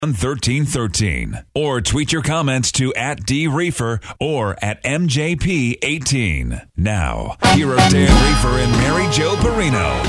1313 or tweet your comments to @DReefer or @MJP18. Now, here are Dan Reefer and Mary Jo Perino.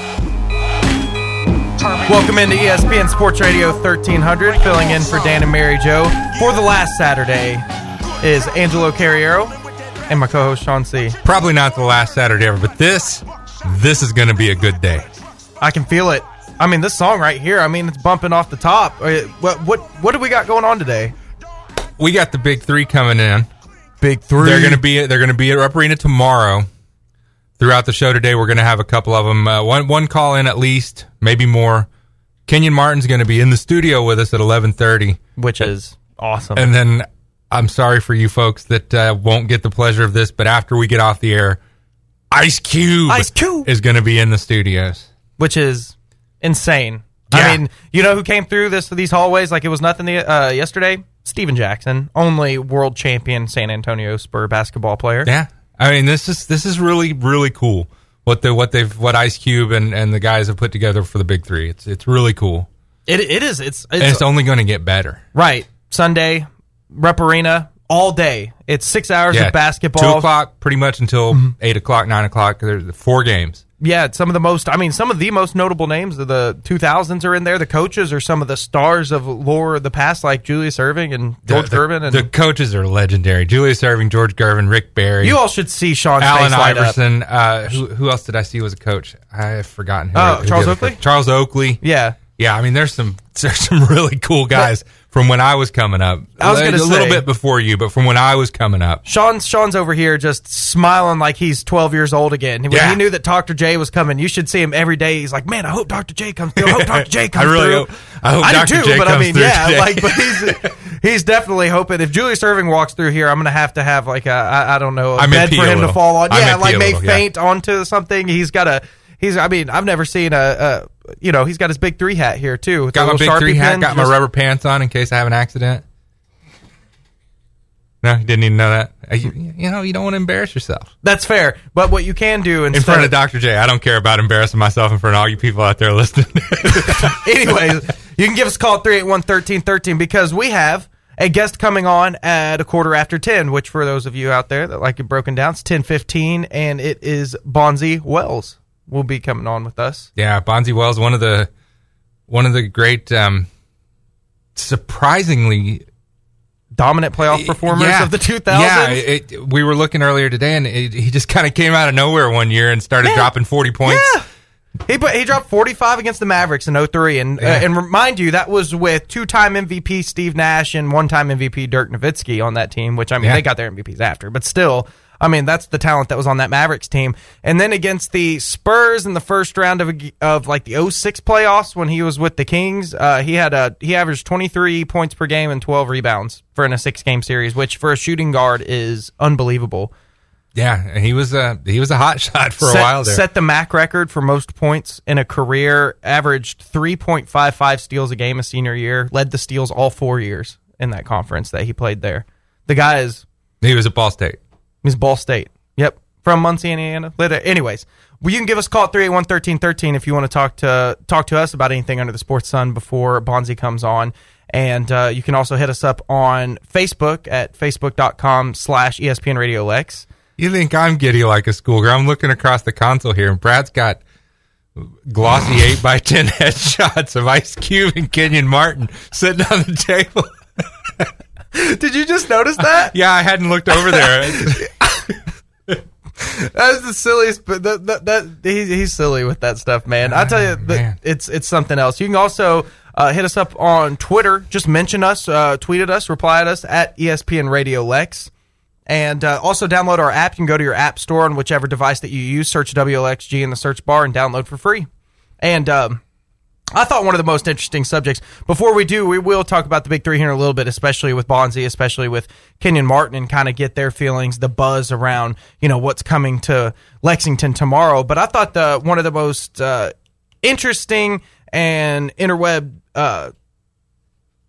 Welcome into ESPN Sports Radio 1300. Filling in for Dan and Mary Jo for the last Saturday is Angelo Carriero and my co-host Sean C. Probably not the last Saturday ever, but this is going to be a good day. I can feel it. I mean, this song right here, I mean, it's bumping off the top. What do we got going on today? We got the big three coming in. Big three. They're going to be at Rupp Arena tomorrow. Throughout the show today, we're going to have a couple of them. One call in at least, maybe more. Kenyon Martin's going to be in the studio with us at 11:30, which is awesome. And then I'm sorry for you folks that won't get the pleasure of this, but after we get off the air, Ice Cube is going to be in the studios, which is insane. Yeah. I mean, you know who came through these hallways like it was nothing yesterday? Steven Jackson, only world champion San Antonio Spur basketball player. Yeah, I mean this is really, really cool what Ice Cube and the guys have put together for the big three. It's really cool. It is. It's only going to get better. Right. Sunday, Rupp Arena all day. It's 6 hours of basketball. 2 o'clock pretty much until 8 o'clock, 9 o'clock. There's 4 games. Yeah, some of the most notable names of the 2000s are in there. The coaches are some of the stars of lore of the past, like Julius Erving and George Gervin. And the coaches are legendary. Julius Erving, George Gervin, Rick Barry. You all should see Sean's Allen face light Iverson. up. Who else did I see was a coach? I've forgotten. Charles Oakley? Charles Oakley. Yeah. Yeah, I mean, there's some really cool guys from when I was coming up. I was going to say, a little bit before you, but from when I was coming up. Sean's over here just smiling like he's 12 years old again. When he knew that Dr. J was coming, you should see him every day. He's like, man, I hope Dr. J comes through. I hope Dr. J comes through. I hope Dr. J comes through today. But he's definitely hoping. If Julius Erving walks through here, I'm going to have like I don't know, a bed for him to fall on. Yeah, like may faint onto something. I've never seen he's got his big three hat here too. Got my big three hat, got my rubber pants on in case I have an accident. No, you didn't even know that. You don't want to embarrass yourself. That's fair. But what you can do in front of Dr. J, I don't care about embarrassing myself in front of all you people out there listening. Anyways, you can give us a call at 381-1313 because we have a guest coming on at 10:15, which for those of you out there that like it broken down, it's 10:15, and it is Bonzi Wells will be coming on with us. Yeah, Bonzi Wells, one of the great, surprisingly dominant playoff performers of the 2000s. Yeah, we were looking earlier today, and he just kind of came out of nowhere one year and started dropping 40 points. Yeah. He dropped 45 against the Mavericks in 2003, and remind you, that was with two-time MVP Steve Nash and one-time MVP Dirk Nowitzki on that team, which, they got their MVPs after, but still, that's the talent that was on that Mavericks team. And then against the Spurs in the first round of like the 06 playoffs when he was with the Kings, he averaged 23 points per game and 12 rebounds in a 6-game series, which for a shooting guard is unbelievable. Yeah, he was a hot shot for a while there. Set the MAC record for most points in a career, averaged 3.55 steals a game his senior year, led the steals all 4 years in that conference that he played there. The guy he was at Ball State. He's Ball State. Yep. From Muncie, Indiana. Anyways, you can give us a call at 381-1313 if you want to talk to us about anything under the sports sun before Bonzi comes on. And you can also hit us up on Facebook at facebook.com/ESPN Radio Lex. You think I'm giddy like a schoolgirl? I'm looking across the console here, and Brad's got glossy 8x10 headshots of Ice Cube and Kenyon Martin sitting on the table. Did you just notice that? Yeah, I hadn't looked over there. That's the silliest, but he's silly with that stuff, man. I tell you, it's something else. You can also hit us up on Twitter. Just mention us, tweet at us, reply at us at ESPN Radio Lex. And also download our app. You can go to your app store on whichever device that you use, search WLXG in the search bar, and download for free. And I thought one of the most interesting subjects, before we do, we will talk about the big three here in a little bit, especially with Bonzi, especially with Kenyon Martin, and kind of get their feelings, the buzz around, what's coming to Lexington tomorrow. But I thought one of the most interesting and interweb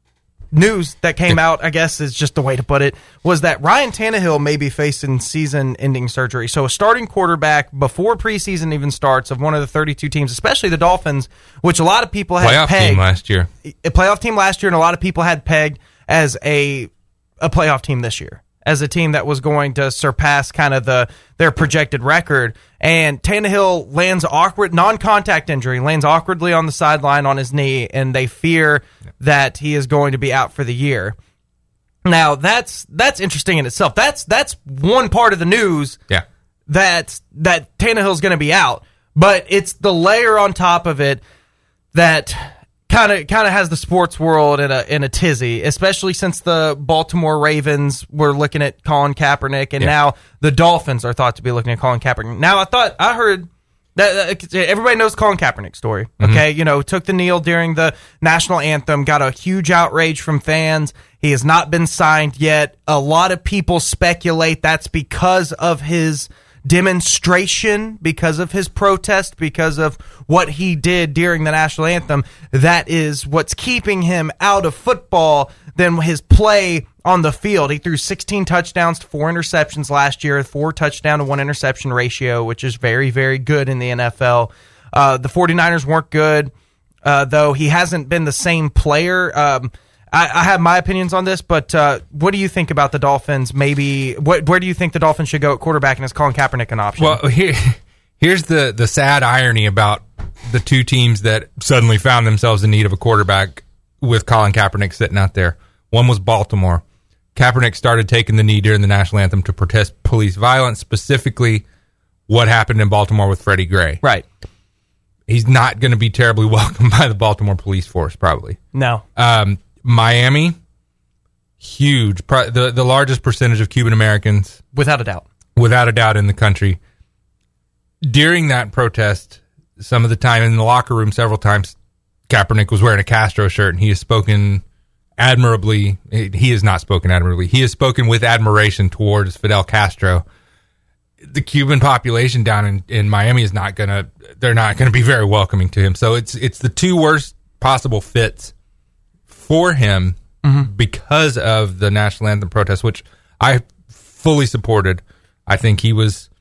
news that came out, I guess is just the way to put it, was that Ryan Tannehill may be facing season-ending surgery. So a starting quarterback before preseason even starts of one of the 32 teams, especially the Dolphins, which a lot of people had pegged. Team last year. A playoff team last year, and a lot of people had pegged as a playoff team this year, as a team that was going to surpass kind of their projected record. And Tannehill lands awkward, non-contact injury, lands awkwardly on the sideline on his knee, and they fear that he is going to be out for the year. Now, that's interesting in itself. That's one part of the news that Tannehill's going to be out. But it's the layer on top of it that kind of has the sports world in a tizzy, especially since the Baltimore Ravens were looking at Colin Kaepernick, and now the Dolphins are thought to be looking at Colin Kaepernick. Now, I heard that everybody knows Colin Kaepernick's story. Okay, took the kneel during the national anthem, got a huge outrage from fans. He has not been signed yet. A lot of people speculate that's because of his demonstration, because of his protest, because of what he did during the national anthem. That is what's keeping him out of football than his play on the field. He threw 16 touchdowns to 4 interceptions last year, 4 touchdown to 1 interception ratio, which is very, very good in the NFL. The 49ers weren't good, though he hasn't been the same player. I have my opinions on this, but what do you think about the Dolphins? Maybe where do you think the Dolphins should go at quarterback, and is Colin Kaepernick an option? Well, here's the sad irony about the two teams that suddenly found themselves in need of a quarterback with Colin Kaepernick sitting out there. One was Baltimore. Kaepernick started taking the knee during the national anthem to protest police violence, specifically what happened in Baltimore with Freddie Gray. Right. He's not going to be terribly welcomed by the Baltimore police force, probably. No. Miami, huge. The largest percentage of Cuban Americans. Without a doubt. Without a doubt in the country. During that protest, some of the time in the locker room, several times, Kaepernick was wearing a Castro shirt, and he has spoken admirably. He has not spoken admirably. He has spoken with admiration towards Fidel Castro. The Cuban population down in Miami is not they're not gonna be very welcoming to him. So it's the two worst possible fits for him because of the national anthem protest, which I fully supported. I think he was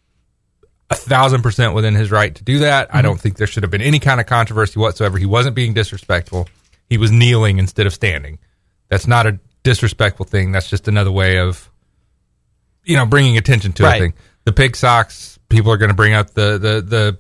1,000% within his right to do that. I don't think there should have been any kind of controversy whatsoever. He wasn't being disrespectful. He was kneeling instead of standing. That's not a disrespectful thing. That's just another way of, bringing attention to a thing. The pig socks, people are going to bring up the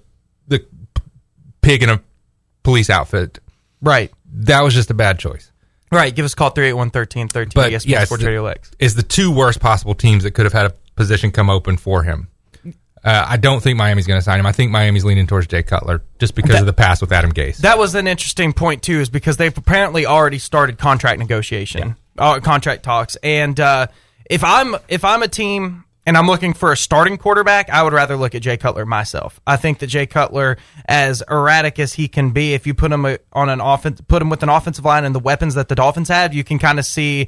pig in a police outfit. Right. That was just a bad choice. Right, give us a call 381-1313. But ESPN Sports Radio Lex. It's the two worst possible teams that could have had a position come open for him. I don't think Miami's going to sign him. I think Miami's leaning towards Jay Cutler just because of the past with Adam Gase. That was an interesting point, too, is because they've apparently already started contract negotiation, contract talks. And if I'm a team and I'm looking for a starting quarterback, I would rather look at Jay Cutler myself. I think that Jay Cutler, as erratic as he can be, if you put him on an offense, put him with an offensive line and the weapons that the Dolphins have, you can kind of see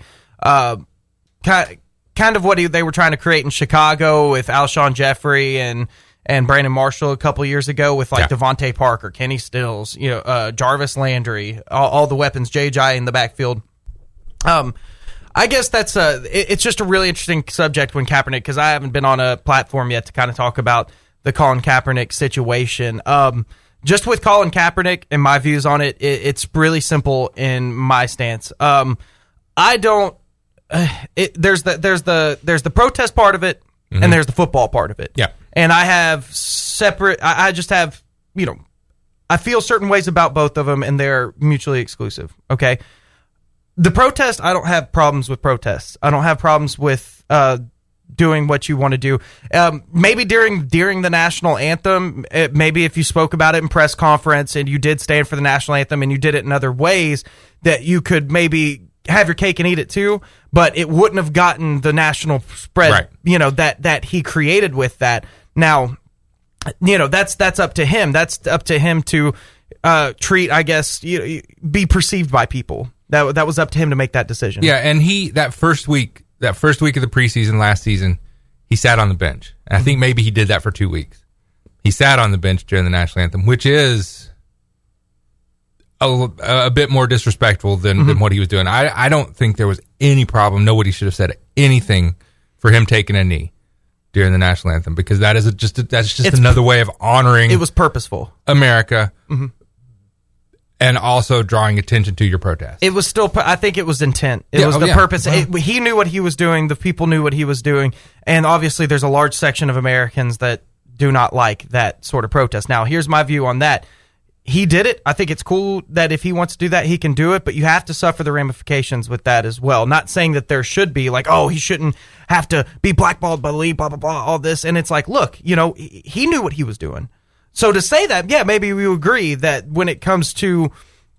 kind of what they were trying to create in Chicago with Alshon Jeffrey and Brandon Marshall a couple years ago with Devontae Parker, Kenny Stills, Jarvis Landry, all the weapons, J.J. in the backfield. I guess that's it's just a really interesting subject when Kaepernick, because I haven't been on a platform yet to kind of talk about the Colin Kaepernick situation. Just with Colin Kaepernick and my views on it, it's really simple in my stance. I don't. There's the protest part of it, and there's the football part of it. Yeah. And I have separate. I just have I feel certain ways about both of them, and they're mutually exclusive. Okay. The protest, I don't have problems with protests. I don't have problems with doing what you want to do. Maybe during the national anthem, maybe if you spoke about it in press conference and you did stand for the national anthem and you did it in other ways, that you could maybe have your cake and eat it too, but it wouldn't have gotten the national spread, that he created with that. Now, that's up to him. That's up to him to treat, I guess, be perceived by people. That was up to him to make that decision. Yeah, and that first week of the preseason last season, he sat on the bench. And I think maybe he did that for 2 weeks. He sat on the bench during the national anthem, which is a bit more disrespectful than what he was doing. I don't think there was any problem. Nobody should have said anything for him taking a knee during the national anthem, because that's just another way of honoring. It was purposeful. America, and also drawing attention to your protest. It was still, I think it was intent. It was the purpose. He knew what he was doing. The people knew what he was doing. And obviously there's a large section of Americans that do not like that sort of protest. Now, here's my view on that. He did it. I think it's cool that if he wants to do that, he can do it, but you have to suffer the ramifications with that as well. Not saying that there should be like, oh, he shouldn't have to be blackballed by the league, blah, blah, blah, all this. And it's like, look, he knew what he was doing. So to say that, yeah, maybe we agree that when it comes to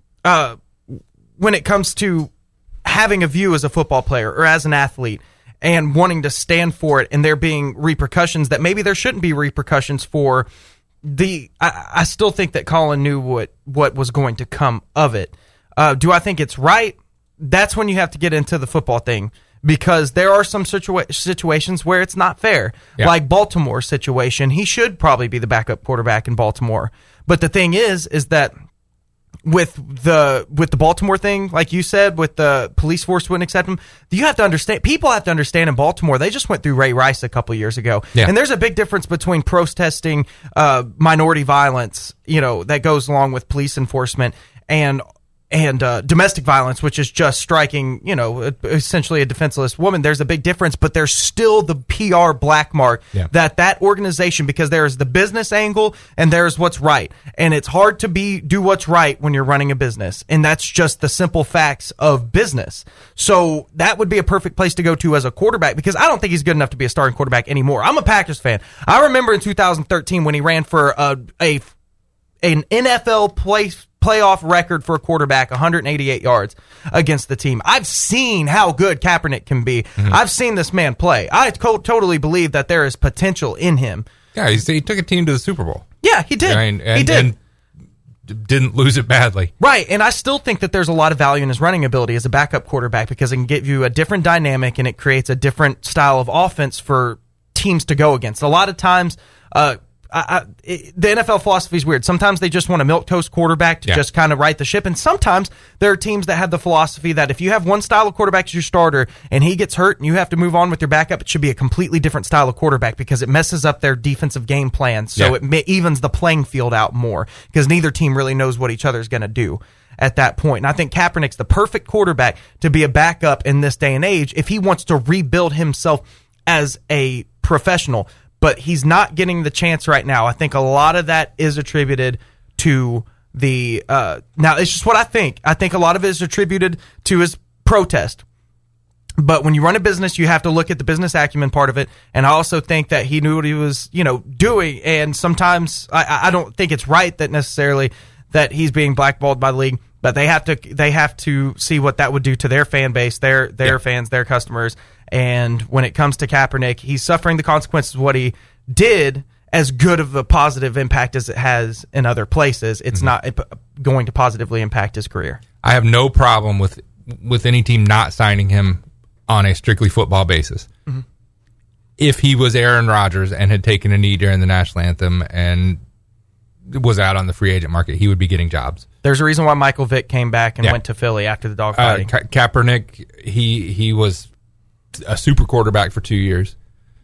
having a view as a football player or as an athlete and wanting to stand for it, and there being repercussions that maybe there shouldn't be repercussions for, I still think that Colin knew what was going to come of it. Do I think it's right? That's when you have to get into the football thing, because there are some situations where it's not fair. Yeah. Like Baltimore's situation, he should probably be the backup quarterback in Baltimore. But the thing is that with the Baltimore thing, like you said, with the police force wouldn't accept him, you have to understand, people have to understand in Baltimore, they just went through Ray Rice a couple years ago. Yeah. And there's a big difference between protesting minority violence, that goes along with police enforcement, and domestic violence, which is just striking, essentially a defenseless woman. There's a big difference, but there's still the PR black mark that organization, because there's the business angle and there's what's right. And it's hard to do what's right when you're running a business. And that's just the simple facts of business. So that would be a perfect place to go to as a quarterback, because I don't think he's good enough to be a starting quarterback anymore. I'm a Packers fan. I remember in 2013 when he ran for an NFL playoff record for a quarterback, 188 yards against the team. I've seen how good Kaepernick can be. I've seen this man play. I totally believe that there is potential in him. Yeah, he took a team to the Super Bowl. Yeah, he did. He did. And didn't lose it badly. Right, and I still think that there's a lot of value in his running ability as a backup quarterback, because it can give you a different dynamic and it creates a different style of offense for teams to go against. A lot of times, the NFL philosophy is weird. Sometimes they just want a milquetoast quarterback to just kind of right the ship, and sometimes there are teams that have the philosophy that if you have one style of quarterback as your starter and he gets hurt and you have to move on with your backup, it should be a completely different style of quarterback, because it messes up their defensive game plan, so it evens the playing field out more, because neither team really knows what each other is going to do at that point. And I think Kaepernick's the perfect quarterback to be a backup in this day and age if he wants to rebuild himself as a professional. But he's not getting the chance right now. I think a lot of that is attributed to the now it's just what I think. I think a lot of it is attributed to his protest. But when you run a business, you have to look at the business acumen part of it. And I also think that he knew what he was, doing. And sometimes I don't think it's right that necessarily that he's being blackballed by the league. But they have to see what that would do to their fan base, their fans, their customers. And when it comes to Kaepernick, he's suffering the consequences of what he did. As good of a positive impact as it has in other places, it's not going to positively impact his career. I have no problem with any team not signing him on a strictly football basis. If he was Aaron Rodgers and had taken a knee during the national anthem and was out on the free agent market, he would be getting jobs. There's a reason why Michael Vick came back and went to Philly after the dogfighting. Kaepernick, he was a super quarterback for 2 years,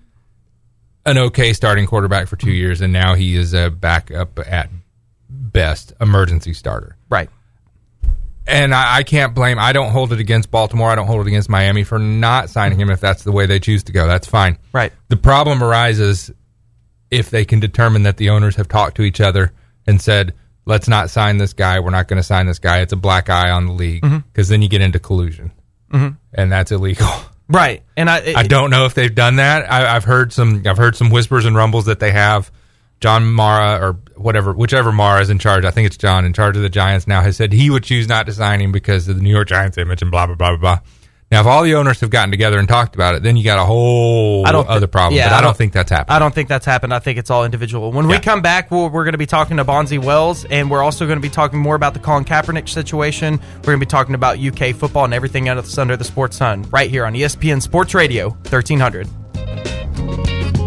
an okay starting quarterback for 2 years, and now he is a backup at best, emergency starter. Right. And I can't blame, I don't hold it against Baltimore, I don't hold it against Miami for not signing him if that's the way they choose to go. That's fine. Right. The problem arises if they can determine that the owners have talked to each other and said, let's not sign this guy, we're not going to sign this guy, it's a black eye on the league, because then you get into collusion, and that's illegal. Right, and I don't know if they've done that. I've heard some whispers and rumbles that they have. John Mara, or whichever Mara is in charge, I think it's John, in charge of the Giants now, has said he would choose not to sign him because of the New York Giants image and blah, blah, blah, blah, blah. Now, if all the owners have gotten together and talked about it, then you got a whole other problem. Yeah, but I don't think that's happened. I don't think that's happened. I think it's all individual. When we come back, we're going to be talking to Bonzi Wells, and we're also going to be talking more about the Colin Kaepernick situation. We're going to be talking about UK football and everything else under the sports sun right here on ESPN Sports Radio 1300.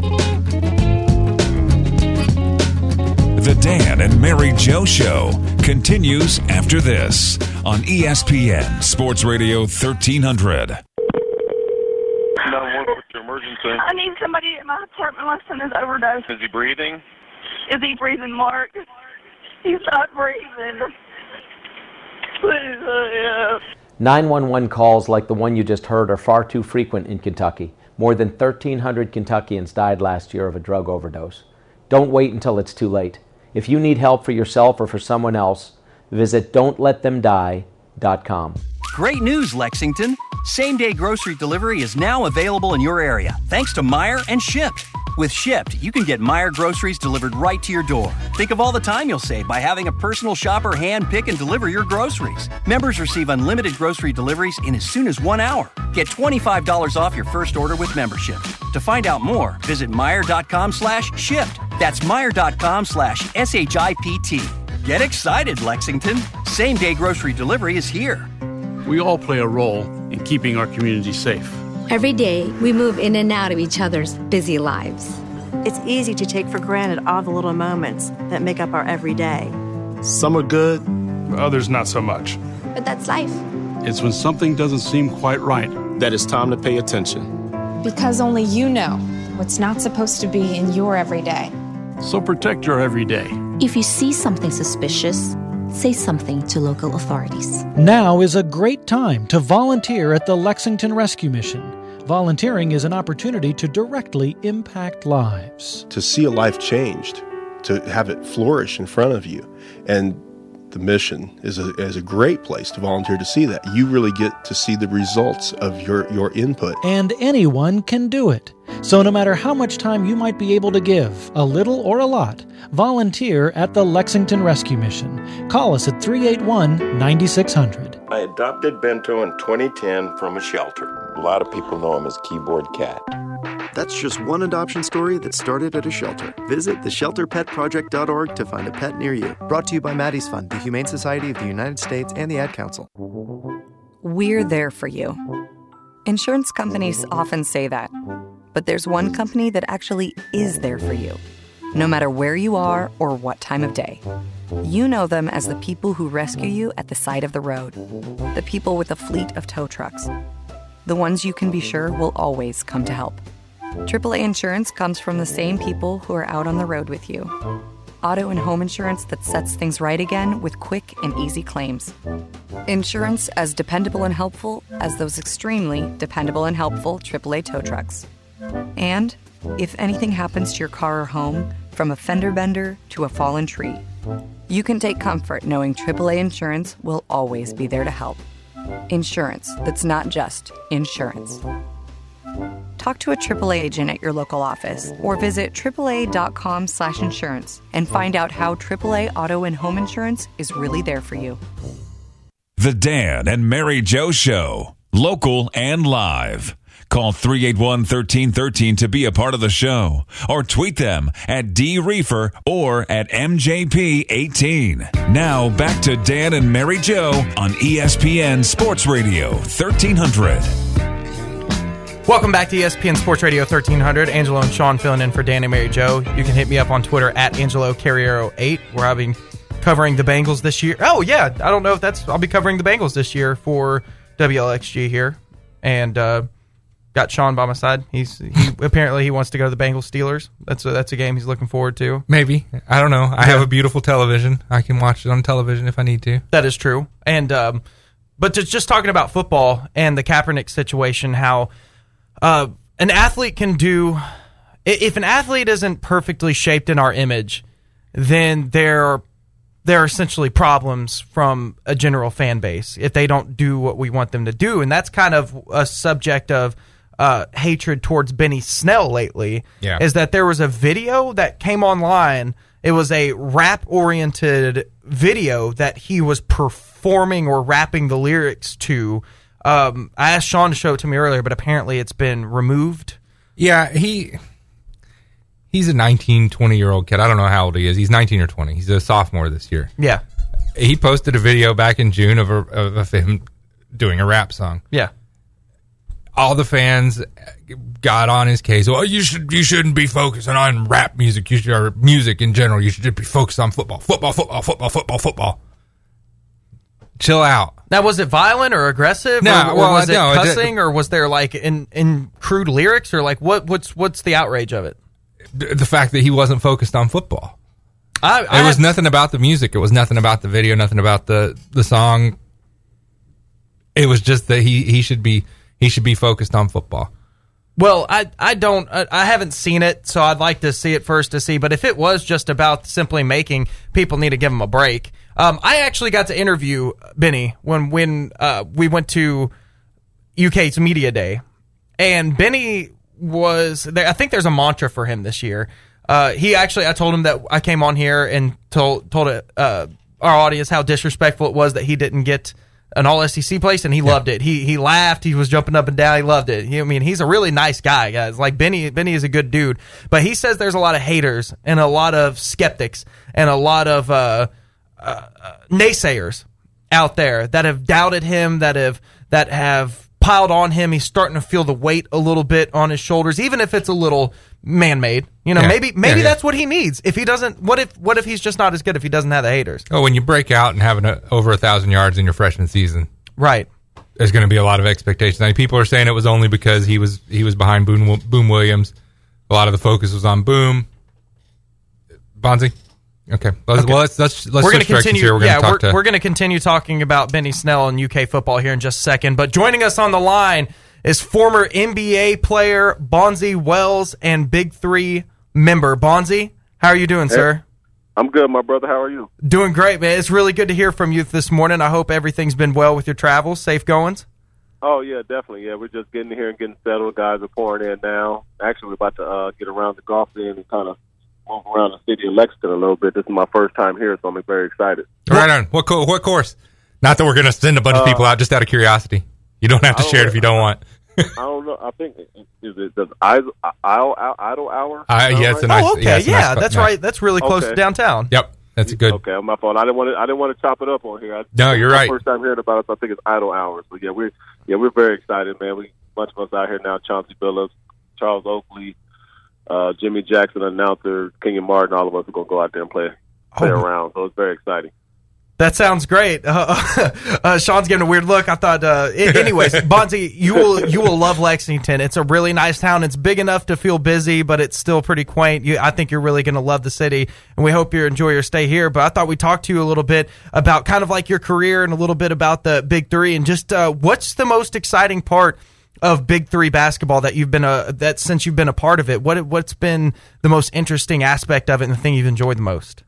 The Dan and Mary Jo Show continues after this on ESPN Sports Radio 1300. What's your emergency? I need somebody at my apartment. My son is overdosed. Is he breathing? Is he breathing, Mark? He's not breathing. Please, 911 calls like the one you just heard are far too frequent in Kentucky. More than 1,300 Kentuckians died last year of a drug overdose. Don't wait until it's too late. If you need help for yourself or for someone else, visit don'tletthemdie.com. Great news, Lexington! Same-day grocery delivery is now available in your area, thanks to Meijer and Shipt. With Shipt, you can get Meijer groceries delivered right to your door. Think of all the time you'll save by having a personal shopper hand pick and deliver your groceries. Members receive unlimited grocery deliveries in as soon as 1 hour. Get $25 off your first order with membership. To find out more, visit Meijer.com/Shipt. That's Meijer.com/SHIPT. Get excited, Lexington! Same-day grocery delivery is here. We all play a role in keeping our community safe. Every day, we move in and out of each other's busy lives. It's easy to take for granted all the little moments that make up our everyday. Some are good, others not so much. But that's life. It's when something doesn't seem quite right that it's time to pay attention. Because only you know what's not supposed to be in your everyday. So protect your everyday. If you see something suspicious, say something to local authorities. Now is a great time to volunteer at the Lexington Rescue Mission. Volunteering is an opportunity to directly impact lives. To see a life changed, to have it flourish in front of you. And the mission is a great place to volunteer to see that. You really get to see the results of your input. And anyone can do it. So no matter how much time you might be able to give, a little or a lot, volunteer at the Lexington Rescue Mission. Call us at 381-9600. I adopted Bento in 2010 from a shelter. A lot of people know him as Keyboard Cat. That's just one adoption story that started at a shelter. Visit theshelterpetproject.org to find a pet near you. Brought to you by Maddie's Fund, the Humane Society of the United States, and the Ad Council. We're there for you. Insurance companies often say that. But there's one company that actually is there for you, no matter where you are or what time of day. You know them as the people who rescue you at the side of the road, the people with a fleet of tow trucks, the ones you can be sure will always come to help. AAA Insurance comes from the same people who are out on the road with you. Auto and home insurance that sets things right again with quick and easy claims. Insurance as dependable and helpful as those extremely dependable and helpful AAA tow trucks. And if anything happens to your car or home, from a fender bender to a fallen tree, you can take comfort knowing AAA Insurance will always be there to help. Insurance that's not just insurance. Talk to a AAA agent at your local office or visit AAA.com/insurance and find out how AAA Auto and Home Insurance is really there for you. The Dan and Mary Jo Show, local and live. Call 381-1313 to be a part of the show or tweet them at DReefer or at MJP18. Now back to Dan and Mary Jo on ESPN Sports Radio 1300. Welcome back to ESPN Sports Radio 1300. Angelo and Sean filling in for Dan and Mary Jo. You can hit me up on Twitter at Angelo Carriero8, where I'll be covering the Bengals this year. Oh, yeah. I don't know if I'll be covering the Bengals this year for WLXG here. And, got Sean by my side. He apparently he wants to go to the Bengals Steelers. That's a game he's looking forward to. Maybe. I don't know. I have a beautiful television. I can watch it on television if I need to. That is true. And but just talking about football and the Kaepernick situation, how an athlete can do, if an athlete isn't perfectly shaped in our image, then there are essentially problems from a general fan base if they don't do what we want them to do. And that's kind of a subject of hatred towards Benny Snell lately, is that there was a video that came online. It was a rap-oriented video that he was performing or rapping the lyrics to. I asked Sean to show it to me earlier, but apparently it's been removed. Yeah, he's a 19, 20-year-old kid. I don't know how old he is. He's 19 or 20. He's a sophomore this year. Yeah. He posted a video back in June of him doing a rap song. Yeah. All the fans got on his case. Well, you shouldn't be focusing on rap music. Or music in general. You should just be focused on football. Football. chill out. Now, was it violent or aggressive? No, or well, was it no, cussing, or was there like in crude lyrics, or like what's the outrage of it? The fact that he wasn't focused on football. It was nothing about the music. It was nothing about the video. Nothing about the song. It was just that he should be focused on football. Well, I haven't seen it, so I'd like to see it first to see. But if it was just about simply making, people need to give him a break. I actually got to interview Benny when we went to UK's Media Day, and Benny was there. I think there's a mantra for him this year. I told him that I came on here and told our audience how disrespectful it was that he didn't get an all-SEC place, and he loved it. He laughed. He was jumping up and down. He loved it. He's a really nice guy, guys. Like, Benny is a good dude. But he says there's a lot of haters and a lot of skeptics and a lot of naysayers out there that have doubted him, that have piled on him. He's starting to feel the weight a little bit on his shoulders, even if it's a little man-made. Maybe that's what he needs. If he doesn't, what if he's just not as good if he doesn't have the haters? Oh, when you break out and having over 1,000 yards in your freshman season, right? There's going to be a lot of expectations. I mean, people are saying it was only because he was behind Boom Williams. A lot of the focus was on Boom. Bonzi. Okay. Let's we're going to continue. Here. We're going to continue talking about Benny Snell and UK football here in just a second. But joining us on the line is former NBA player Bonzi Wells and Big 3 member. Bonzi, how are you doing, sir? I'm good, my brother. How are you? Doing great, man. It's really good to hear from you this morning. I hope everything's been well with your travels. Safe goings? Oh, yeah, definitely. Yeah, we're just getting here and getting settled. Guys are pouring in now. Actually, we're about to get around the golf in and kind of move around the city of Lexington a little bit. This is my first time here, so I'm very excited. Right on. What course? Not that we're going to send a bunch of people out, just out of curiosity. You don't have to share it if you don't want. I don't know. I think is it the Idle Hour? Yes. Right? Nice, okay. Yeah, that's right. That's really close to downtown. Yep. That's good. Okay, my fault. I didn't want to chop it up on here. No, you're right. First time hearing about it, so I think it's Idle Hour. So we're very excited, man. We bunch of us out here now. Chauncey Billups, Charles Oakley, Jimmy Jackson, announcer, Kenyon Martin. All of us are gonna go out there and play around. So it's very exciting. That sounds great. Sean's giving a weird look. I thought, anyways, Bonzi, you will love Lexington. It's a really nice town. It's big enough to feel busy, but it's still pretty quaint. I think you're really going to love the city, and we hope you enjoy your stay here. But I thought we'd talk to you a little bit about kind of like your career and a little bit about the Big 3 and just what's the most exciting part of Big 3 basketball that you've been since you've been a part of it. What's been the most interesting aspect of it and the thing you've enjoyed the most?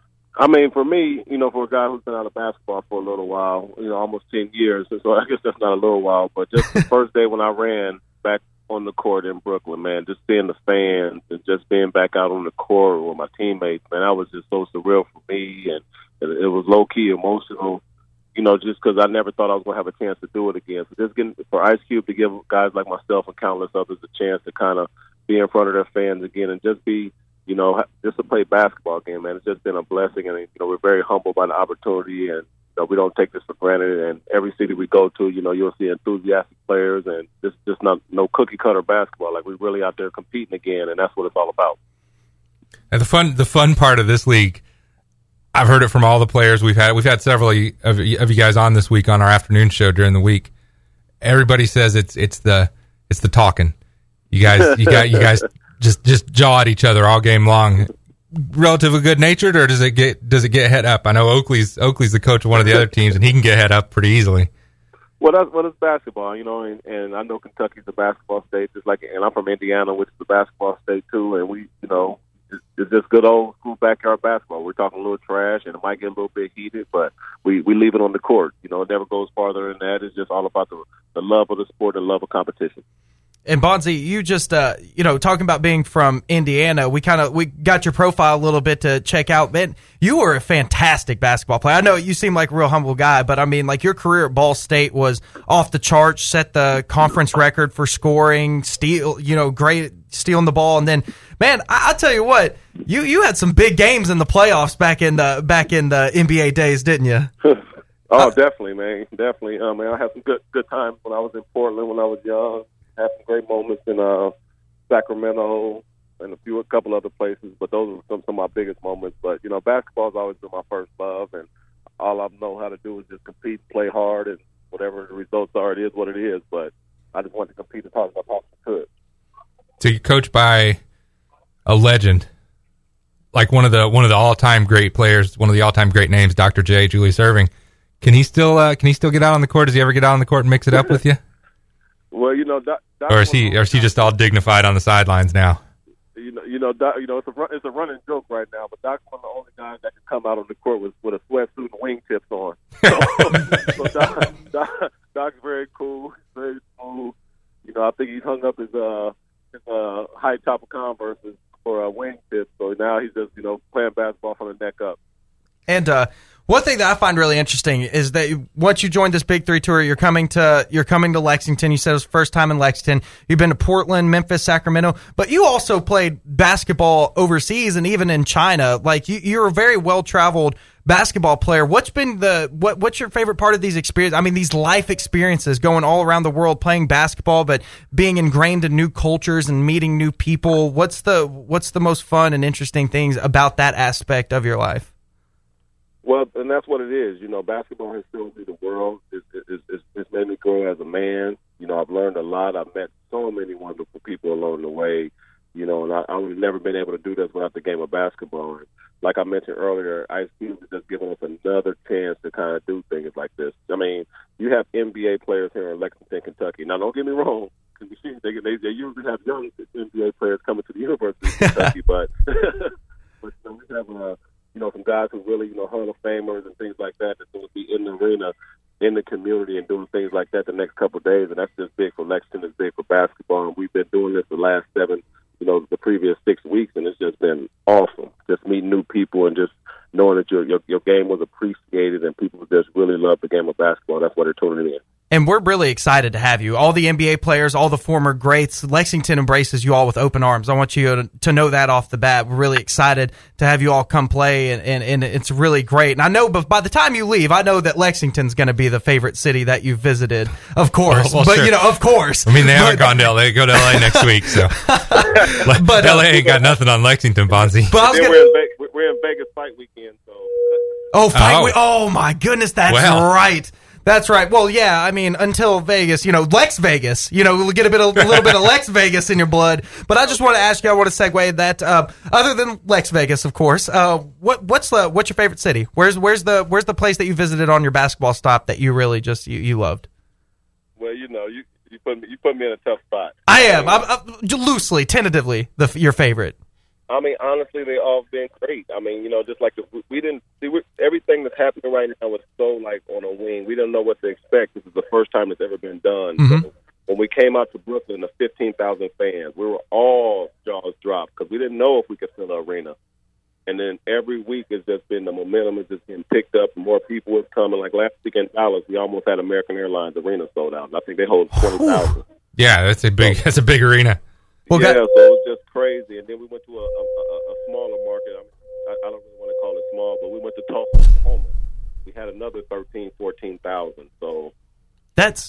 I mean, for me, for a guy who's been out of basketball for a little while, almost 10 years, so I guess that's not a little while, but just the first day when I ran back on the court in Brooklyn, man, just seeing the fans and just being back out on the court with my teammates, man, that was just so surreal for me, and it was low-key emotional, just because I never thought I was going to have a chance to do it again. So just getting for Ice Cube to give guys like myself and countless others a chance to kind of be in front of their fans again and just be, just to play basketball game, man. It's just been a blessing, and we're very humbled by the opportunity, and we don't take this for granted. And every city we go to, you'll see enthusiastic players, and it's just not no cookie cutter basketball. Like, we're really out there competing again, and that's what it's all about. And the fun part of this league, I've heard it from all the players we've had. We've had several of you guys on this week on our afternoon show during the week. Everybody says it's the talking. You guys. Just jaw at each other all game long. Relatively good natured, or does it get head up? I know Oakley's the coach of one of the other teams, and he can get head up pretty easily. Well, it's basketball, and I know Kentucky's a basketball state, and I'm from Indiana, which is a basketball state too, and we, it's just good old school backyard basketball. We're talking a little trash, and it might get a little bit heated, but we leave it on the court. It never goes farther than that. It's just all about the love of the sport and love of competition. And Bonzi, you just, talking about being from Indiana, we got your profile a little bit to check out. Man, you were a fantastic basketball player. I know you seem like a real humble guy, but I mean, like, your career at Ball State was off the charts, set the conference record for scoring, great stealing the ball. And then, man, I'll tell you what, you had some big games in the playoffs back in the NBA days, didn't you? Oh, definitely, man. Definitely. Man, I had some good times when I was in Portland when I was young. Had some great moments in Sacramento and a couple other places, but those were some of my biggest moments. But basketball's always been my first love, and all I know how to do is just compete, play hard, and whatever the results are, it is what it is. But I just want to compete as hard as I possibly could. So you're coached by a legend, like one of the all-time great players, one of the all-time great names, Dr. J, Julius Erving. Can he still get out on the court? Does he ever get out on the court and mix it up with you? Well, you know, or is he just all dignified on the sidelines now? It's a running joke right now, but Doc's one of the only guys that can come out on the court with a sweatsuit and wingtips on. So Doc's very cool, very smooth. You know, I think he's hung up his high top of Converses for wingtips, so now he's just playing basketball from the neck up. And one thing that I find really interesting is that once you joined this Big Three tour, you're coming to Lexington. You said it was first time in Lexington. You've been to Portland, Memphis, Sacramento, but you also played basketball overseas and even in China. Like you're a very well traveled basketball player. What's been what's your favorite part of these experiences? I mean, these life experiences, going all around the world playing basketball, but being ingrained in new cultures and meeting new people. What's the most fun and interesting things about that aspect of your life? Well, and that's what it is. You know, basketball has shown me the world. It's made me grow as a man. You know, I've learned a lot. I've met so many wonderful people along the way. You know, and I would have never been able to do this without the game of basketball. And like I mentioned earlier, Ice Cube has just given us another chance to kind of do things like this. I mean, you have NBA players here in Lexington, Kentucky. Now, don't get me wrong. They usually have young NBA players coming to the University of Kentucky, but we have some guys who really, Hall of Famers and things like that will be in the arena, in the community, and doing things like that the next couple of days. And that's just big for Lexington. It's big for basketball. And we've been doing this the last the previous 6 weeks, and it's just been awesome. Just meeting new people and just knowing that your game was appreciated and people just really love the game of basketball. That's why they're tuning in. And we're really excited to have you. All the NBA players, all the former greats, Lexington embraces you all with open arms. I want you to know that off the bat. We're really excited to have you all come play, and it's really great. And I know, but by the time you leave, I know that Lexington's going to be the favorite city that you've visited, of course. Well, but, sure. Of course. I mean, they haven't gone to L.A. Go to L.A. next week, so. But L.A. ain't got nothing on Lexington, Bonzi. But we're in Vegas fight weekend, so. Oh, my goodness, that's right. That's right. Well, yeah, I mean, until Vegas, Lex Vegas, we'll get a little bit of Lex Vegas in your blood. But I just want to ask you, I want to segue that, other than Lex Vegas, of course, what's your favorite city? Where's the place that you visited on your basketball stop that you really just, you loved? Well, you put me in a tough spot. I am. I'm loosely, tentatively, your favorite. I mean, honestly, they all been great. I mean, just like we didn't see everything that's happening right now is so like on a wing. We didn't know what to expect. This is the first time it's ever been done. Mm-hmm. So when we came out to Brooklyn, the 15,000 fans, we were all jaws dropped because we didn't know if we could fill the arena. And then every week it's just been the momentum is just getting picked up. More people is coming. Like last week in Dallas, we almost had American Airlines arena sold out. I think they hold 20,000. Yeah, that's a big arena. Well, so it was just crazy. And then we went to a smaller market. I don't really want to call it small, but we went to Tulsa, Oklahoma. We had another 14,000. So that's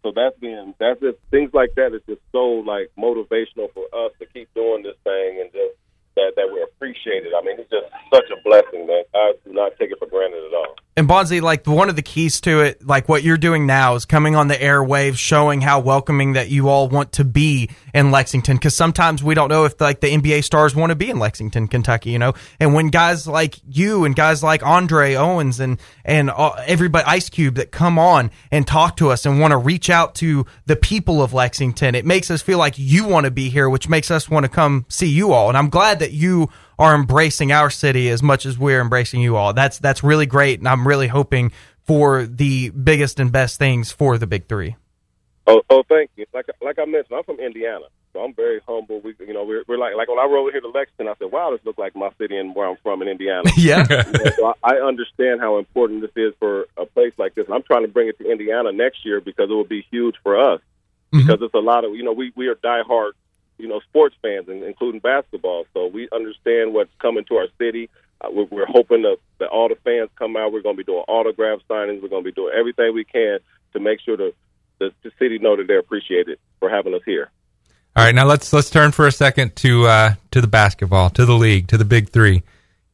just things like that is just so like motivational for us to keep doing this thing and just that we appreciate it. I mean, it's just such a blessing that I do not take it for granted at all. And Bonzi, like one of the keys to it, like what you're doing now is coming on the airwaves, showing how welcoming that you all want to be in Lexington. Because sometimes we don't know if like the NBA stars want to be in Lexington, Kentucky, And when guys like you and guys like Andre Owens and everybody, Ice Cube, that come on and talk to us and want to reach out to the people of Lexington, it makes us feel like you want to be here, which makes us want to come see you all. And I'm glad that you are embracing our city as much as we're embracing you all. That's really great, and I'm really hoping for the biggest and best things for the Big Three. Oh, thank you. Like I mentioned, I'm from Indiana, so I'm very humble. We're like when I rode here to Lexington, I said, "Wow, this looks like my city and where I'm from in Indiana." Yeah. So I understand how important this is for a place like this. And I'm trying to bring it to Indiana next year because it will be huge for us. Mm-hmm. Because it's a lot of we are diehard sports fans, including basketball. So we understand what's coming to our city. We're hoping that all the fans come out. We're going to be doing autograph signings. We're going to be doing everything we can to make sure the city know that they're appreciated for having us here. All right, now let's turn for a second to the basketball, to the league, to the Big Three.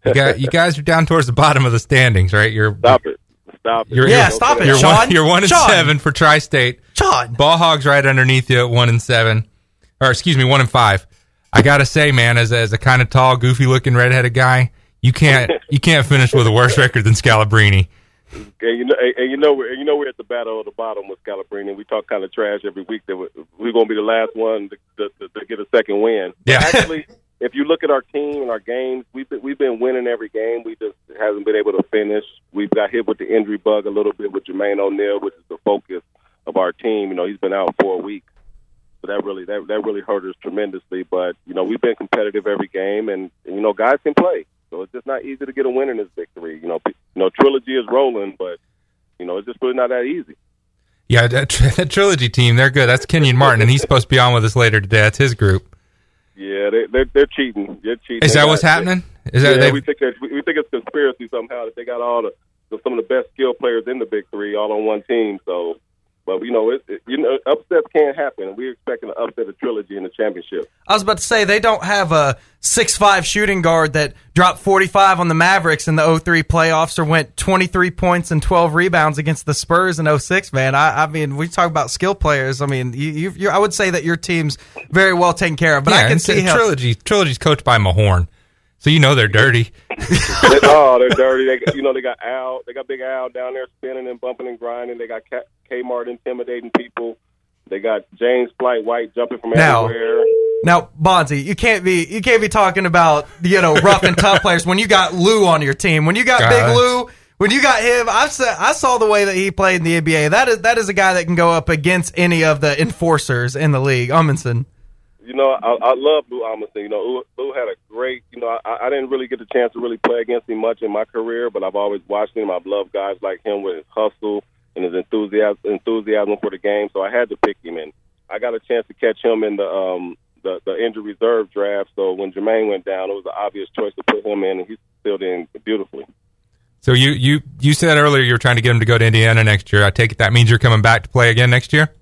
You guys are down towards the bottom of the standings, right? Stop it. Stop it, you're Sean. You're 1-7 for Tri-State. Sean. Ball Hogs right underneath you at 1-7. Or, excuse me, 1-5. I got to say, man, as a kind of tall, goofy-looking, redheaded guy, you can't finish with a worse record than Scalabrini. And you know we're at the battle of the bottom with Scalabrini. We talk kind of trash every week that we're going to be the last one to get a second win. Yeah. But actually, if you look at our team and our games, we've been winning every game. We just haven't been able to finish. We've got hit with the injury bug a little bit with Jermaine O'Neal, which is the focus of our team. You know, he's been out for a week, so that really hurt us tremendously. But you know, we've been competitive every game, and you know, guys can play. So it's just not easy to get a win in this victory. You know, Trilogy is rolling, but you know, it's just really not that easy. Yeah, that Trilogy team, they're good. That's Kenyon Martin, and he's supposed to be on with us later today. That's his group. Yeah, they're cheating. They're cheating. Is that what's happening? We think it's conspiracy somehow that they got all some of the best skilled players in the Big Three all on one team. So, but you know, upsets can't happen, and we're expecting an upset of Trilogy in the championship. I was about to say they don't have a 6'5" shooting guard that dropped 45 on the Mavericks in the 2003 playoffs, or went 23 points and 12 rebounds against the Spurs in 2006. Man, I mean, we talk about skill players. I mean, I would say that your team's very well taken care of. But I can see how Trilogy's coached by Mahorn, so you know they're dirty. They're dirty. They got Al. They got Big Al down there spinning and bumping and grinding. They got Kmart intimidating people. They got James Blight White jumping from everywhere. Now, Bonzi, you can't be talking about rough and tough players when you got Lou on your team. When you got Big Lou, when you got him, I saw the way that he played in the NBA. That is a guy that can go up against any of the enforcers in the league. Amundsen. You know, I love Lou Amundsen. You know, Lou had a great. You know, I didn't really get the chance to really play against him much in my career, but I've always watched him. I've loved guys like him with his hustle and his enthusiasm for the game. So I had to pick him, and I got a chance to catch him in the injury reserve draft. So when Jermaine went down, it was an obvious choice to put him in, and he's still doing beautifully. So you said earlier you were trying to get him to go to Indiana next year. I take it that means you're coming back to play again next year?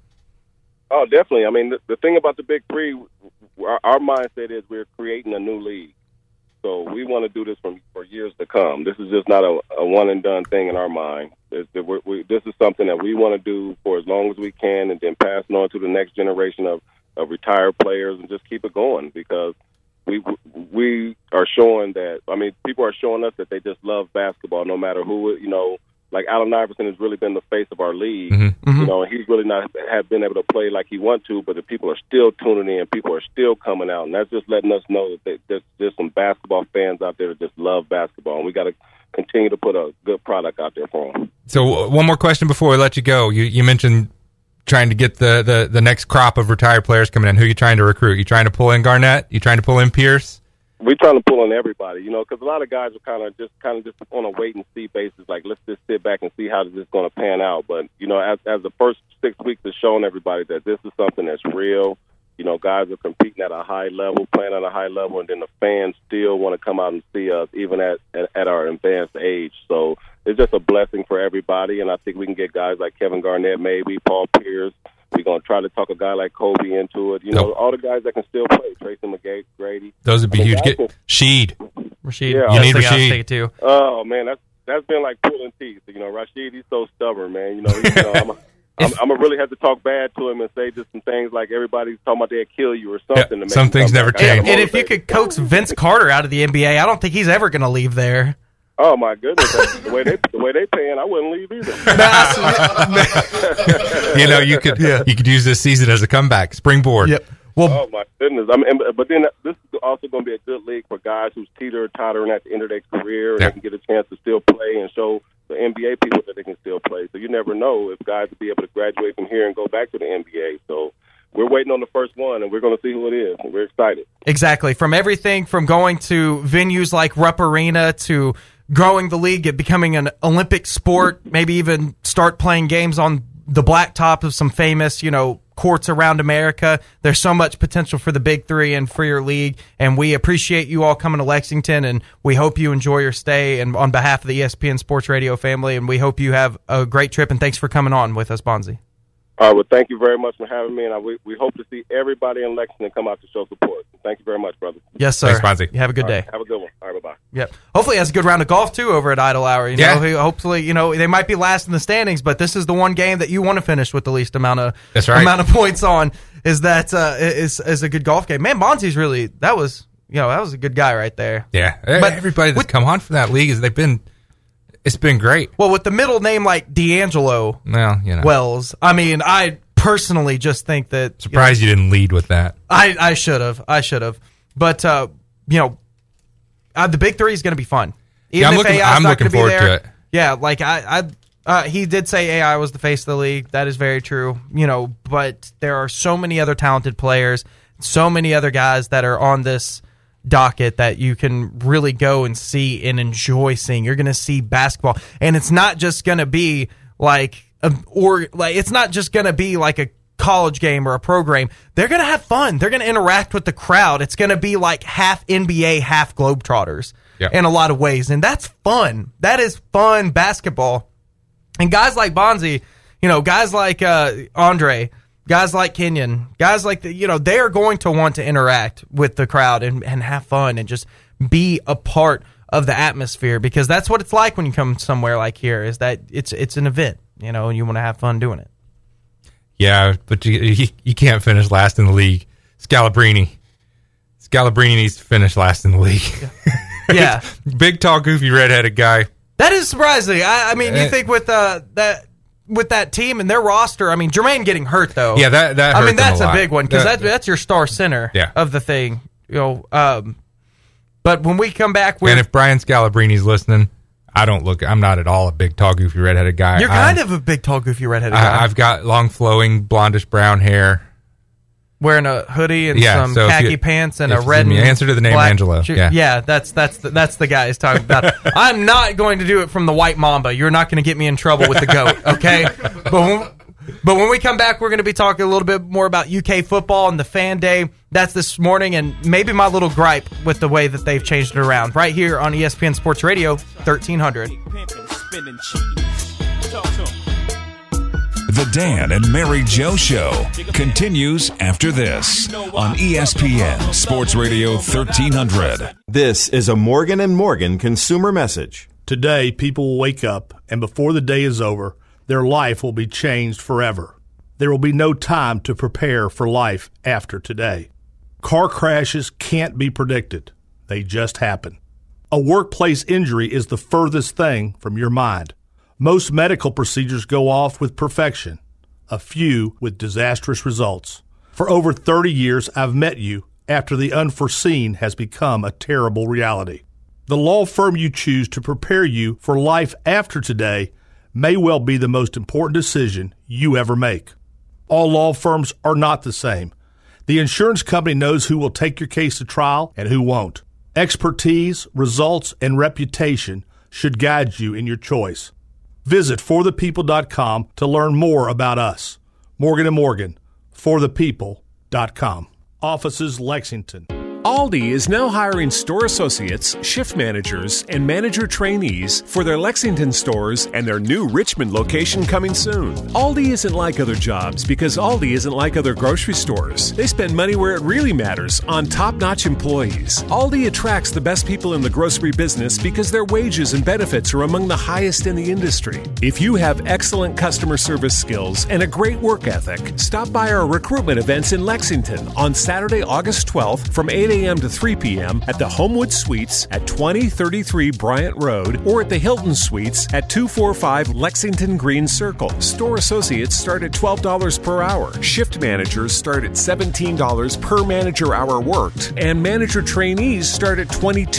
Oh, definitely. I mean, the thing about the Big Three, our mindset is we're creating a new league. So we want to do this for years to come. This is just not a one-and-done thing in our mind. This is something that we want to do for as long as we can, and then pass it on to the next generation of retired players and just keep it going, because we are showing that, I mean, people are showing us that they just love basketball no matter who, like Allen Iverson has really been the face of our league, and he's really not have been able to play like he wants to, but the people are still tuning in, people are still coming out, and that's just letting us know that there's some basketball fans out there that just love basketball, and we got to continue to put a good product out there for them. So one more question before we let you go. You mentioned trying to get the next crop of retired players coming in. Who are you trying to recruit? You trying to pull in Garnett? You trying to pull in Pierce? We're trying to pull in everybody, because a lot of guys are kind of just on a wait and see basis. Like, let's just sit back and see how this is going to pan out. But as the first 6 weeks has shown everybody that this is something that's real. Guys are competing at a high level, playing at a high level, and then the fans still want to come out and see us, even at our advanced age. So it's just a blessing for everybody, and I think we can get guys like Kevin Garnett, maybe Paul Pierce. We're going to try to talk a guy like Kobe into it. All the guys that can still play. Tracy McGrady. Those would be huge. Get Sheed. Rashid. Yeah, you need Rashid. Too. Oh, man, that's been like pulling teeth. Rashid, he's so stubborn, man. I'm going to really have to talk bad to him and say just some things like everybody's talking about they'll kill you or something. To make some things never change. And if you could coax Vince Carter out of the NBA, I don't think he's ever going to leave there. Oh my goodness! The way they paying, I wouldn't leave either. You could use this season as a comeback springboard. Yep. Well, oh my goodness! But then this is also going to be a good league for guys who's tottering at the end of their career, and they can get a chance to still play and show the NBA people that they can still play. So you never know if guys will be able to graduate from here and go back to the NBA. So we're waiting on the first one, and we're going to see who it is, and we're excited. Exactly. From everything from going to venues like Rupp Arena to growing the league, it becoming an Olympic sport, maybe even start playing games on the blacktop of some famous, courts around America. There's so much potential for the Big Three and for your league, and we appreciate you all coming to Lexington, and we hope you enjoy your stay, and on behalf of the ESPN Sports Radio family, and we hope you have a great trip, and thanks for coming on with us, Bonzi. All right, well, thank you very much for having me, and we hope to see everybody in Lexington come out to show support. Thank you very much, brother. Yes, sir. Thanks, Bonzi. You have a good day. Right, have a good one. All right, bye-bye. Yep. Hopefully he has a good round of golf, too, over at Idle Hour. You know, hopefully, you know, they might be last in the standings, but this is the one game that you want to finish with the least amount of points on, is a good golf game. Man, Bonzi's really, that was a good guy right there. Yeah. But everybody that's come on from that league, it's been great. Well, with the middle name like D'Angelo Wells, I mean, I personally just think that... Surprised you didn't lead with that. I should have. But, the Big Three is going to be fun. Even if I'm looking forward to it. Yeah, like he did say AI was the face of the league. That is very true. But there are so many other talented players, so many other guys that are on this docket that you can really go and see and enjoy seeing. You're going to see basketball, and it's not just going to be it's not just going to be like a college game or a pro game. They're going to have fun. They're going to interact with the crowd. It's going to be like half NBA, half Globetrotters in a lot of ways, and that's fun. That is fun basketball. And guys like Bonzi, guys like Andre, guys like Kenyon, guys like they are going to want to interact with the crowd and have fun and just be a part of the atmosphere, because that's what it's like when you come somewhere like here, is that it's an event, and you want to have fun doing it. Yeah, but you can't finish last in the league. Scalabrini needs to finish last in the league. Yeah. Big, tall, goofy, redheaded guy. That is surprising. I mean, you think with that team and their roster, I mean, Jermaine getting hurt, though. Yeah, that hurt I mean, that's them a big one, because that's your star center of the thing. But when we come back... And if Brian Scalabrini's listening, I'm not at all a big, tall, goofy, redheaded guy. You're kind of a big, tall, goofy, redheaded guy. I've got long, flowing, blondish brown hair. Wearing a hoodie and some khaki pants and a red and answer to the name black Angelo. Yeah, that's the guy he's talking about. I'm not going to do it from the White Mamba. You're not going to get me in trouble with the GOAT, okay? But when we come back, we're going to be talking a little bit more about UK football and the fan day. That's this morning, and maybe my little gripe with the way that they've changed it around. Right here on ESPN Sports Radio, 1300. The Dan and Mary Jo Show continues after this on ESPN Sports Radio 1300. This is a Morgan & Morgan consumer message. Today, people will wake up, and before the day is over, their life will be changed forever. There will be no time to prepare for life after today. Car crashes can't be predicted. They just happen. A workplace injury is the furthest thing from your mind. Most medical procedures go off with perfection, a few with disastrous results. For over 30 years, I've met you after the unforeseen has become a terrible reality. The law firm you choose to prepare you for life after today may well be the most important decision you ever make. All law firms are not the same. The insurance company knows who will take your case to trial and who won't. Expertise, results, and reputation should guide you in your choice. Visit forthepeople.com to learn more about us. Morgan & Morgan, forthepeople.com. Offices Lexington. Aldi is now hiring store associates, shift managers, and manager trainees for their Lexington stores and their new Richmond location coming soon. Aldi isn't like other jobs because Aldi isn't like other grocery stores. They spend money where it really matters, on top-notch employees. Aldi attracts the best people in the grocery business because their wages and benefits are among the highest in the industry. If you have excellent customer service skills and a great work ethic, stop by our recruitment events in Lexington on Saturday, August 12th from 8 a.m. to 3 p.m. at the Homewood Suites at 2033 Bryant Road or at the Hilton Suites at 245 Lexington Green Circle. Store associates start at $12 per hour. Shift managers start at $17 per manager hour worked. And manager trainees start at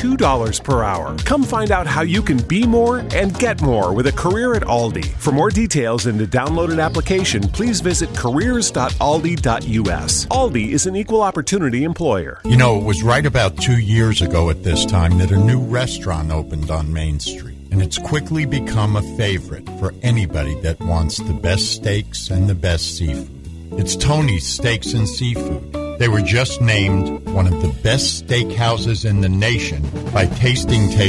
$22 per hour. Come find out how you can be more and get more with a career at Aldi. For more details and to download an application, please visit careers.aldi.us. Aldi is an equal opportunity employer. You know, it was right about 2 years ago at this time that a new restaurant opened on Main Street, and it's quickly become a favorite for anybody that wants the best steaks and the best seafood. It's Tony's Steaks and Seafood. They were just named one of the best steakhouses in the nation by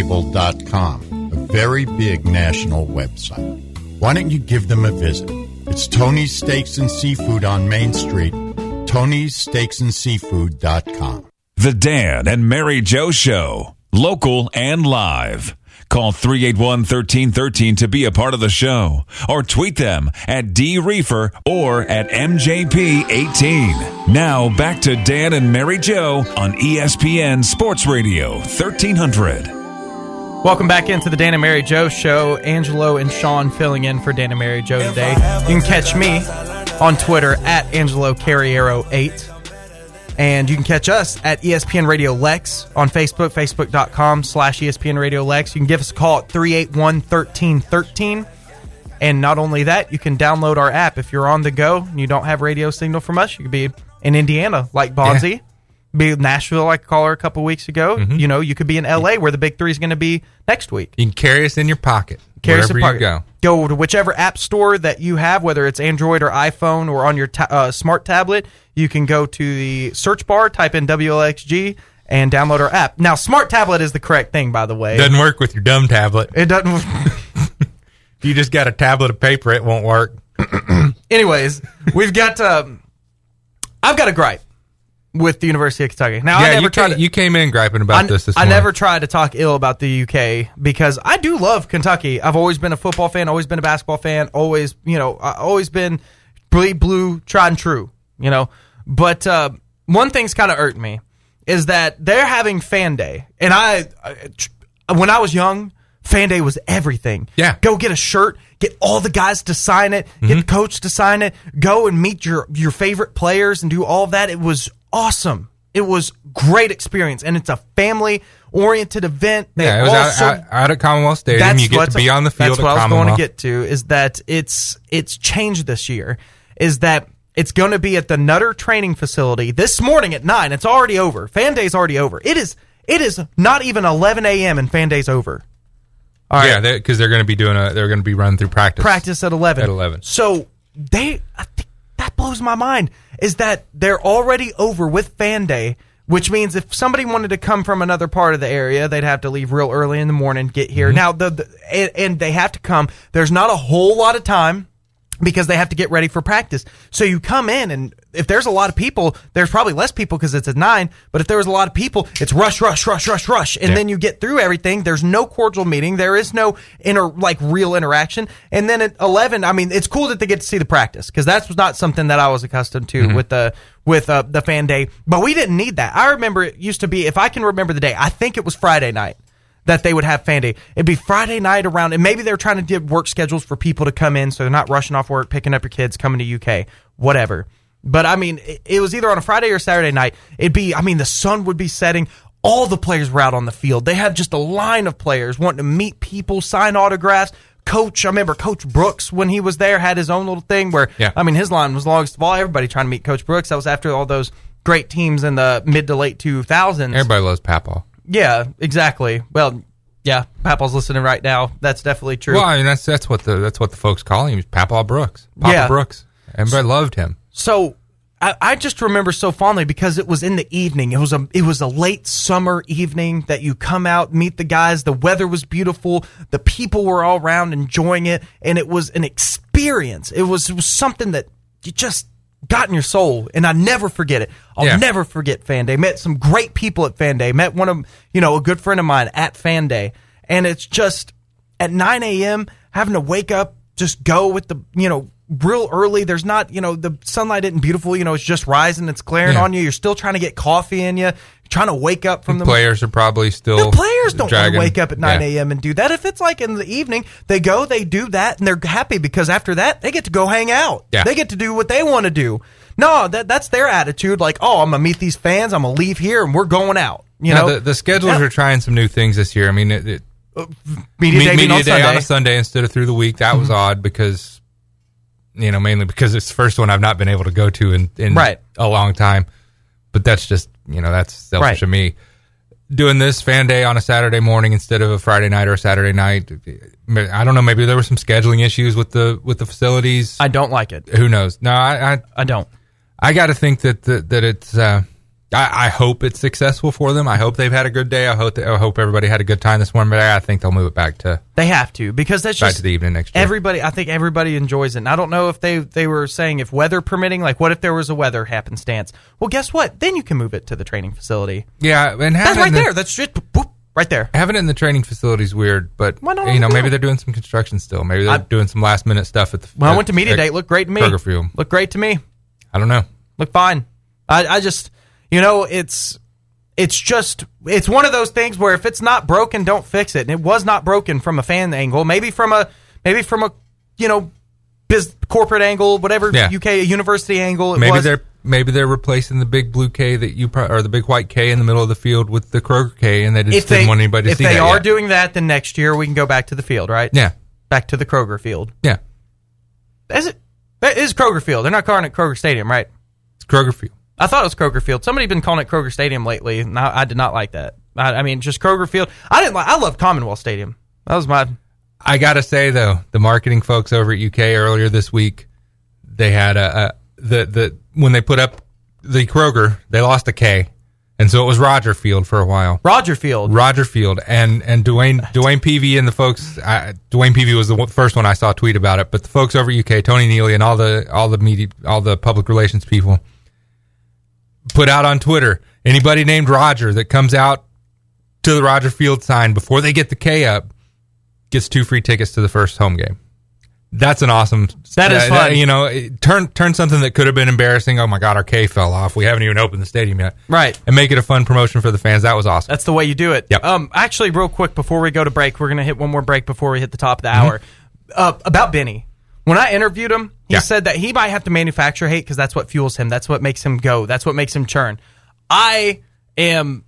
TastingTable.com, a very big national website. Why don't you give them a visit? It's Tony's Steaks and Seafood on Main Street. Tony'sSteaksandSeafood.com. The Dan and Mary Joe Show, local and live. Call 381-1313 to be a part of the show, or tweet them at DReefer or at MJP18. Now back to Dan and Mary Joe on ESPN Sports Radio 1300. Welcome back into the Dan and Mary Joe Show. Angelo and Sean filling in for Dan and Mary Joe today. You can catch me on Twitter at AngeloCarriero8. And you can catch us at ESPN Radio Lex on Facebook, facebook.com/ESPN Radio Lex. You can give us a call at 381-1313. And not only that, you can download our app. If you're on the go and you don't have radio signal from us, you could be in Indiana like Bonzi. Yeah. Be in Nashville like caller a couple weeks ago. Mm-hmm. You know, you could be in LA where the Big Three is going to be next week. You can carry us in your pocket. Wherever you go. Go to whichever app store that you have, whether it's Android or iPhone or on your smart tablet. You can go to the search bar, type in WLXG, and download our app. Now, smart tablet is the correct thing, by the way. Doesn't work with your dumb tablet. It doesn't. If you just got a tablet of paper, it won't work. Anyways, we've got. I've got a gripe with the University of Kentucky. Now, yeah, you came in griping about this morning. I never try to talk ill about the UK because I do love Kentucky. I've always been a football fan, always been a basketball fan, always been bleed blue, tried and true, you know. But one thing's kind of irked me is that they're having Fan Day. And when I was young, Fan Day was everything. Yeah. Go get a shirt, get all the guys to sign it, get the coach to sign it, go and meet your favorite players and do all of that. It was awesome. It was great experience, and it's a family-oriented event. Yeah, it was out at Commonwealth Stadium. You get to be on the field at Commonwealth. That's what I was going to get to, is that it's changed this year, is that it's going to be at the Nutter Training Facility this morning at 9. It's already over. Fan Day's already over. It is not even 11 a.m. and Fan Day's over. All right. Yeah, because they're going to be running through practice. Practice at 11. At 11. So I think that blows my mind, is that they're already over with Fan Day, which means if somebody wanted to come from another part of the area, they'd have to leave real early in the morning, get here. Now, and they have to come. There's not a whole lot of time because they have to get ready for practice. So you come in, and if there's a lot of people, there's probably less people because it's at 9, but if there was a lot of people, it's rush, and then you get through everything. There's no cordial meeting. There is no real interaction. And then at 11, I mean, it's cool that they get to see the practice because that's not something that I was accustomed to with the Fan Day. But we didn't need that. I remember it used to be, if I can remember the day, I think it was Friday night that they would have Fan Day. It'd be Friday night around, and maybe they're trying to give work schedules for people to come in so they're not rushing off work, picking up your kids, coming to UK, whatever. But, I mean, it was either on a Friday or Saturday night. The sun would be setting. All the players were out on the field. They had just a line of players wanting to meet people, sign autographs. I remember Coach Brooks, when he was there, had his own little thing where, his line was longest of all. Everybody trying to meet Coach Brooks. That was after all those great teams in the mid to late 2000s. Everybody loves Papaw. Yeah, exactly. Well, yeah, Papaw's listening right now. That's definitely true. Well, I mean, that's what the folks call him. Papaw Brooks. Papa Brooks. Everybody loved him. So I just remember so fondly because it was in the evening. It was a late summer evening that you come out, meet the guys. The weather was beautiful. The people were all around enjoying it, and it was an experience. It was something that you just got in your soul, and I never forget it. I'll never forget Fan Day. Met some great people at Fan Day. Met one of, a good friend of mine at Fan Day. And it's just at 9 a.m. having to wake up, just go with the, real early. There's not, the sunlight isn't beautiful. It's just rising. It's glaring on you. You're still trying to get coffee in you. You're trying to wake up from the players are probably still. The players don't want to wake up at 9 a.m. and do that. If it's like in the evening, they go, they do that, and they're happy because after that, they get to go hang out. Yeah. They get to do what they want to do. No, that's their attitude. Like, I'm going to meet these fans. I'm going to leave here, and we're going out. The schedulers are trying some new things this year. I mean, Media Day on a Sunday instead of through the week. That was odd because, mainly because it's the first one I've not been able to go to in a long time. But that's just, that's selfish of me. Doing this Fan Day on a Saturday morning instead of a Friday night or a Saturday night. I don't know. Maybe there were some scheduling issues with the facilities. I don't like it. Who knows? No, I don't. I got to think that it's I hope it's successful for them. I hope they've had a good day. I hope everybody had a good time this morning, but I think they'll move it back to... They have to, because that's back just... to the evening next year. I think everybody enjoys it. And I don't know if they were saying if weather permitting, like what if there was a weather happenstance? Well, guess what? Then you can move it to the training facility. Yeah, and that's right there. That's just whoop, right there. Having it in the training facility is weird, but maybe they're doing some construction still. Maybe they're doing some last minute stuff at the... When I went to media day, it looked great to me. Kroger Field. Looked great to me. I don't know. Looked fine. I just, it's one of those things where if it's not broken, don't fix it. And it was not broken from a fan angle. Maybe from a corporate angle, whatever, UK university angle. Maybe they're replacing the big blue K or the big white K in the middle of the field with the Kroger K, and they just didn't want anybody to see that. If they are doing that, then next year we can go back to the field, right? Yeah, back to the Kroger Field. Yeah, That is Kroger Field. They're not calling it Kroger Stadium, right? It's Kroger Field. I thought it was Kroger Field. Somebody's been calling it Kroger Stadium lately, and I did not like that. I mean, just Kroger Field. I love Commonwealth Stadium. That was my... I got to say, though, the marketing folks over at UK earlier this week, they had when they put up the Kroger, they lost a K, and so it was Roger Field for a while. Roger Field, and Dwayne Peavy and the folks. Dwayne Peavy was the first one I saw tweet about it, but the folks over at UK, Tony Neely, and all the media, all the public relations people, put out on Twitter, anybody named Roger that comes out to the Roger Field sign before they get the K up gets 2 free tickets to the first home game. That's an awesome... That is fun. Turn something that could have been embarrassing, oh my God, our K fell off, we haven't even opened the stadium yet. Right. And make it a fun promotion for the fans. That was awesome. That's the way you do it. Yep. Actually, real quick, before we go to break, we're going to hit one more break before we hit the top of the hour. About Benny. When I interviewed him, he said that he might have to manufacture hate because that's what fuels him. That's what makes him go. That's what makes him churn. I'm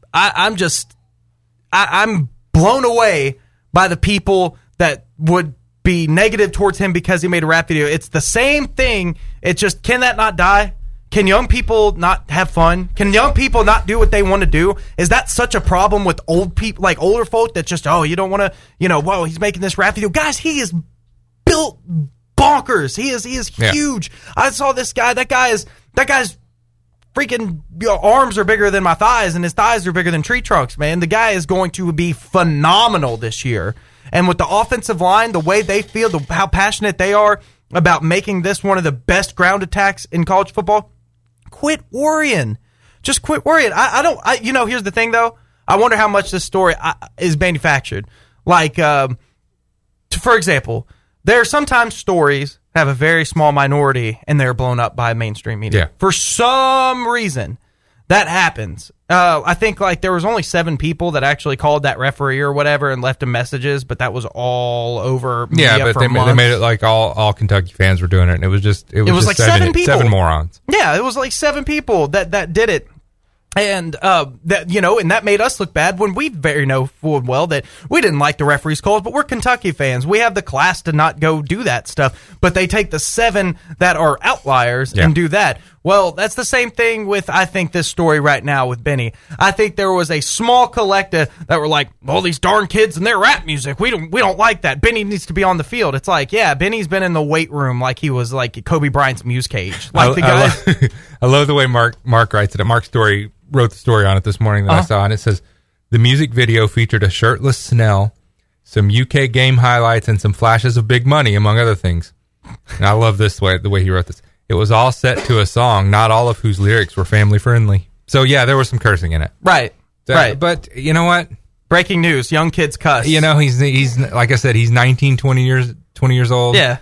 blown away by the people that would be negative towards him because he made a rap video. It's the same thing. It's just, can that not die? Can young people not have fun? Can young people not do what they want to do? Is that such a problem with old people, like older folk that just, you don't want to, whoa, he's making this rap video. Guys, he is built bonkers. He is huge. I saw this guy. That guy's freaking arms are bigger than my thighs, and his thighs are bigger than tree trunks, man. The guy is going to be phenomenal this year. And with the offensive line, the way they feel, how passionate they are about making this one of the best ground attacks in college football, quit worrying. Just quit worrying. Here's the thing, though. I wonder how much this story is manufactured. Like, for example, there are sometimes stories that have a very small minority and they're blown up by mainstream media. Yeah. For some reason, that happens. I think like there was only 7 people that actually called that referee or whatever and left him messages, but that was all over media but for they months. made it like all Kentucky fans were doing it, and it was just like 7 people. 7 morons. Yeah, it was like 7 people that did it. And that made us look bad when we very know full well that we didn't like the referees' calls, but we're Kentucky fans. We have the class to not go do that stuff. But they take the 7 that are outliers and do that. Well, that's the same thing with, I think, this story right now with Benny. I think there was a small collective that were like, all these darn kids and their rap music. We don't like that. Benny needs to be on the field. It's like, yeah, Benny's been in the weight room like he was like Kobe Bryant's Muse Cage. Like I love the way Mark writes it. Mark Story wrote the story on it this morning that I saw, and it says, the music video featured a shirtless Snell, some UK game highlights, and some flashes of big money, among other things. And I love the way he wrote this. It was all set to a song, not all of whose lyrics were family friendly. So yeah, there was some cursing in it. Right. But you know what? Breaking news, young kids cuss. He's like I said, he's 19, 20 years old. Yeah.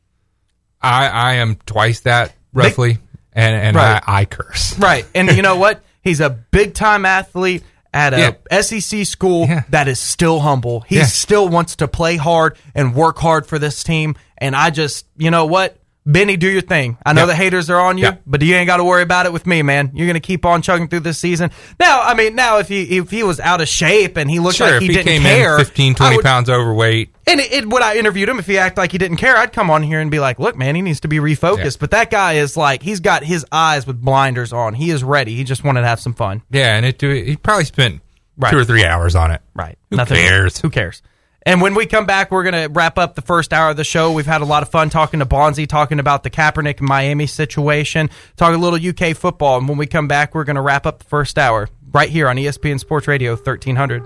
I am twice that, roughly, and right. I curse. Right. And you know what? He's a big-time athlete at a SEC school that is still humble. He still wants to play hard and work hard for this team. And I just, you know what? Benny, do your thing. I know the haters are on you, but you ain't got to worry about it with me, man. You're going to keep on chugging through this season. Now, if he was out of shape and he looked like he didn't care. If he came in 15, 20 pounds overweight. And when I interviewed him, if he acted like he didn't care, I'd come on here and be like, look, man, he needs to be refocused. Yeah. But that guy is like, he's got his eyes with blinders on. He is ready. He just wanted to have some fun. Yeah, and he probably spent 2 or 3 hours on it. Right. Who cares? Who cares? And when we come back, we're going to wrap up the first hour of the show. We've had a lot of fun talking to Bonzi, talking about the Kaepernick and Miami situation, talking a little UK football. And when we come back, we're going to wrap up the first hour right here on ESPN Sports Radio 1300.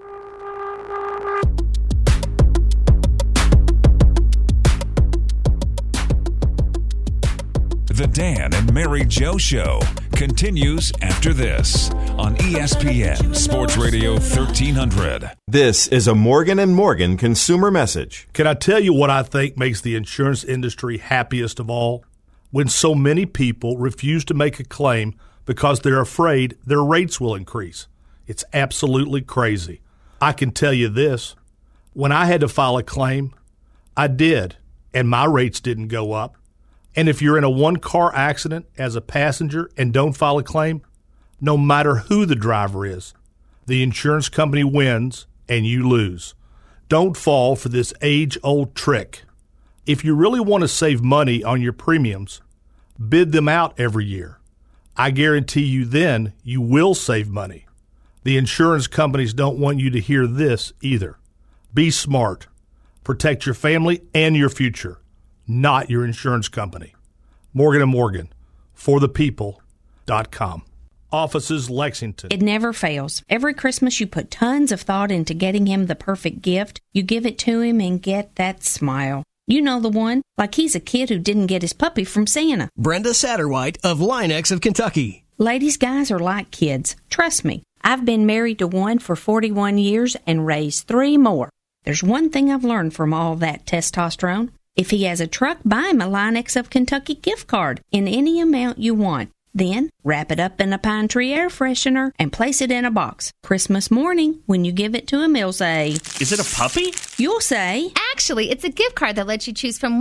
The Dan and Mary Jo Show continues after this on ESPN Sports Radio 1300. This is a Morgan & Morgan consumer message. Can I tell you what I think makes the insurance industry happiest of all? When so many people refuse to make a claim because they're afraid their rates will increase. It's absolutely crazy. I can tell you this. When I had to file a claim, I did, and my rates didn't go up. And if you're in a one-car accident as a passenger and don't file a claim, no matter who the driver is, the insurance company wins and you lose. Don't fall for this age-old trick. If you really want to save money on your premiums, bid them out every year. I guarantee you then you will save money. The insurance companies don't want you to hear this either. Be smart. Protect your family and your future. Not your insurance company. Morgan & Morgan, forthepeople.com. Offices Lexington. It never fails. Every Christmas you put tons of thought into getting him the perfect gift. You give it to him and get that smile. You know the one, like he's a kid who didn't get his puppy from Santa. Brenda Satterwhite of Linex of Kentucky. Ladies, guys are like kids. Trust me. I've been married to one for 41 years and raised 3 more. There's one thing I've learned from all that testosterone. If he has a truck, buy him a Linex of Kentucky gift card in any amount you want. Then, wrap it up in a Pine Tree air freshener and place it in a box. Christmas morning, when you give it to him, he'll say, "Is it a puppy?" You'll say, "Actually, it's a gift card that lets you choose from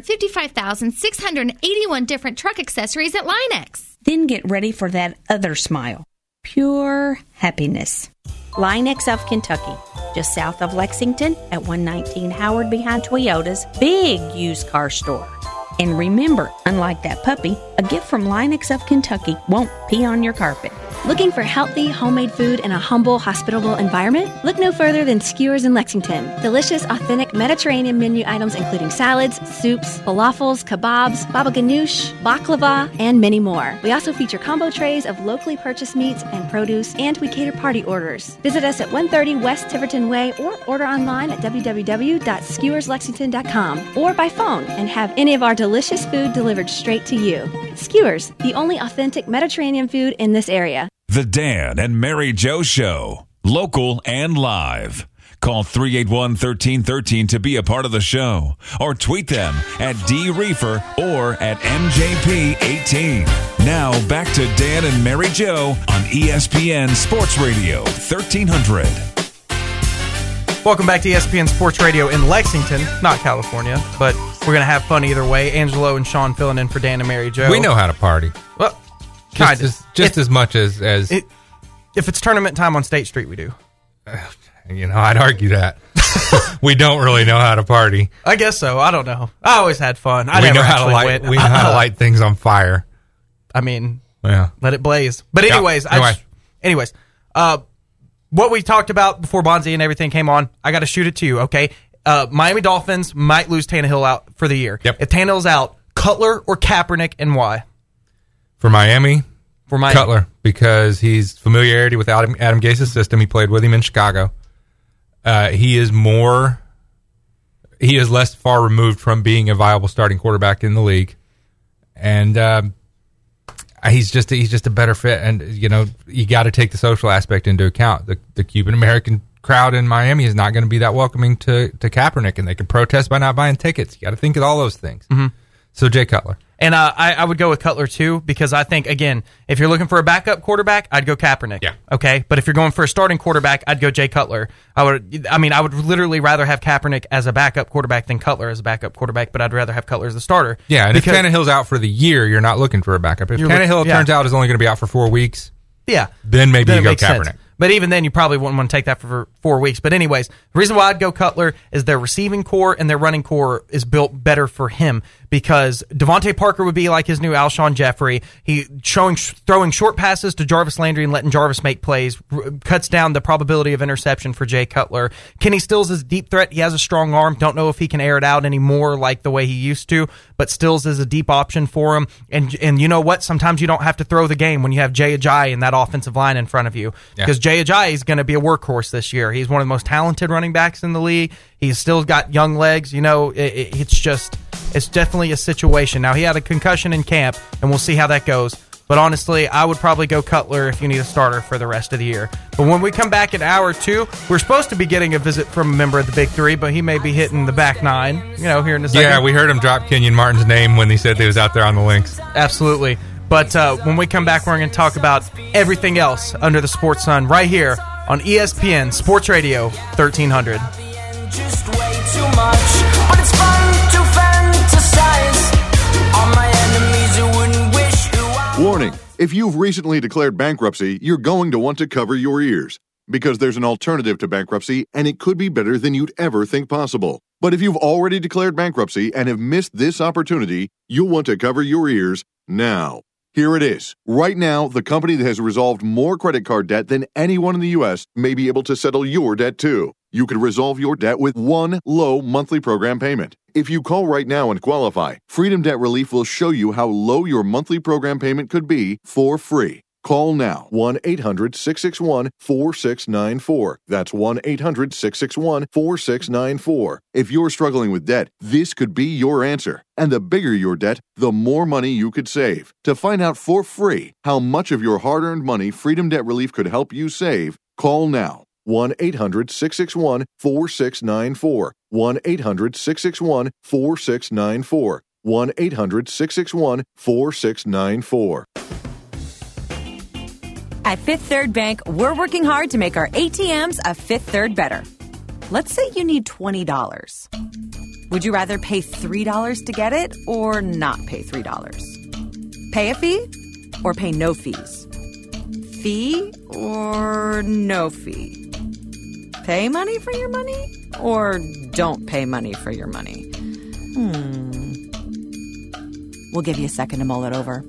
155,681 different truck accessories at Linex." Then get ready for that other smile. Pure happiness. Linex of Kentucky, just south of Lexington at 119 Howard behind Toyota's big used car store. And remember, unlike that puppy, a gift from Linex of Kentucky won't pee on your carpet. Looking for healthy, homemade food in a humble, hospitable environment? Look no further than Skewers in Lexington. Delicious, authentic Mediterranean menu items including salads, soups, falafels, kebabs, baba ganoush, baklava, and many more. We also feature combo trays of locally purchased meats and produce, and we cater party orders. Visit us at 130 West Tiverton Way or order online at www.skewerslexington.com or by phone and have any of our delicious food delivered straight to you. Skewers, the only authentic Mediterranean food in this area. The Dan and Mary Jo Show, local and live. Call 381-1313 to be a part of the show or tweet them at DReefer or at MJP18. Now back to Dan and Mary Jo on ESPN Sports Radio 1300. Welcome back to ESPN Sports Radio in Lexington, not California, but we're going to have fun either way. Angelo and Sean filling in for Dan and Mary Jo. We know how to party. Well, kind of. Just as much as if it's tournament time on State Street, we do. I'd argue that. We don't really know how to party. I guess so. I don't know. I always had fun. We know how to light things on fire. I mean, yeah. Let it blaze. But anyways, what we talked about before Bonzi and everything came on, I got to shoot it to you, okay? Miami Dolphins might lose Tannehill out for the year. Yep. If Tannehill's out, Cutler or Kaepernick, and why? For Miami, Cutler, because he's familiarity with Adam Gase's system. He played with him in Chicago. He is less far removed from being a viable starting quarterback in the league, and he's just a better fit. And you got to take the social aspect into account. The Cuban American crowd in Miami is not going to be that welcoming to Kaepernick, and they can protest by not buying tickets. You got to think of all those things. Mm-hmm. So Jay Cutler. And I would go with Cutler, too, because I think, again, if you're looking for a backup quarterback, I'd go Kaepernick. Yeah. Okay? But if you're going for a starting quarterback, I'd go Jay Cutler. I would literally rather have Kaepernick as a backup quarterback than Cutler as a backup quarterback, but I'd rather have Cutler as the starter. Yeah, and if Tannehill's out for the year, you're not looking for a backup. If Tannehill turns out is only going to be out for 4 weeks, yeah, then maybe you go Kaepernick. Sense. But even then, you probably wouldn't want to take that for 4 weeks. But anyways, the reason why I'd go Cutler is their receiving core and their running core is built better for him, because Devontae Parker would be like his new Alshon Jeffrey. He throwing short passes to Jarvis Landry and letting Jarvis make plays cuts down the probability of interception for Jay Cutler. Kenny Stills is a deep threat. He has a strong arm. Don't know if he can air it out anymore like the way he used to, but Stills is a deep option for him. And you know what? Sometimes you don't have to throw the game when you have Jay Ajayi and that offensive line in front of you, because Jay Ajayi is going to be a workhorse this year. He's one of the most talented running backs in the league. He's still got young legs. It's definitely a situation. Now, he had a concussion in camp, and we'll see how that goes. But honestly, I would probably go Cutler if you need a starter for the rest of the year. But when we come back in hour 2, we're supposed to be getting a visit from a member of the Big Three, but he may be hitting the back 9, here in a second. Yeah, we heard him drop Kenyon Martin's name when he said he was out there on the links. Absolutely. But when we come back, we're going to talk about everything else under the sports sun right here on ESPN Sports Radio 1300. Just way too much, but it's fun to fantasize. All my enemies who wouldn't wish who I... Warning, if you've recently declared bankruptcy, you're going to want to cover your ears, because there's an alternative to bankruptcy, and it could be better than you'd ever think possible. But if you've already declared bankruptcy and have missed this opportunity, you'll want to cover your ears now. Here it is. Right now, the company that has resolved more credit card debt than anyone in the U.S. may be able to settle your debt too. You could resolve your debt with one low monthly program payment. If you call right now and qualify, Freedom Debt Relief will show you how low your monthly program payment could be for free. Call now, 1-800-661-4694. That's 1-800-661-4694. If you're struggling with debt, this could be your answer. And the bigger your debt, the more money you could save. To find out for free how much of your hard-earned money Freedom Debt Relief could help you save, call now. 1-800-661-4694. 1-800-661-4694. 1-800-661-4694. At Fifth Third Bank, we're working hard to make our ATMs a Fifth Third better. Let's say you need $20. Would you rather pay $3 to get it or not pay $3? Pay a fee or pay no fees? Fee or no fee? Pay money for your money or don't pay money for your money? We'll give you a second to mull it over.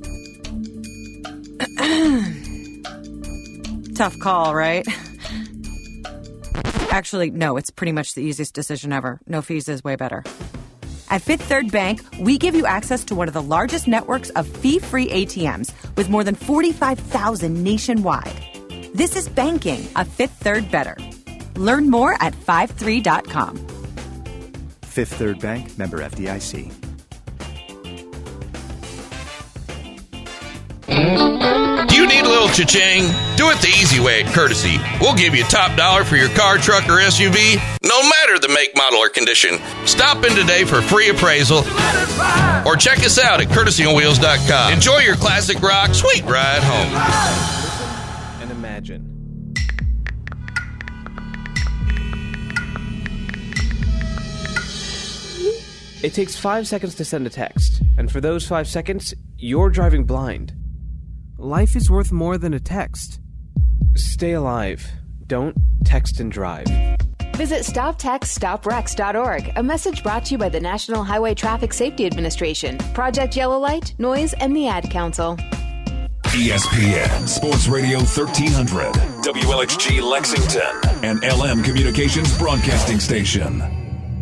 Tough call, right? Actually, no, it's pretty much the easiest decision ever. No fees is way better. At Fifth Third Bank, we give you access to one of the largest networks of fee-free ATMs with more than 45,000 nationwide. This is banking a Fifth Third better. Learn more at 53.com. Fifth Third Bank, member FDIC. Do you need a little cha-ching? Do it the easy way at Courtesy. We'll give you top dollar for your car, truck, or SUV, no matter the make, model, or condition. Stop in today for free appraisal or check us out at courtesyonwheels.com. Enjoy your classic rock, sweet ride home. Listen and imagine. It takes 5 seconds to send a text, and for those 5 seconds, you're driving blind. Life is worth more than a text. Stay alive. Don't text and drive. Visit StopTextStopWrecks.org, a message brought to you by the National Highway Traffic Safety Administration, Project Yellow Light, Noise, and the Ad Council. ESPN Sports Radio 1300, WLXG Lexington, and LM Communications Broadcasting Station.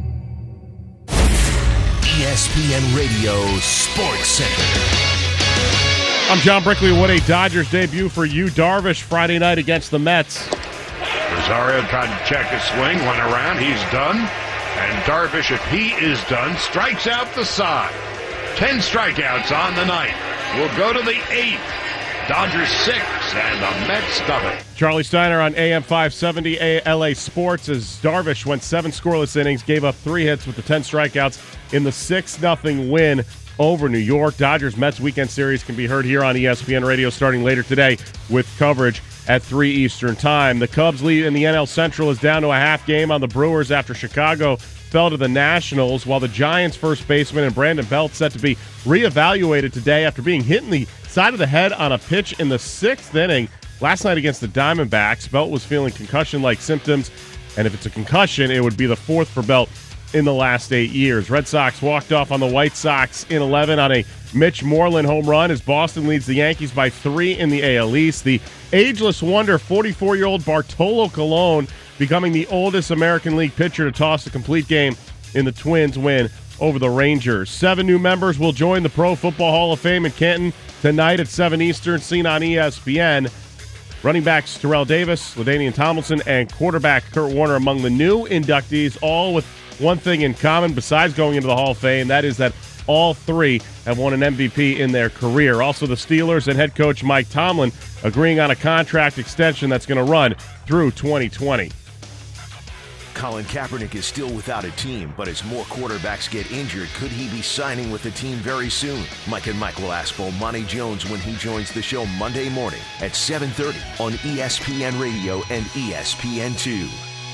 ESPN Radio Sports Center. I'm John Brickley. What a Dodgers debut for Yu Darvish Friday night against the Mets. Rosario tried to check his swing, went around, he's done. And Darvish, if he is done, strikes out the side. 10 strikeouts on the night. We'll go to the 8th. Dodgers 6, and the Mets stub it. Charlie Steiner on AM 570 LA Sports as Darvish went 7 scoreless innings, gave up 3 hits with the 10 strikeouts in the 6-0 win over New York. Dodgers-Mets weekend series can be heard here on ESPN Radio starting later today with coverage at 3 Eastern Time. The Cubs lead in the NL Central is down to a half game on the Brewers after Chicago fell to the Nationals, while the Giants' first baseman and Brandon Belt set to be reevaluated today after being hit in the side of the head on a pitch in the 6th inning. last night against the Diamondbacks. Belt was feeling concussion-like symptoms, and if it's a concussion, it would be the fourth for Belt in the last 8 years. Red Sox walked off on the White Sox in 11 on a Mitch Moreland home run as Boston leads the Yankees by 3 in the AL East. The ageless wonder, 44-year-old Bartolo Colon, becoming the oldest American League pitcher to toss a complete game in the Twins' win over the Rangers. 7 new members will join the Pro Football Hall of Fame in Canton tonight at 7 Eastern, seen on ESPN. Running backs Terrell Davis, LaDainian Tomlinson, and quarterback Kurt Warner among the new inductees, all with one thing in common besides going into the Hall of Fame. That is that all 3 have won an MVP in their career. Also, the Steelers and head coach Mike Tomlin agreeing on a contract extension that's going to run through 2020. Colin Kaepernick is still without a team, but as more quarterbacks get injured, could he be signing with the team very soon? Mike and Mike will ask Bomani Jones when he joins the show Monday morning at 7:30 on ESPN Radio and ESPN2.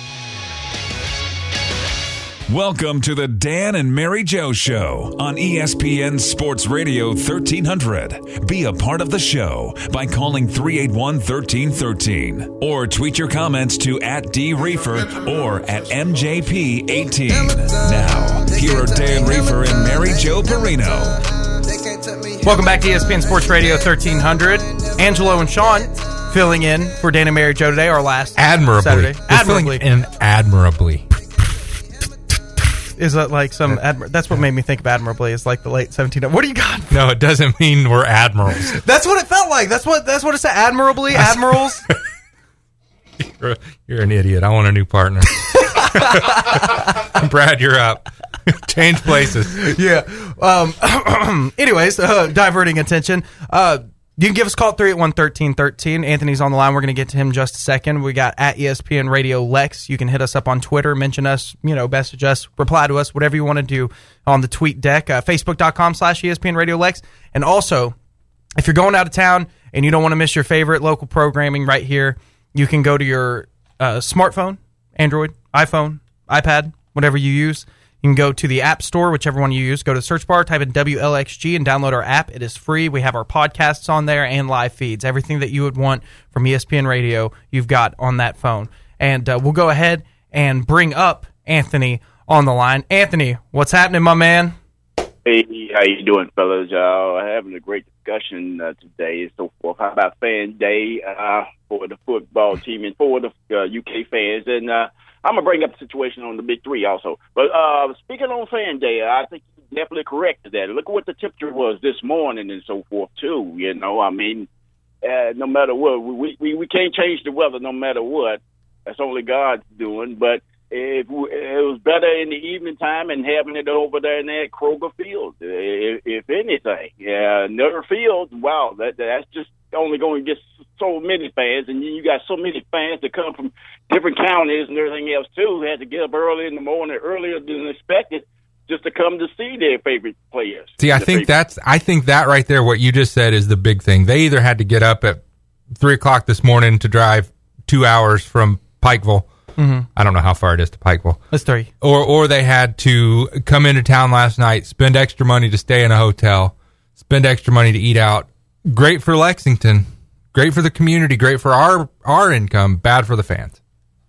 Welcome to the Dan and Mary Jo Show on ESPN Sports Radio 1300. Be a part of the show by calling 381-1313 or tweet your comments to @DReefer or @MJP18. Now, here are Dan Reefer and Mary Jo Perino. Welcome back to ESPN Sports Radio 1300. Angelo and Sean filling in for Dan and Mary Jo today, our last Saturday. Admirably. Admirably. Is that like some... that's what made me think of admirably, is like the late 1700s. What do you got? No, it doesn't mean we're admirals. That's what it felt like. That's what it said. Admirably, admirals. You're an idiot. I want a new partner. Brad, you're up. Change places. Yeah. Anyways, diverting attention. You can give us a call at 381-1313. Anthony's on the line. We're going to get to him in just a second. We got @ESPN Radio Lex. You can hit us up on Twitter, mention us, message us, reply to us, whatever you want to do on the tweet deck. Facebook.com/ESPN Radio Lex. And also, if you're going out of town and you don't want to miss your favorite local programming right here, you can go to your smartphone, Android, iPhone, iPad, whatever you use. You can go to the App Store, whichever one you use. Go to the search bar, type in WLXG, and download our app. It is free. We have our podcasts on there and live feeds. Everything that you would want from ESPN Radio, you've got on that phone. And we'll go ahead and bring up Anthony on the line. Anthony, what's happening, my man? Hey, how you doing, fellas? Having a great discussion today and so forth. How about Fan Day for the football team and for the UK fans? And I'm going to bring up the situation on the Big Three also. But speaking on Fan Day, I think you're definitely correct to that. Look at what the temperature was this morning and so forth, too. No matter what, we can't change the weather no matter what. That's only God's doing. But it was better in the evening time and having it over there in that Kroger Field, if anything. Another field, wow, that's just only going to get so many fans, and you got so many fans that come from different counties and everything else too. Had to get up early in the morning, earlier than expected, just to come to see their favorite players. See, I think that right there, what you just said, is the big thing. They either had to get up at 3:00 this morning to drive 2 hours from Pikeville. Mm-hmm. I don't know how far it is to Pikeville. That's 3. Or they had to come into town last night, spend extra money to stay in a hotel, spend extra money to eat out. Great for Lexington, great for the community, great for our income, bad for the fans.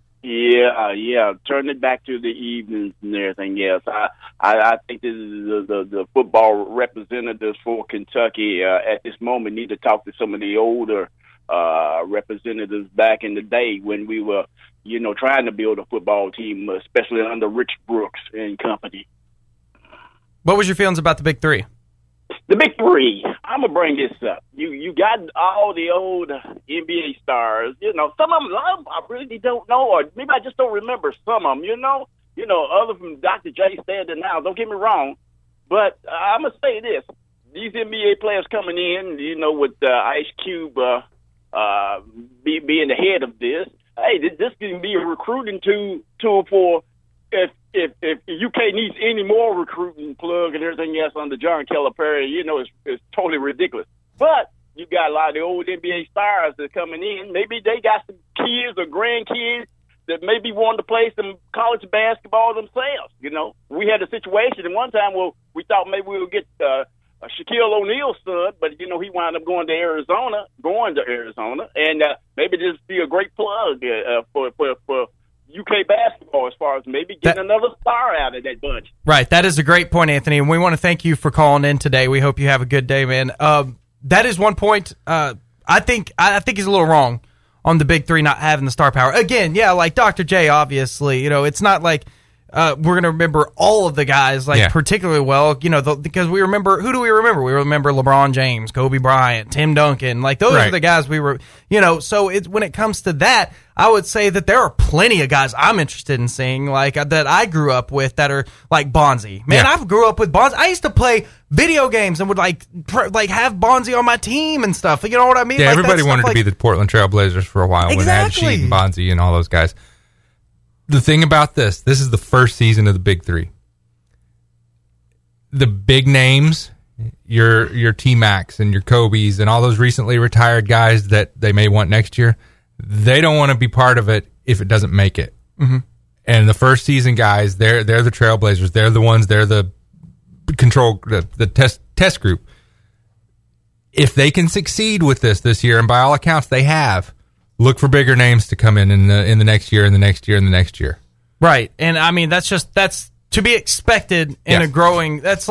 Yeah. Turn it back to the evenings and everything else. I think this is the football representatives for Kentucky at this moment need to talk to some of the older representatives back in the day when we were, trying to build a football team, especially under Rich Brooks and company. What was your feelings about the Big Three? The Big Three, I'm going to bring this up. You got all the old NBA stars. Some of them I really don't know, or maybe I just don't remember some of them, other from Dr. J standing now. Don't get me wrong. But I'm going to say this. These NBA players coming in, with Ice Cube being the head of this, hey, this can be a recruiting tool for if UK needs any more recruiting plug and everything else under John Calipari, it's totally ridiculous. But you got a lot of the old NBA stars that are coming in. Maybe they got some kids or grandkids that maybe wanted to play some college basketball themselves. We had a situation at one time where we thought maybe we would get Shaquille O'Neal's son, but he wound up going to Arizona, and maybe this be a great plug for UK basketball as far as maybe getting another star out of that bunch. Right, that is a great point, Anthony, and we want to thank you for calling in today. We hope you have a good day, man. That is one point. I think he's a little wrong on the Big Three not having the star power. Again, yeah, like Dr. J, obviously, it's not like we're going to remember all of the guys particularly well, because we remember, who do we remember? We remember LeBron James, Kobe Bryant, Tim Duncan, those are the guys we were, so when it comes to that, I would say that there are plenty of guys I'm interested in seeing, that I grew up with that are like Bonzi. Man, I grew up with Bonzi. I used to play video games and would have Bonzi on my team and stuff. You know what I mean? Yeah, everybody wanted to be the Portland Trailblazers for a while when they had Sheet and Bonzi and all those guys. The thing about this is the first season of the Big Three. The big names, your T-Macs and your Kobe's and all those recently retired guys that they may want next year, they don't want to be part of it if it doesn't make it. Mm-hmm. And the first season guys, they're the Trailblazers. They're the ones, they're the test group. If they can succeed with this year, and by all accounts they have, look for bigger names to come in the next year and the next year and the next year. Right. And I mean, that's to be expected in a growing, that's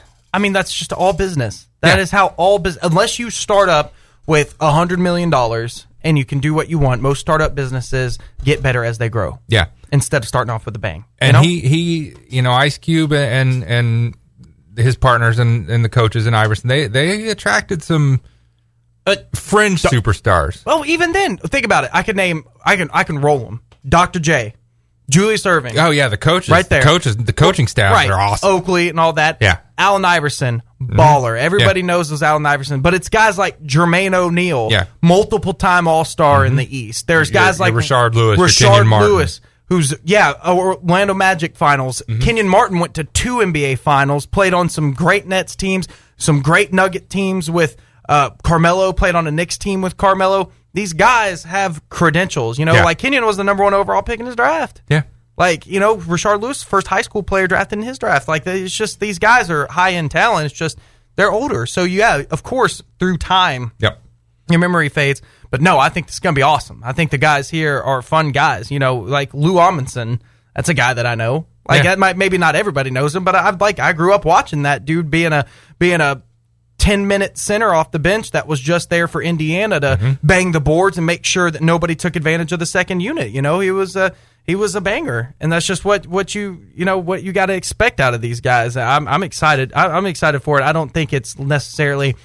just all business. That is how all business, unless you start up with $100 million and you can do what you want, most startup businesses get better as they grow. Yeah. Instead of starting off with a bang. And he Ice Cube and his partners and the coaches in Iverson, they attracted some fringe superstars. Well, even then, think about it. I can roll them. Dr. J, Julius Erving. Oh yeah, the coaches right there. The coaching staff are awesome. Oakley and all that. Yeah. Allen Iverson, baller. Everybody knows those Allen Iverson, but it's guys like Jermaine O'Neal, multiple time All-Star in the East. There's guys like Rashard Lewis, who's Orlando Magic finals. Kenyon Martin went to 2 NBA finals, played on some great Nets teams, some great Nugget teams with Carmelo, played on a Knicks team with Carmelo. These guys have credentials, like Kenyon was the number 1 overall pick in his draft. Yeah. Rashard Lewis, first high school player drafted in his draft. It's just, these guys are high-end talent. It's just, they're older. So, of course, through time, your memory fades. But no, I think this is going to be awesome. I think the guys here are fun guys. Like Lou Amundsen, that's a guy that I know. That maybe not everybody knows him, but I grew up watching that dude being a 10-minute center off the bench that was just there for Indiana to bang the boards and make sure that nobody took advantage of the second unit. He was a banger, and that's just what you got to expect out of these guys. I'm excited. I'm excited for it. I don't think it's necessarily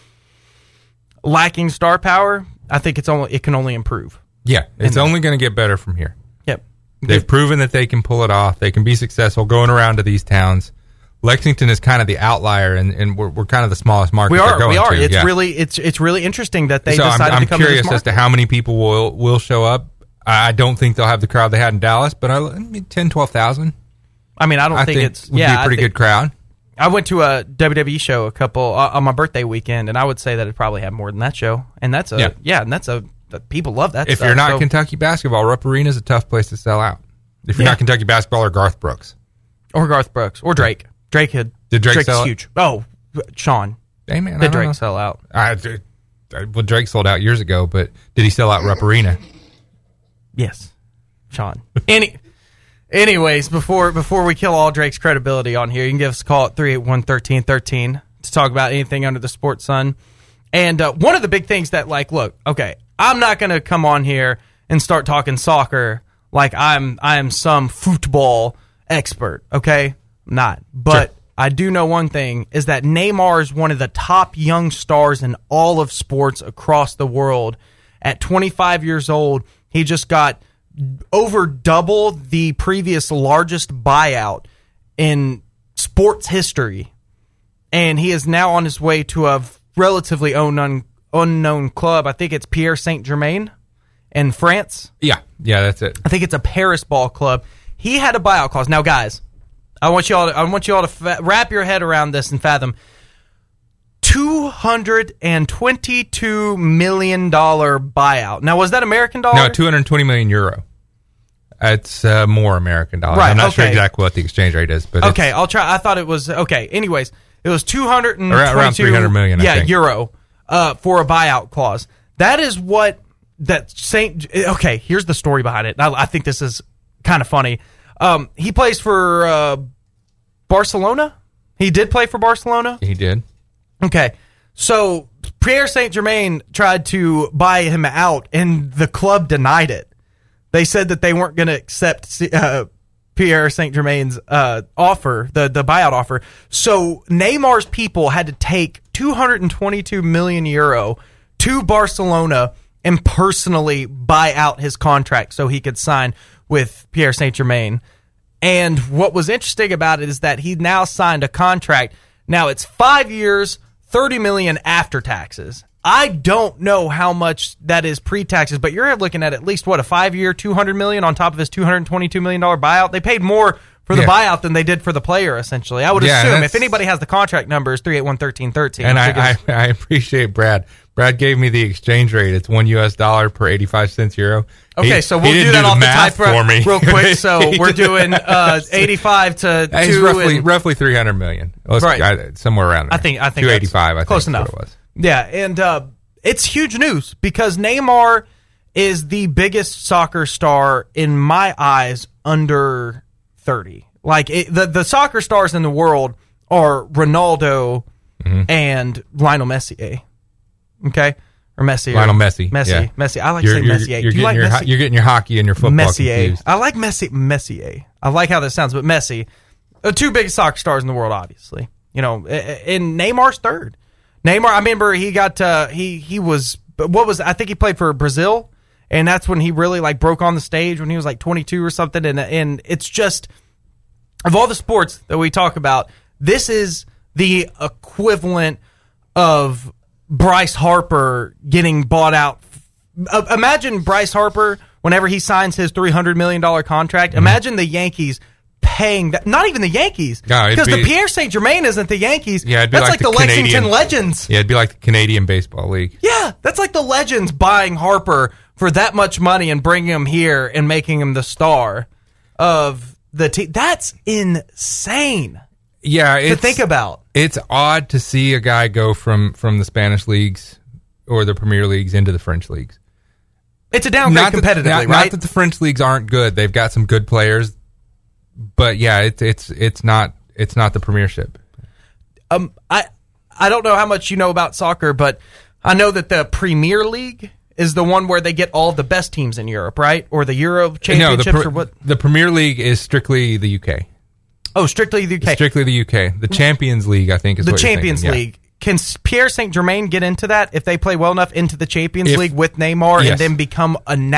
lacking star power. I think it can only improve. Yeah, it's only going to get better from here. Yep. They've proven that they can pull it off. They can be successful going around to these towns. Lexington is kind of the outlier, and we're kind of the smallest market. We are. To. It's really interesting that they decided to come to this market. I'm curious as to how many people will show up. I don't think they'll have the crowd they had in Dallas, but 10,000, 12,000. I mean, I think it's would be a pretty good crowd. I went to a WWE show on my birthday weekend, and I would say that it probably had more than that show. And that's people love that. If you're not Kentucky basketball, Rupp Arena is a tough place to sell out. If you're not Kentucky basketball or Garth Brooks or Drake. Did Drake sell huge. Oh, Sean. Hey man, did Drake sell out? Well, Drake sold out years ago, but did he sell out Rupp Arena? Yes, Sean. Anyways, before we kill all Drake's credibility on here, you can give us a call at 381-1313 to talk about anything under the sports sun. And one of the big things that, I'm not going to come on here and start talking soccer like I am some football expert, okay? I'm not. But I do know one thing, is that Neymar is one of the top young stars in all of sports across the world. At 25 years old, he just got over double the previous largest buyout in sports history. And he is now on his way to a relatively unknown club. I think it's Paris Saint-Germain in France. Yeah, that's it. I think it's a Paris ball club. He had a buyout clause. Now, guys, I want you all to wrap your head around this and fathom $222 million buyout. Now, was that American dollar? No, 220 million euro. It's more American dollar. Right, I'm not sure exactly what the exchange rate is, but okay, I'll try. I thought it was okay. Anyways, It was 222 around 300 million. I think. euro for a buyout clause. That is what that Saint. Okay, here's the story behind it. I think this is kind of funny. He plays for Barcelona. He did play for Barcelona. He did. Okay, so Pierre Saint-Germain tried to buy him out, and the club denied it. They said that they weren't going to accept Pierre Saint-Germain's offer, the buyout offer. So Neymar's people had to take 222 million euro to Barcelona and personally buy out his contract so he could sign with Pierre Saint-Germain. And what was interesting about it is that he now signed a contract. Now it's 5 years, 30 million after taxes. I don't know how much that is pre-taxes, but you're looking at least, what, a 5-year, 200 million on top of his $222 million buyout? They paid more for the buyout than they did for the player, essentially. I would assume if anybody has the contract numbers, 381-1313. And I appreciate Brad. Brad gave me the exchange rate. It's $1 per 85 cents euro. Okay, so we'll do that off the type for me real quick. So we're doing 85 to 2. Roughly 300 million. Right. Somewhere around there. I think 285. I think close enough. What it was. Yeah, and it's huge news because Neymar is the biggest soccer star in my eyes under 30. Like the soccer stars in the world are Ronaldo and Lionel Messi. Okay, or Messi. Lionel Messi. Messi. Messi. I like saying Messi. You're getting your hockey and your football confused. I like Messi. Messier. I like how that sounds, but Messi, the two biggest soccer stars in the world, obviously. You know, and Neymar's third. Neymar, I remember he got he was I think he played for Brazil, and that's when he really like broke on the stage when he was like 22 or something. And it's just, of all the sports that we talk about, this is the equivalent of Bryce Harper getting bought out. Imagine Bryce Harper whenever he signs his $300 million contract. Imagine the Yankees paying that. Not even the Yankees, because the Pierre Saint-Germain isn't the Yankees. Yeah, it'd be that's like the Lexington Legends. Yeah, it'd be like the Canadian Baseball League. Yeah, that's like the Legends buying Harper for that much money and bringing him here and making him the star of the team. That's insane. Yeah, to think about. It's odd to see a guy go from the Spanish leagues or the Premier Leagues into the French leagues. It's a downgrade competitively, right? Not that the French leagues aren't good; they've got some good players, but yeah, it's not the Premiership. I don't know how much you know about soccer, but I know that the Premier League is the one where they get all the best teams in Europe, right? Or the Euro Championships, or what? The Premier League is strictly the UK. Oh, strictly the UK. Strictly the UK. The Champions League, I think, is the what Champions you're League. Can Pierre Saint-Germain get into that if they play well enough into the Champions League with Neymar and then become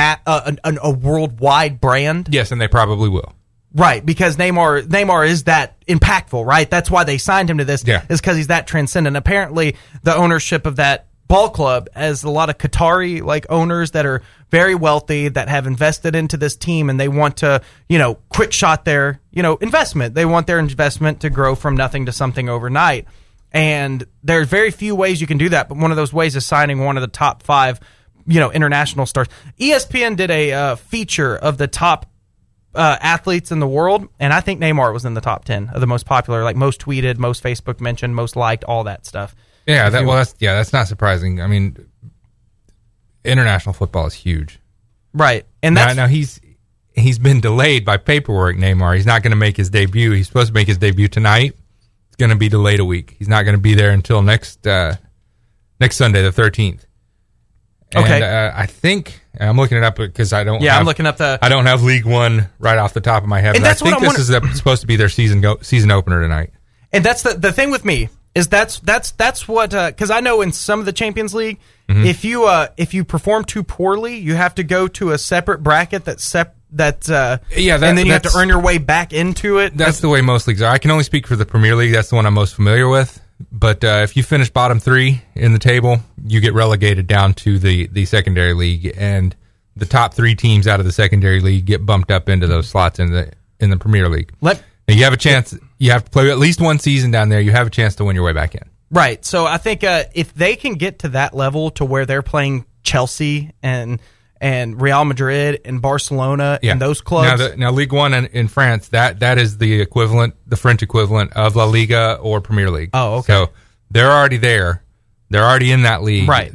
a worldwide brand? Yes, and they probably will. Right, because Neymar is that impactful, right? That's why they signed him to this, is because he's that transcendent. Apparently, the ownership of that ball club has a lot of Qatari like owners that are very wealthy that have invested into this team, and they want to, quick shot their, investment. They want their investment to grow from nothing to something overnight. And there's very few ways you can do that, but one of those ways is signing one of the top 5, international stars. ESPN did a feature of the top athletes in the world, and I think Neymar was in the top 10 of the most popular, like most tweeted, most Facebook mentioned, most liked, all that stuff. Yeah, that's not surprising. I mean, international football is huge, right? And now he's been delayed by paperwork. Neymar, he's not going to make his debut. He's supposed to make his debut tonight. It's going to be delayed a week. He's not going to be there until next Sunday, the 13th. Okay, and, I think I'm looking it up because I don't. Yeah, I'm looking up I don't have League One right off the top of my head. And that's I think this is supposed to be their season opener tonight. And that's the thing with me is that's what because I know in some of the Champions League, if you perform too poorly, you have to go to a separate bracket and then you have to earn your way back into it. That's the way most leagues are. I can only speak for the Premier League. That's the one I'm most familiar with. But if you finish bottom 3 in the table, you get relegated down to the secondary league, and the top 3 teams out of the secondary league get bumped up into those slots in the Premier League. And you have a chance. You have to play at least one season down there. You have a chance to win your way back in. Right. So I think if they can get to that level to where they're playing Chelsea and and Real Madrid and Barcelona and those clubs. Now Ligue 1 in France, that is the French equivalent of La Liga or Premier League. Oh, okay. So they're already there. They're already in that league. Right.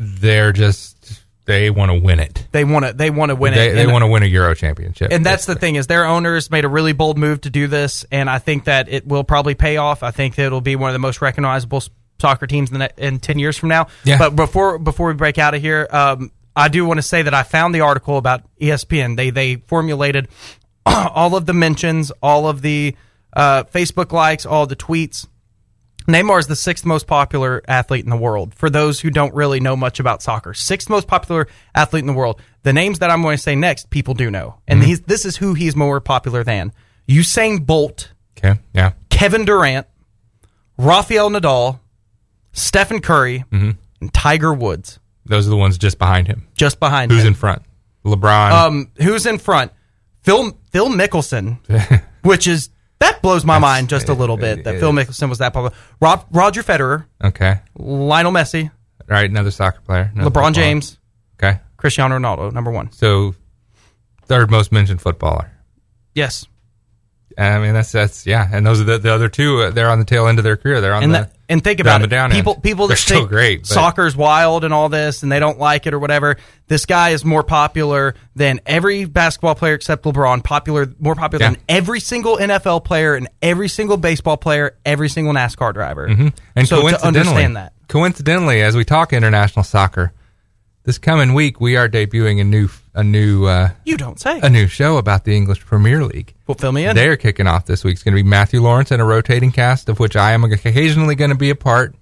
They want to win it. They want to win it. They want to win a Euro championship. And that's the thing, is their owners made a really bold move to do this, and I think that it will probably pay off. I think that it'll be one of the most recognizable soccer teams in 10 years from now. Yeah. But before we break out of here, I do want to say that I found the article about ESPN. They formulated all of the mentions, all of the Facebook likes, all the tweets. Neymar is the 6th most popular athlete in the world. For those who don't really know much about soccer, 6th most popular athlete in the world. The names that I'm going to say next, people do know. And this is who he's more popular than. Usain Bolt. Okay, yeah. Kevin Durant. Rafael Nadal. Stephen Curry. And Tiger Woods. Those are the ones just behind him. Just behind him. Who's in front? LeBron. Who's in front? Phil Mickelson, which is... That blows my mind just a little bit, that Phil Mickelson was that popular. Roger Federer. Okay. Lionel Messi. All right, another soccer player. LeBron James. Okay. Cristiano Ronaldo, number 1. So, 3rd most mentioned footballer. Yes. I mean, that's yeah. And those are the other two. They're on the tail end of their career. They're on and think about it. Down people they're that still think great. Soccer's wild and all this, and they don't like it or whatever. This guy is more popular than every basketball player except LeBron. More popular than every single NFL player and every single baseball player, every single NASCAR driver. And so to understand that, coincidentally, as we talk international soccer, this coming week we are debuting a new you don't say a new show about the English Premier League. Well, fill me in. They are kicking off this week. It's going to be Matthew Lawrence and a rotating cast, of which I am occasionally going to be a part.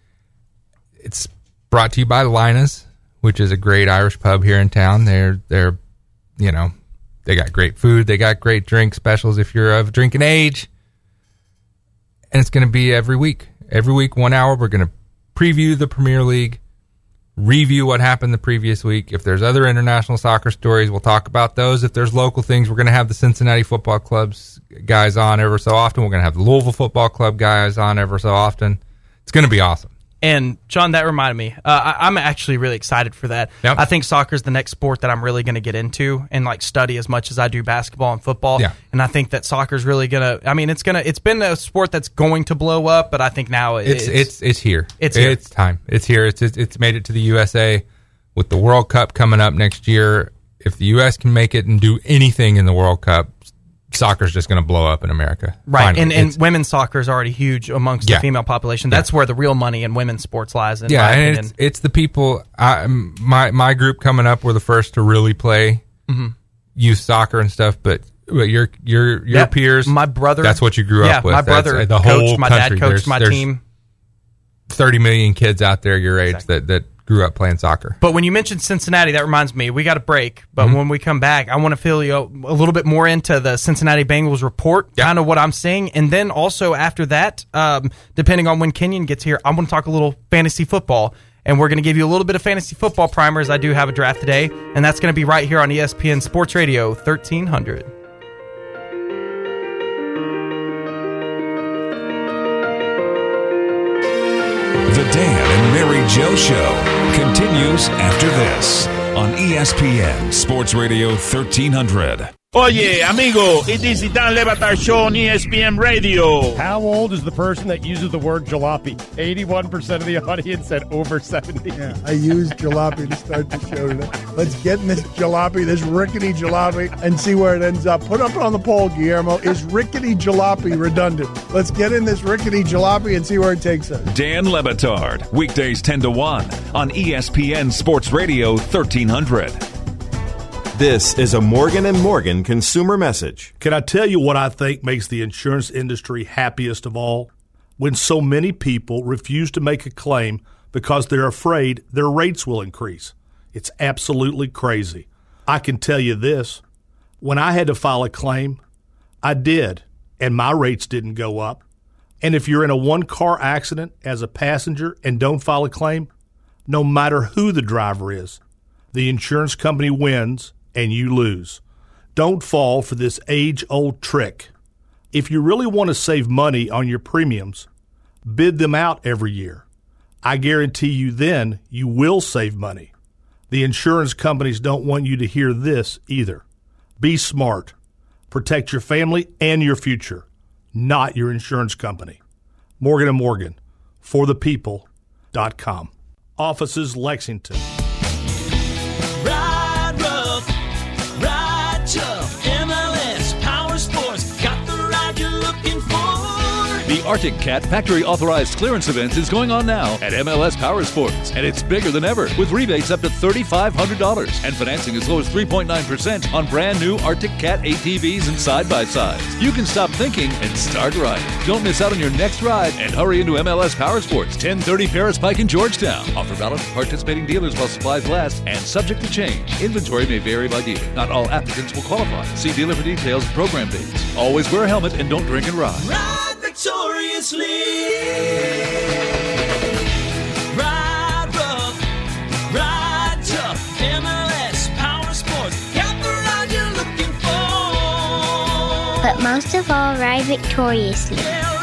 It's brought to you by Linus, which is a great Irish pub here in town. They're they got great food. They got great drink specials if you're of drinking age. And it's going to be every week. Every week, 1 hour, we're going to preview the Premier League, review what happened the previous week. If there's other international soccer stories, we'll talk about those. If there's local things, we're going to have the Cincinnati Football Club's guys on ever so often. We're going to have the Louisville Football Club guys on ever so often. It's going to be awesome. And, John, that reminded me. I'm actually really excited for that. Yep. I think soccer is the next sport that I'm really going to get into and study as much as I do basketball and football. Yeah. And I think that soccer is really going to. I mean, it's been a sport that's going to blow up, but I think now it's here. It's here. It's time. It's here. It's made it to the USA with the World Cup coming up next year. If the U.S. can make it and do anything in the World Cup, soccer's just going to blow up in America. Right. Finally. And women's soccer is already huge amongst the female population. That's where the real money in women's sports lies. And it's the people. My group coming up were the first to really play youth soccer and stuff. But your peers, my brother, that's what you grew up with. My brother, the coached, whole my country. dad coached my team. 30 million kids out there your age that grew up playing soccer. But when you mentioned Cincinnati, that reminds me, we got a break. But when we come back, I want to fill you a little bit more into the Cincinnati Bengals report, kind of what I'm seeing. And then also after that, depending on when Kenyon gets here, I'm going to talk a little fantasy football. And we're going to give you a little bit of fantasy football primer, as I do have a draft today. And that's going to be right here on ESPN Sports Radio 1300. The Dan and Mary Jo Show continues after this on ESPN Sports Radio 1300. Oye, amigo, it is the Dan Le Batard Show on ESPN Radio. How old is the person that uses the word jalopy? 81% of the audience said over 70. Yeah, I used jalopy to start the show today. Let's get in this jalopy, this rickety jalopy, and see where it ends up. Put up on the poll, Guillermo. Is rickety jalopy redundant? Let's get in this rickety jalopy and see where it takes us. Dan Le Batard, weekdays 10 to 1 on ESPN Sports Radio 1300. This is a Morgan & Morgan consumer message. Can I tell you what I think makes the insurance industry happiest of all? When so many people refuse to make a claim because they're afraid their rates will increase. It's absolutely crazy. I can tell you this. When I had to file a claim, I did, and my rates didn't go up. And if you're in a one-car accident as a passenger and don't file a claim, no matter who the driver is, the insurance company wins and you lose. Don't fall for this age-old trick. If you really want to save money on your premiums, bid them out every year. I guarantee you then you will save money. The insurance companies don't want you to hear this either. Be smart. Protect your family and your future, not your insurance company. Morgan & Morgan, forthepeople.com. Offices, Lexington. Ride rough, ride tough, MLS Power Sports, got the ride you're looking for. The Arctic Cat factory authorized clearance event is going on now at MLS Power Sports, and it's bigger than ever with rebates up to $3,500 and financing as low as 3.9% on brand new Arctic Cat ATVs and side-by-sides. You can stop thinking and start riding. Don't miss out on your next ride and hurry into MLS Power Sports, 1030 Paris Pike in Georgetown. Offer valid for participating dealers while supplies last and subject to change. Inventory may vary by dealer. Not all applicants will qualify. See dealer for details and program dates. Always wear a helmet and don't drink and ride. Ride victoriously. Ride rough, ride tough, MLS Power Sports, got the ride you're looking for. But most of all, ride victoriously.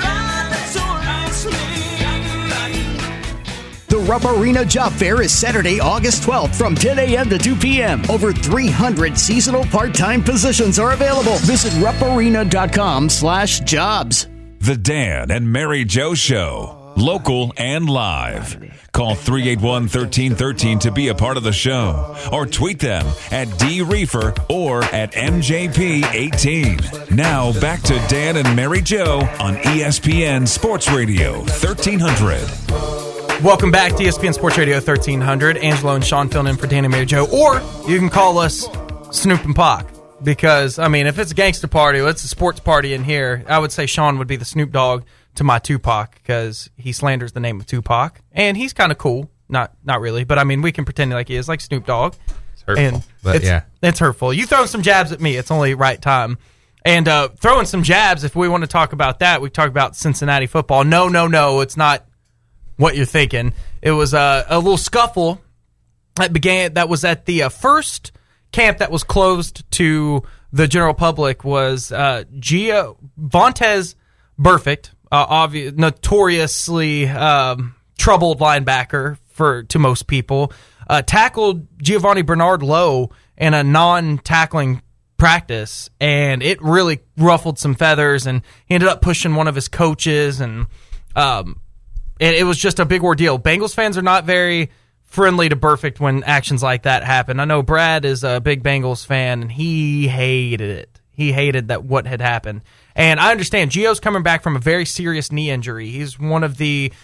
The Rupp Arena Job Fair is Saturday, August 12th from 10 a.m. to 2 p.m. Over 300 seasonal part-time positions are available. Visit rupparena.com/jobs. The Dan and Mary Joe Show, local and live. Call 381-1313 to be a part of the show, or tweet them at DReefer or at MJP18. Now back to Dan and Mary Joe on ESPN Sports Radio 1300. Welcome back to ESPN Sports Radio 1300. Angelo and Sean filling in for Dan and Mary Joe, or you can call us Snoop and Pac. Because, I mean, if it's a gangster party, or it's a sports party in here, I would say Sean would be the Snoop Dogg to my Tupac, because he slanders the name of Tupac. And he's kind of cool. Not really, but I mean, we can pretend like he is, like Snoop Dogg. It's hurtful, and but it's hurtful. You throw some jabs at me, it's only right time. And throwing some jabs, if we want to talk about that, we talk about Cincinnati football. No, it's not what you're thinking. It was a little scuffle that was at the first camp that was closed to the general public. Was Vontaze Burfict, notoriously troubled linebacker to most people, tackled Giovanni Bernard Lowe in a non-tackling practice, and it really ruffled some feathers, and he ended up pushing one of his coaches, and it was just a big ordeal. Bengals fans are not very friendly to Burfict when actions like that happen. I know Brad is a big Bengals fan, and he hated it. He hated that what had happened. And I understand Gio's coming back from a very serious knee injury. He's one of the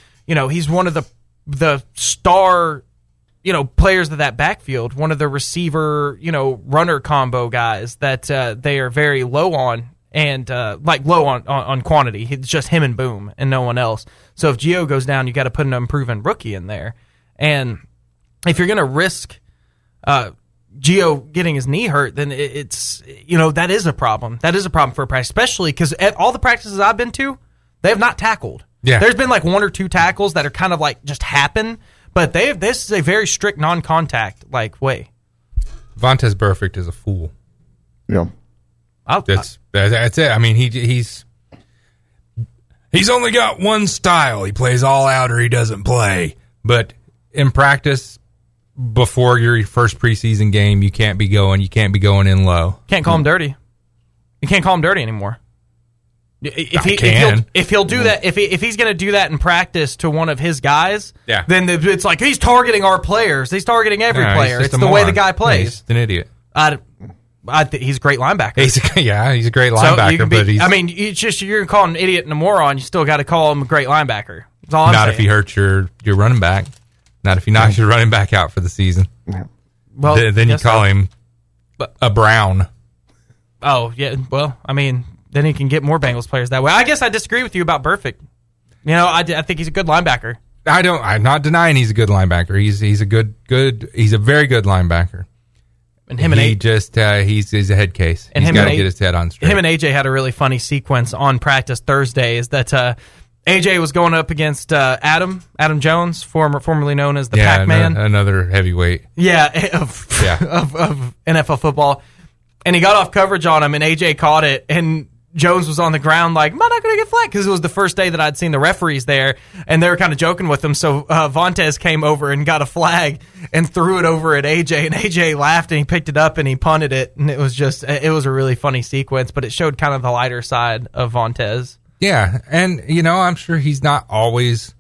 star, players of that backfield, one of the receiver, runner combo guys that they are very low on, and low on quantity. It's just him and Boom and no one else. So if Gio goes down, you got to put an unproven rookie in there. And if you're going to risk Gio getting his knee hurt, then it's that is a problem. That is a problem for a practice, especially because at all the practices I've been to, they have not tackled. Yeah. There's been like one or two tackles that are kind of like just happen, but this is a very strict non-contact way. Vontaze Burfict is a fool. Yeah. That's it. I mean, he's only got one style. He plays all out or he doesn't play. But in practice, before your first preseason game, you can't be going in low. Can't call him dirty. You can't call him dirty anymore. If he'll do that, if he's going to do that in practice to one of his guys, then it's like he's targeting our players. He's targeting every player. It's the way the guy plays. He's an idiot. He's a great linebacker. He's a great linebacker. You're calling an idiot and a moron. You still got to call him a great linebacker. That's all I'm saying. Not if he hurts your running back. Not if he knocks your running back out for the season. Well, then you call him a Brown. Oh yeah. Well, I mean, then he can get more Bengals players that way. I guess I disagree with you about Burfict. I think he's a good linebacker. I'm not denying he's a good linebacker. He's a very good linebacker. And him and he's a head case. And he's got to get his head on straight. Him and AJ had a really funny sequence on practice Thursday. Is that AJ was going up against Adam Jones, formerly known as the Pac-Man, another heavyweight. Of NFL football, and he got off coverage on him, and AJ caught it, and Jones was on the ground like, am I not going to get flagged? Because it was the first day that I'd seen the referees there, and they were kind of joking with him. So Vontaze came over and got a flag and threw it over at AJ, and AJ laughed, and he picked it up, and he punted it, and it was a really funny sequence, but it showed kind of the lighter side of Vontaze. Yeah, and, I'm sure he's not always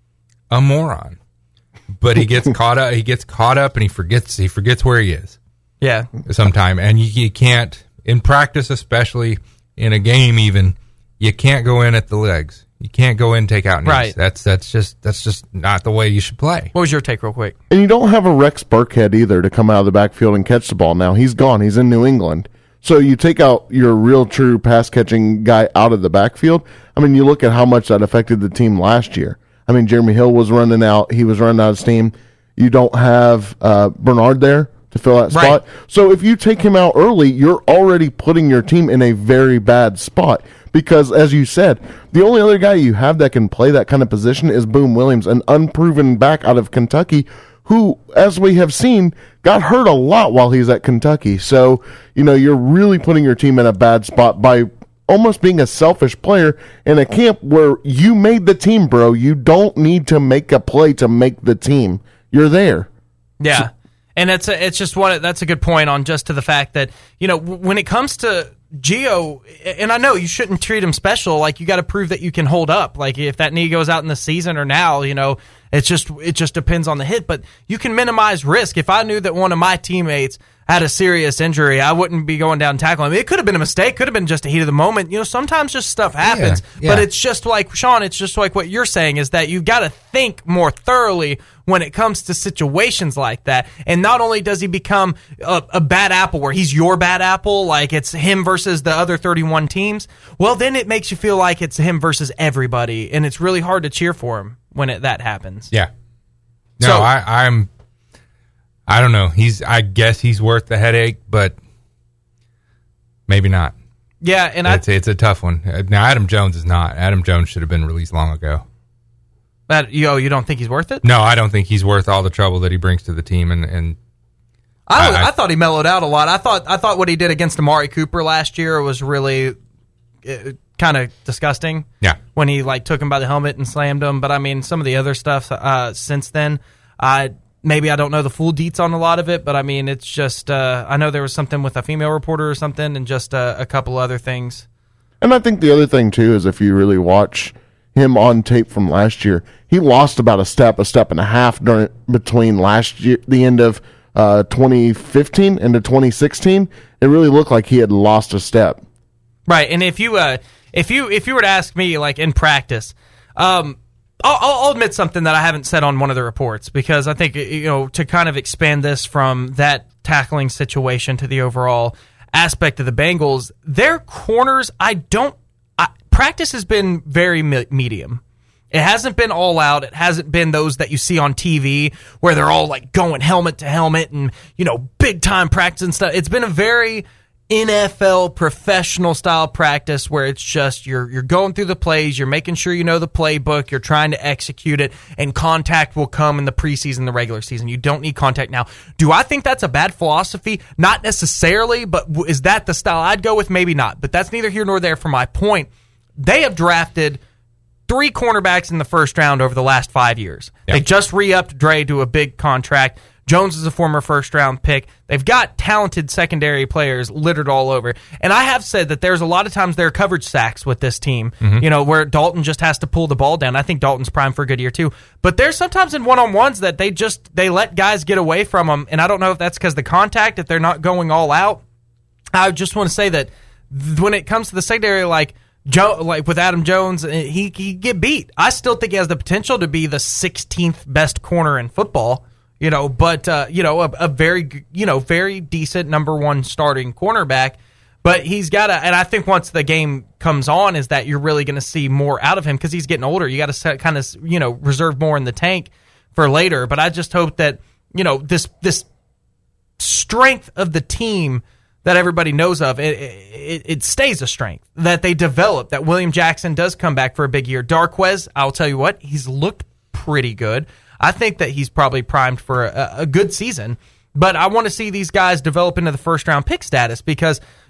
a moron, but he gets caught up, and he forgets where he is. Yeah. Sometime, and you can't, in practice especially, in a game even, you can't go in at the legs. You can't go in, take out knees. Right. That's just not the way you should play. What was your take real quick? And you don't have a Rex Burkhead either to come out of the backfield and catch the ball. Now, he's gone. He's in New England. So you take out your real true pass-catching guy out of the backfield. I mean, you look at how much that affected the team last year. I mean, Jeremy Hill was running out. He was running out of steam. You don't have Bernard there to fill that spot. Right. So if you take him out early, you're already putting your team in a very bad spot because, as you said, the only other guy you have that can play that kind of position is Boom Williams, an unproven back out of Kentucky who, as we have seen, got hurt a lot while he's at Kentucky. So, you're really putting your team in a bad spot by almost being a selfish player in a camp where you made the team, bro. You don't need to make a play to make the team. You're there. Yeah. And that's a good point on just to the fact that, when it comes to Gio, and I know you shouldn't treat him special, like you got to prove that you can hold up. Like if that knee goes out in the season or now, it just depends on the hit, but you can minimize risk. If I knew that one of my teammates had a serious injury, I wouldn't be going down and tackling him. It could have been a mistake, could have been just a heat of the moment. Sometimes just stuff happens, Yeah. But it's just like, Sean, it's just like what you're saying is that you got to think more thoroughly when it comes to situations like that. And not only does he become a bad apple where he's your bad apple, like it's him versus the other 31 teams, well, then it makes you feel like it's him versus everybody, and it's really hard to cheer for him when that happens. Yeah. No, So- I don't know. I guess he's worth the headache, but maybe not. Yeah, and it's a tough one. Now, Adam Jones is not. Adam Jones should have been released long ago. You don't think he's worth it? No, I don't think he's worth all the trouble that he brings to the team. And I thought he mellowed out a lot. I thought what he did against Amari Cooper last year was really kind of disgusting. Yeah, when he took him by the helmet and slammed him. But I mean, some of the other stuff since then, maybe I don't know the full deets on a lot of it, but I mean, it's just I know there was something with a female reporter or something, and just a couple other things. And I think the other thing too is if you really watch him on tape from last year, he lost about a step and a half between last year, the end of 2015 into 2016. It really looked like he had lost a step. Right, and if you were to ask me, like in practice, I'll admit something that I haven't said on one of the reports, because I think to kind of expand this from that tackling situation to the overall aspect of the Bengals, their corners, practice has been very medium. It hasn't been all out. It hasn't been those that you see on TV where they're all like going helmet to helmet and big time practice and stuff. It's been a very NFL professional style practice where it's just you're going through the plays, you're making sure you know the playbook, you're trying to execute it, and contact will come in the preseason, the regular season. You don't need contact now. Do I think that's a bad philosophy? Not necessarily, but is that the style I'd go with? Maybe not, but that's neither here nor there for my point. They have drafted 3 cornerbacks in the first round over the last 5 years. Yep. They just re-upped Dre to a big contract. Jones is a former first-round pick. They've got talented secondary players littered all over. And I have said that there's a lot of times there are coverage sacks with this team, where Dalton just has to pull the ball down. I think Dalton's primed for a good year, too. But there's sometimes in one-on-ones that they let guys get away from them, and I don't know if that's because the contact, if they're not going all out. I just want to say that when it comes to the secondary, like with Adam Jones, he get beat. I still think he has the potential to be the 16th best corner in football. But a very very decent number 1 starting cornerback. But he's got to, and I think once the game comes on, is that you're really going to see more out of him because he's getting older. You got to kind of reserve more in the tank for later. But I just hope that this strength of the team that everybody knows of, it stays a strength that they develop. That William Jackson does come back for a big year. Darquez, I'll tell you what, he's looked pretty good. I think that he's probably primed for a good season, but I want to see these guys develop into the first-round pick status because,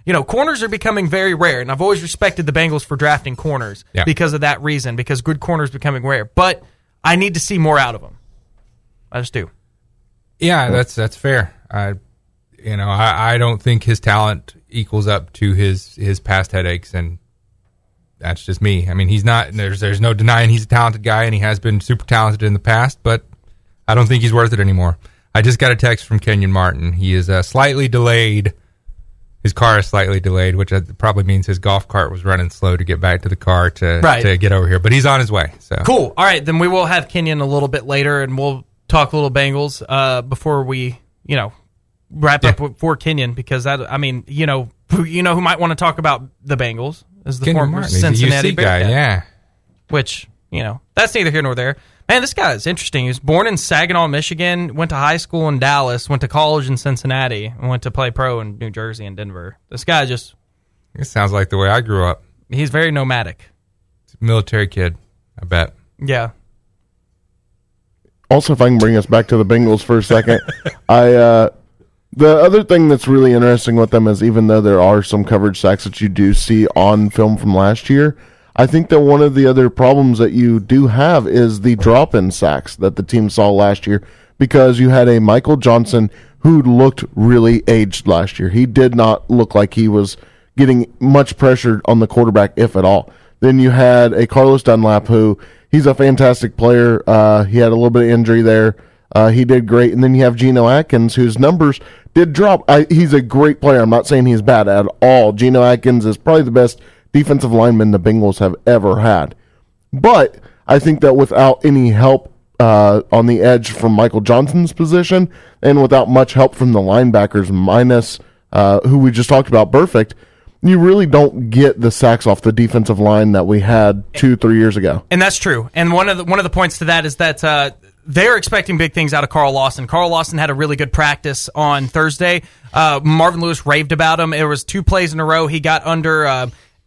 corners are becoming very rare, and I've always respected the Bengals for drafting corners because of that reason, because good corners becoming rare. But I need to see more out of them. I just do. Yeah, that's fair. I don't think his talent equals up to his past headaches, and that's just me. I mean, he's not. There's no denying he's a talented guy, and he has been super talented in the past, but I don't think he's worth it anymore. I just got a text from Kenyon Martin. He is slightly delayed. His car is slightly delayed, which probably means his golf cart was running slow to get back to the car to get over here. But he's on his way. So cool. All right, then we will have Kenyon a little bit later, and we'll talk a little Bengals before we, wrap up for Kenyon, because who might want to talk about the Bengals is the Kenyon former Martin. Cincinnati He's a UC guy. Yeah. Which that's neither here nor there. Man, this guy is interesting. He was born in Saginaw, Michigan, went to high school in Dallas, went to college in Cincinnati, and went to play pro in New Jersey and Denver. This guy just... It sounds like the way I grew up. He's very nomadic. Military kid, I bet. Yeah. Also, if I can bring us back to the Bengals for a second, the other thing that's really interesting with them is even though there are some coverage sacks that you do see on film from last year, I think that one of the other problems that you do have is the drop-in sacks that the team saw last year, because you had a Michael Johnson who looked really aged last year. He did not look like he was getting much pressure on the quarterback, if at all. Then you had a Carlos Dunlap who, he's a fantastic player. He had a little bit of injury there. He did great. And then you have Geno Atkins, whose numbers did drop. He's a great player. I'm not saying he's bad at all. Geno Atkins is probably the best defensive lineman the Bengals have ever had. But I think that without any help on the edge from Michael Johnson's position, and without much help from the linebackers minus who we just talked about, Burfict, you really don't get the sacks off the defensive line that we had 2-3 years ago. And that's true. And one of the points to that is that they're expecting big things out of Carl Lawson. Carl Lawson had a really good practice on Thursday. Marvin Lewis raved about him. It was 2 plays in a row. He got under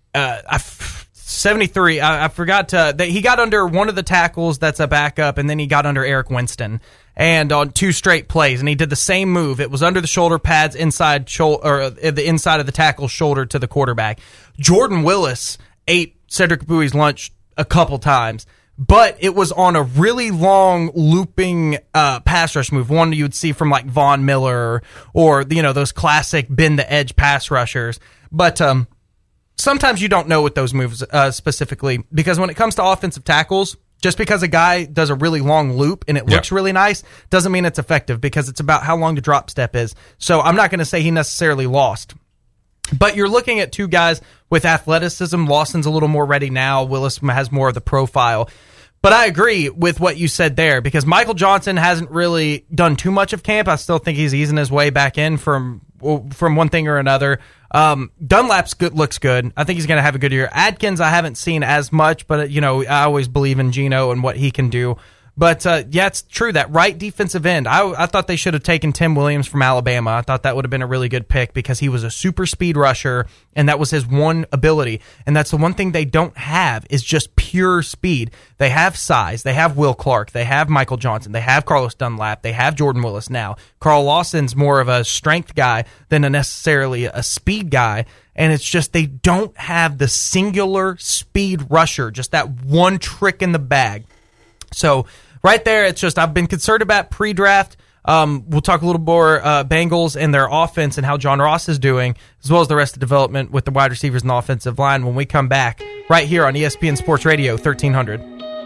73. I forgot that he got under one of the tackles that's a backup, and then he got under Eric Winston, and on 2 straight plays, and he did the same move. It was under the shoulder pads, inside the inside of the tackle's shoulder to the quarterback. Jordan Willis ate Cedric Bowie's lunch a couple times, but it was on a really long looping pass rush move, one you would see from like Von Miller or those classic bend the edge pass rushers. But sometimes you don't know with those moves specifically, because when it comes to offensive tackles, just because a guy does a really long loop and it looks really nice doesn't mean it's effective, because it's about how long the drop step is. So I'm not going to say he necessarily lost. But you're looking at 2 guys with athleticism. Lawson's a little more ready now. Willis has more of the profile. But I agree with what you said there, because Michael Johnson hasn't really done too much of camp. I still think he's easing his way back in from one thing or another. Dunlap's looks good. I think he's going to have a good year. Adkins, I haven't seen as much, but I always believe in Geno and what he can do. But it's true, that right defensive end, I thought they should have taken Tim Williams from Alabama. I thought that would have been a really good pick, because he was a super speed rusher, and that was his one ability. And that's the one thing they don't have, is just pure speed. They have size. They have Will Clark. They have Michael Johnson. They have Carlos Dunlap. They have Jordan Willis now. Carl Lawson's more of a strength guy than necessarily a speed guy. And it's just they don't have the singular speed rusher, just that one trick in the bag. So right there, it's just I've been concerned about pre-draft. We'll talk a little more Bengals and their offense and how John Ross is doing, as well as the rest of the development with the wide receivers and the offensive line when we come back right here on ESPN Sports Radio 1300.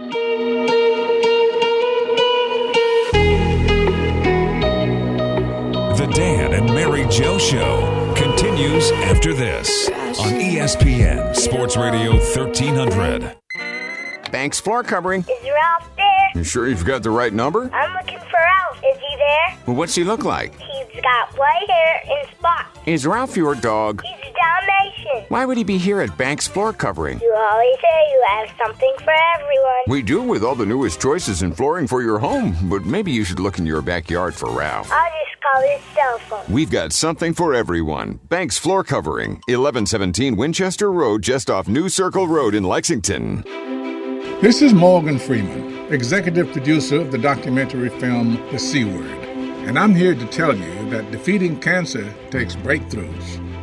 The Dan and Mary Jo Show continues after this on ESPN Sports Radio 1300. Banks floor covering. Is Ralph there? You sure you've got the right number? I'm looking for Ralph. Is he there? Well, what's he look like? He's got white hair and spots. Is Ralph your dog? He's a Dalmatian. Why would he be here at Banks floor covering? You always say you have something for everyone. We do, with all the newest choices in flooring for your home. But maybe you should look in your backyard for Ralph. I'll just call his cell phone. We've got something for everyone. Banks floor covering, 1117 Winchester Road, just off New Circle Road in Lexington. This is Morgan Freeman, executive producer of the documentary film The C Word, and I'm here to tell you that defeating cancer takes breakthroughs.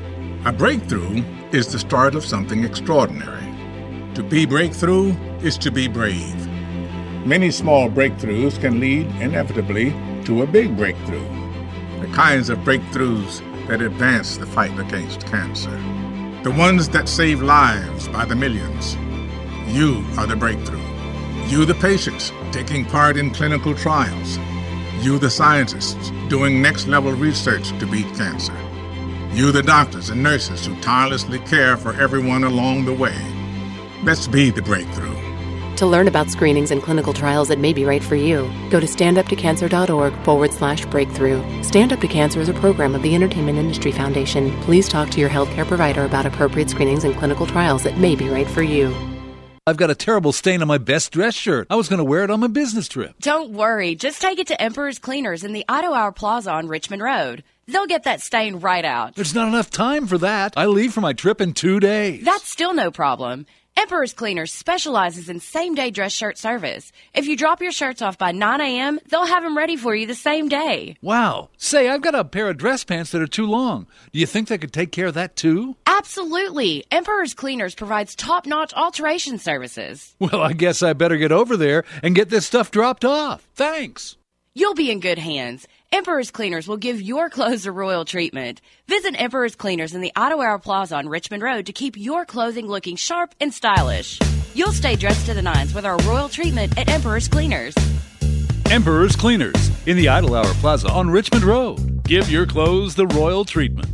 A breakthrough is the start of something extraordinary. To be breakthrough is to be brave. Many small breakthroughs can lead inevitably to a big breakthrough. The kinds of breakthroughs that advance the fight against cancer. The ones that save lives by the millions. You are the breakthrough. You the patients taking part in clinical trials. You the scientists doing next-level research to beat cancer. You the doctors and nurses who tirelessly care for everyone along the way. Let's be the breakthrough. To learn about screenings and clinical trials that may be right for you, go to standuptocancer.org/breakthrough. Stand Up to Cancer is a program of the Entertainment Industry Foundation. Please talk to your healthcare provider about appropriate screenings and clinical trials that may be right for you. I've got a terrible stain on my best dress shirt. I was going to wear it on my business trip. Don't worry. Just take it to Emperor's Cleaners in the Auto Hour Plaza on Richmond Road. They'll get that stain right out. There's not enough time for that. I leave for my trip in 2 days. That's still no problem. Emperor's Cleaners specializes in same-day dress shirt service. If you drop your shirts off by 9 a.m., they'll have them ready for you the same day. Wow. Say, I've got a pair of dress pants that are too long. Do you think they could take care of that too? Absolutely. Emperor's Cleaners provides top-notch alteration services. Well, I guess I better get over there and get this stuff dropped off. Thanks. You'll be in good hands. Emperor's Cleaners will give your clothes a royal treatment. Visit Emperor's Cleaners in the Auto Hour Plaza on Richmond Road to keep your clothing looking sharp and stylish. You'll stay dressed to the nines with our royal treatment at Emperor's Cleaners. Emperor's Cleaners in the Idle Hour Plaza on Richmond Road. Give your clothes the royal treatment.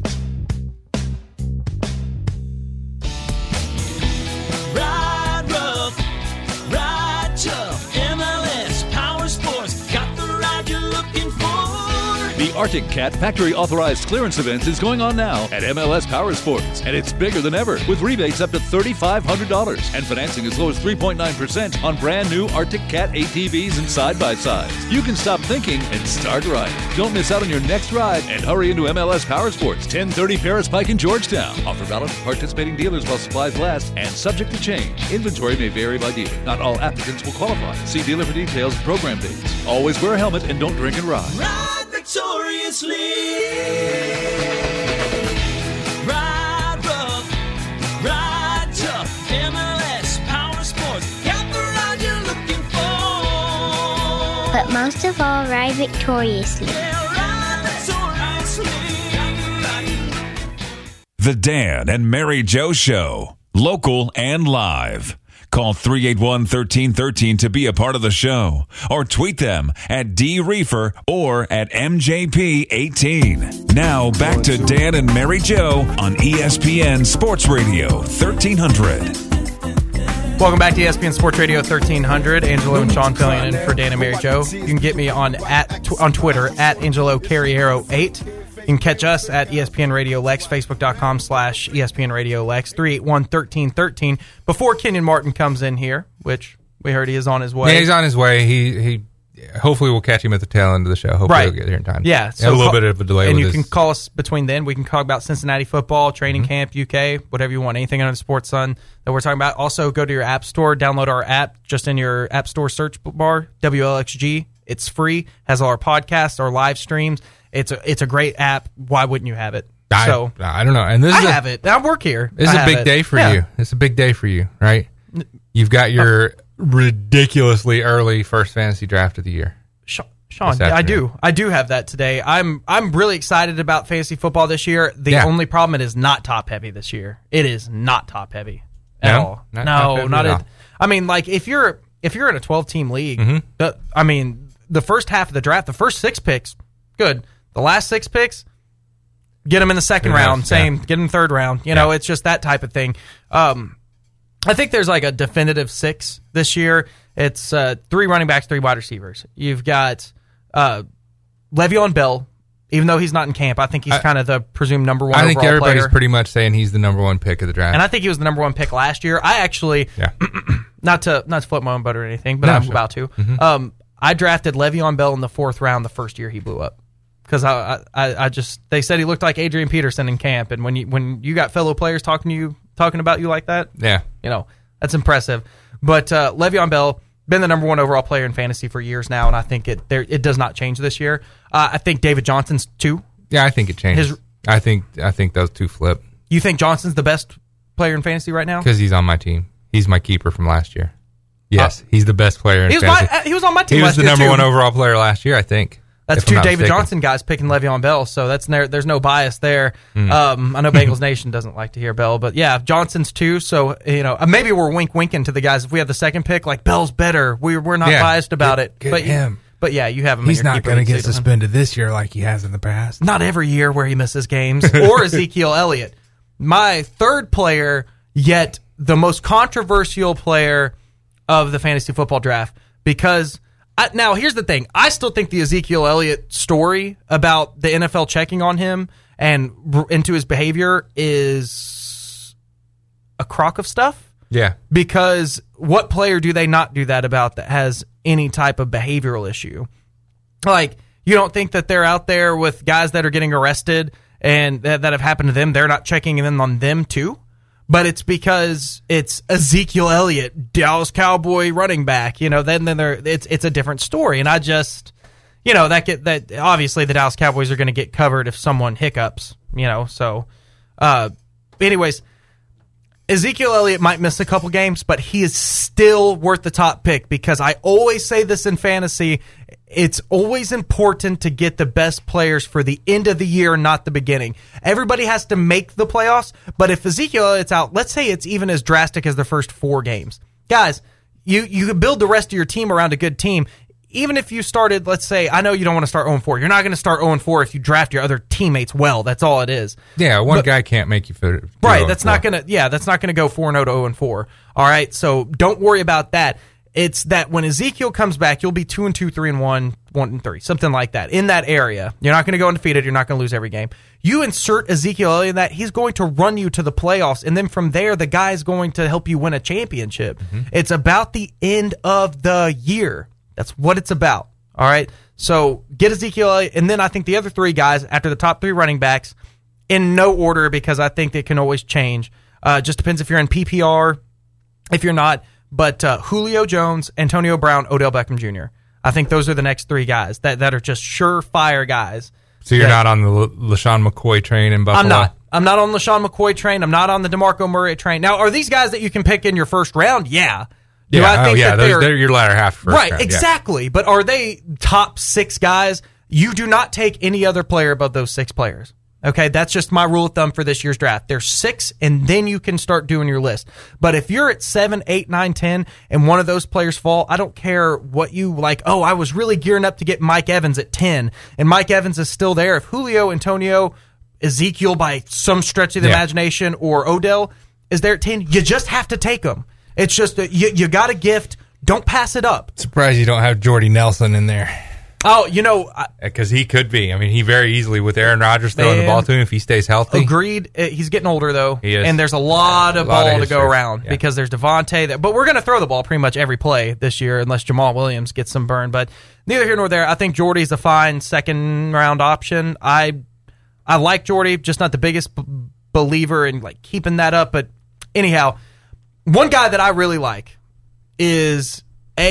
Ride rough, ride tough. MLS Power Sports got the ride you're looking for. The Arctic Cat Factory Authorized Clearance Event is going on now at MLS Power Sports, and it's bigger than ever with rebates up to $3,500 and financing as low as 3.9% on brand new Arctic Cat ATVs and side-by-sides. You can stop thinking and start riding. Don't miss out on your next ride and hurry into MLS Power Sports, 1030 Paris Pike in Georgetown. Offer valid for participating dealers while supplies last and subject to change. Inventory may vary by dealer. Not all applicants will qualify. See dealer for details and program dates. Always wear a helmet and don't drink and ride. Ride victoriously. Ride rough, ride tough. MLS Power Sports got the ride you're looking for. But most of all, ride victoriously. Ride victoriously. The Dan and Mary Joe Show, local and live. Call 381-1313 to be a part of the show, or tweet them at DReefer or at MJP18. Now back to Dan and Mary Joe on ESPN Sports Radio 1300. Welcome back to ESPN Sports Radio 1300. Angelo and Sean filling in for Dan and Mary Joe. You can get me on Twitter at Angelo Carriero8. You can catch us at ESPN Radio Lex, Facebook.com/ESPN Radio Lex, 381-1313. Before Kenyon Martin comes in here, which we heard he is on his way. Yeah, he's on his way. He hopefully we'll catch him at the tail end of the show. Hopefully right. he'll get here in time. Yeah. So a little bit of a delay. And with you can call us between then. We can talk about Cincinnati football, training camp, UK, whatever you want, anything under the Sports Sun that we're talking about. Also, go to your app store, download our app just in your app store search bar, WLXG. It's free, has all our podcasts, our live streams. It's a great app. Why wouldn't you have it? I don't know. And this have it. I work here. This is a big day for you. It's a big day for you, right? You've got your ridiculously early first fantasy draft of the year. Sean, I do have that today. I'm really excited about fantasy football this year. The only problem, it is not top heavy this year. It is not top heavy at all. Not at. I mean, like if you're in a 12-team league, the first half of the draft, the first 6 picks, good. The last 6 picks, get them in the second round. Same, get them third round. You know, it's just that type of thing. I think there's like a definitive 6 this year. It's 3 running backs, 3 wide receivers. You've got Le'Veon Bell, even though he's not in camp. I think he's kind of the presumed number 1 overall player. I think everybody's pretty much saying he's the number 1 pick of the draft. And I think he was the number 1 pick last year. I actually, not to float my own boat or anything, but I'm about to. Mm-hmm. I drafted Le'Veon Bell in the 4th round the first year he blew up. Because they said he looked like Adrian Peterson in camp, and when you got fellow players talking about you like that, that's impressive. But Le'Veon Bell, been the number 1 overall player in fantasy for years now, and I think it does not change this year. I think David Johnson's 2. Yeah, I think it changes. I think those 2 flip. You think Johnson's the best player in fantasy right now? Because he's on my team. He's my keeper from last year. Yes, he's the best player in fantasy. He was on my team He was last the year, number too. one overall player last year, I think. That's if I'm two not David mistaken. Johnson guys picking Le'Veon Bell, so there's no bias there. I know Bengals Nation doesn't like to hear Bell, but yeah, Johnson's two. So maybe we're winking to the guys if we have the second pick. Like Bell's better. We're not biased about it. Get him. But yeah, you have him. He's in your not keeper going to league, get Stephen. suspended this year like he has in the past. Not every year where he misses games. Or Ezekiel Elliott. My third player, yet the most controversial player of the fantasy football draft. Because, now here's the thing. I still think the Ezekiel Elliott story about the NFL checking on him and into his behavior is a crock of stuff. Yeah. Because what player do they not do that about that has any type of behavioral issue? Like, you don't think that they're out there with guys that are getting arrested and that have happened to them, they're not checking in on them too? But it's because it's Ezekiel Elliott, Dallas Cowboy running back. Then it's a different story. And I just, that obviously the Dallas Cowboys are going to get covered if someone hiccups. So, anyways, Ezekiel Elliott might miss a couple games, but he is still worth the top pick because I always say this in fantasy. It's always important to get the best players for the end of the year, not the beginning. Everybody has to make the playoffs, but if Ezekiel Elliott's out, let's say it's even as drastic as the first 4 games. Guys, you could build the rest of your team around a good team. Even if you started, let's say, I know you don't want to start 0-4. You're not going to start 0-4 if you draft your other teammates well. That's all it is. Yeah, one guy can't make you fit. Right, that's not going to go 4-0 to 0-4. All right, so don't worry about that. It's that when Ezekiel comes back, you'll be 2-2, 3-1, 1-3, something like that. In that area, you're not going to go undefeated. You're not going to lose every game. You insert Ezekiel Elliott in that, he's going to run you to the playoffs, and then from there, the guy's going to help you win a championship. Mm-hmm. It's about the end of the year. That's what it's about. All right, so get Ezekiel Elliott, and then I think the other 3 guys after the top 3 running backs, in no order because I think they can always change. Just depends if you're in PPR, if you're not. But Julio Jones, Antonio Brown, Odell Beckham Jr. I think those are the next 3 guys that are just surefire guys. So you're not on the LaShawn McCoy train in Buffalo? I'm not on the LaShawn McCoy train. I'm not on the DeMarco Murray train. Now, are these guys that you can pick in your first round? Yeah. They're your latter half first right, round. Exactly. Yeah. But are they top 6 guys? You do not take any other player above those 6 players. Okay, that's just my rule of thumb for this year's draft. There's 6, and then you can start doing your list. But if you're at 7, 8, 9, 10, and one of those players fall, I don't care what you like. Oh, I was really gearing up to get Mike Evans at 10, and Mike Evans is still there. If Julio, Antonio, Ezekiel by some stretch of the imagination, or Odell is there at 10, you just have to take them. It's just you got a gift. Don't pass it up. Surprised you don't have Jordy Nelson in there. Oh, because he could be. I mean, he very easily, with Aaron Rodgers throwing the ball to him if he stays healthy. Agreed. He's getting older, though. He is. And there's a lot of ball to go around because there's Devontae. But we're going to throw the ball pretty much every play this year unless Jamal Williams gets some burn. But neither here nor there. I think Jordy's a fine second-round option. I like Jordy, just not the biggest believer in keeping that up. But anyhow, one guy that I really like is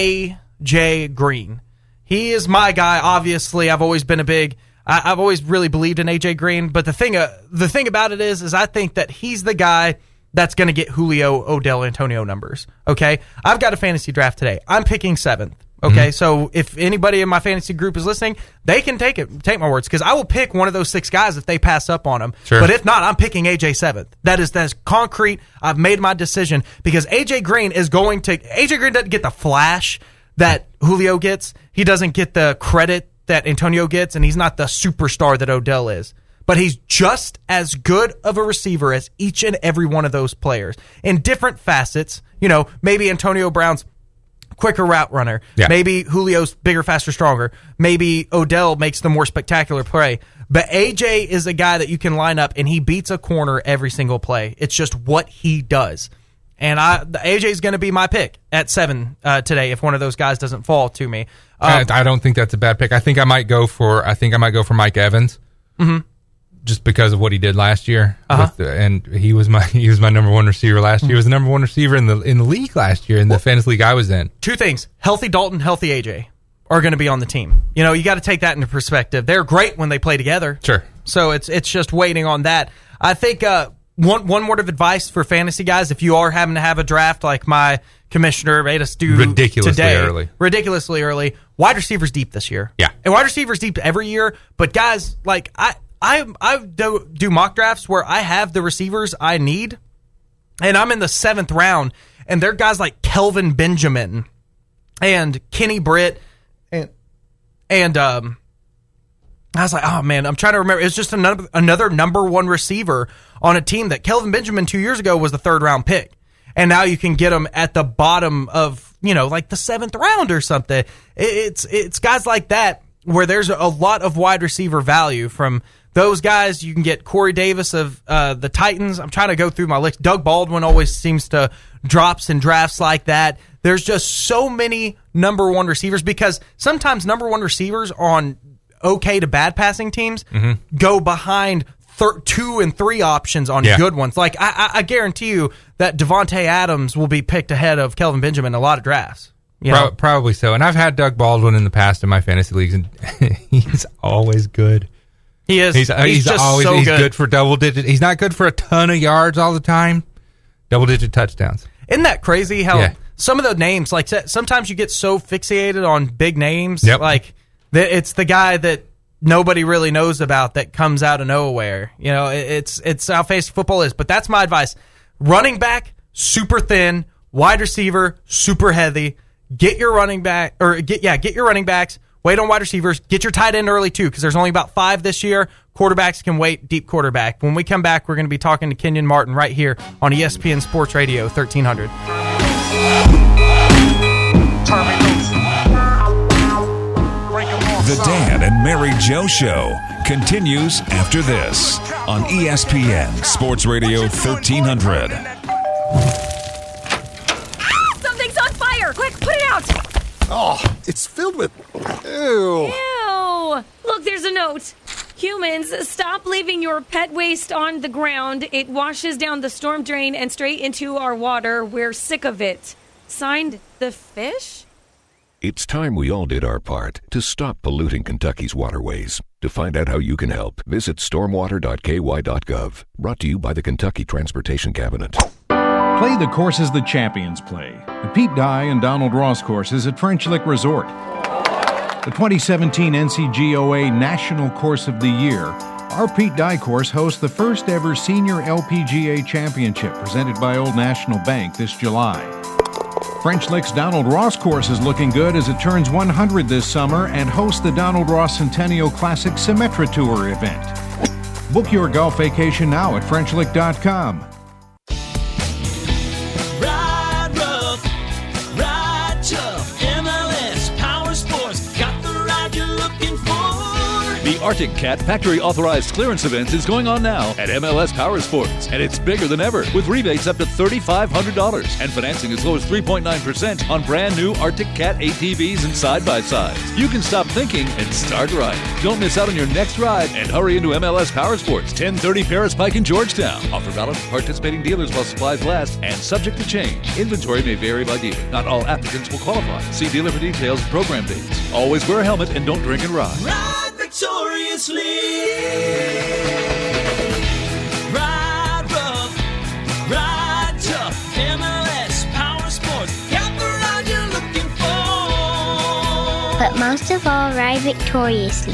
A.J. Green. He is my guy. Obviously, I've always been I've always really believed in AJ Green. But the thing about it is I think that he's the guy that's going to get Julio, Odell, Antonio numbers. Okay, I've got a fantasy draft today. I'm picking 7th. Okay, so if anybody in my fantasy group is listening, they can take my words because I will pick one of those 6 guys if they pass up on them. Sure. But if not, I'm picking AJ 7th. That is concrete. I've made my decision because AJ Green doesn't get the flash that Julio gets. He doesn't get the credit that Antonio gets, and he's not the superstar that Odell is. But he's just as good of a receiver as each and every one of those players in different facets. Maybe Antonio Brown's quicker route runner. Yeah. Maybe Julio's bigger, faster, stronger. Maybe Odell makes the more spectacular play. But AJ is a guy that you can line up, and he beats a corner every single play. It's just what he does. And AJ is going to be my pick at 7 today if one of those guys doesn't fall to me. I don't think that's a bad pick. I think I might go for Mike Evans, just because of what he did last year. And he was my number 1 receiver last year. He was the number 1 receiver in the league last year in the fantasy league I was in. 2 things: healthy Dalton, healthy AJ are going to be on the team. You got to take that into perspective. They're great when they play together. Sure. So it's just waiting on that. I think. one word of advice for fantasy guys, if you are having to have a draft like my commissioner made us do ridiculously early, wide receivers deep this year. Yeah. And wide receivers deep every year, but guys, like I do mock drafts where I have the receivers I need, and I'm in the 7th round, and they're guys like Kelvin Benjamin and Kenny Britt and I was like, oh man, I'm trying to remember. It's just another number 1 receiver on a team that Kelvin Benjamin 2 years ago was the 3rd round pick. And now you can get him at the bottom of, like the 7th round or something. It's guys like that where there's a lot of wide receiver value from those guys. You can get Corey Davis of the Titans. I'm trying to go through my list. Doug Baldwin always seems to drops in drafts like that. There's just so many number 1 receivers, because sometimes number 1 receivers on okay to bad passing teams go behind 2 and 3 options on good ones. Like I guarantee you that Devontae Adams will be picked ahead of Kelvin Benjamin in a lot of drafts. Probably so. And I've had Doug Baldwin in the past in my fantasy leagues, and he's always good. He is. He's just always so good for double digit. He's not good for a ton of yards all the time. Double digit touchdowns. Isn't that crazy how some of the names, like sometimes you get so fixated on big names, like it's the guy that nobody really knows about that comes out of nowhere. It's how fantasy football is. But that's my advice. Running back, super thin. Wide receiver, super heavy. Get your running back, or get your running backs. Wait on wide receivers. Get your tight end early too, because there's only about 5 this year. Quarterbacks can wait. Deep quarterback. When we come back, we're going to be talking to Kenyon Martin right here on ESPN Sports Radio 1300. The Dan and Mary Jo Show continues after this on ESPN Sports Radio 1300. Something's on fire! Quick, put it out! Oh, it's filled with... Ew. Ew! Look, there's a note. Humans, stop leaving your pet waste on the ground. It washes down the storm drain and straight into our water. We're sick of it. Signed, the fish? It's time we all did our part to stop polluting Kentucky's waterways. To find out how you can help, visit stormwater.ky.gov. Brought to you by the Kentucky Transportation Cabinet. Play the courses the champions play. The Pete Dye and Donald Ross courses at French Lick Resort. The 2017 NCGOA National Course of the Year. Our Pete Dye course hosts the first ever Senior LPGA Championship presented by Old National Bank this July. French Lick's Donald Ross course is looking good as it turns 100 this summer and hosts the Donald Ross Centennial Classic Symetra Tour event. Book your golf vacation now at FrenchLick.com. Ride rough, ride tough, MLS Power Sports, got the ride you're looking for. The Arctic Cat Factory Authorized Clearance Event is going on now at MLS Power Sports, and it's bigger than ever with rebates up to $3,500 and financing as low as 3.9% on brand new Arctic Cat ATVs and side-by-sides. You can stop thinking and start riding. Don't miss out on your next ride and hurry into MLS Power Sports, 1030 Paris Pike in Georgetown. Offer valid for participating dealers while supplies last and subject to change. Inventory may vary by dealer. Not all applicants will qualify. See dealer for details and program dates. Always wear a helmet and don't drink and ride. Ride victoriously. Ride rough, ride tough. MLS Power Sports, got the ride you're looking for. But most of all, ride victoriously.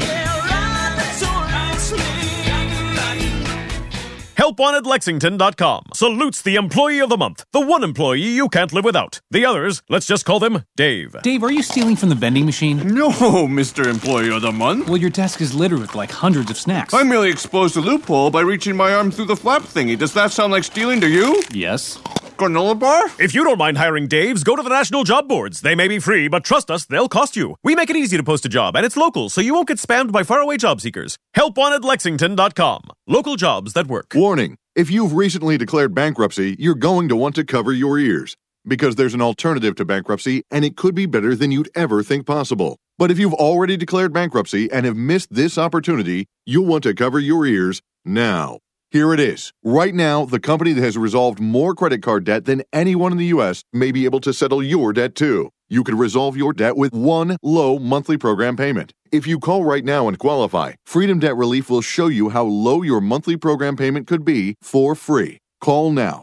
HelpWantedLexington.com salutes the employee of the month, the one employee you can't live without. The others, let's just call them Dave. Dave, are you stealing from the vending machine? No, Mr. Employee of the Month. Well, your desk is littered with like hundreds of snacks. I merely exposed a loophole by reaching my arm through the flap thingy. Does that sound like stealing to you? Yes. Granola bar? If you don't mind hiring Daves, go to the national job boards. They may be free, but trust us, they'll cost you. We make it easy to post a job, and it's local, so you won't get spammed by faraway job seekers. HelpWantedLexington.com. Local jobs that work. Warning. If you've recently declared bankruptcy, you're going to want to cover your ears. Because there's an alternative to bankruptcy, and it could be better than you'd ever think possible. But if you've already declared bankruptcy and have missed this opportunity, you'll want to cover your ears now. Here it is. Right now, the company that has resolved more credit card debt than anyone in the U.S. may be able to settle your debt too. You could resolve your debt with one low monthly program payment. If you call right now and qualify, Freedom Debt Relief will show you how low your monthly program payment could be for free. Call now,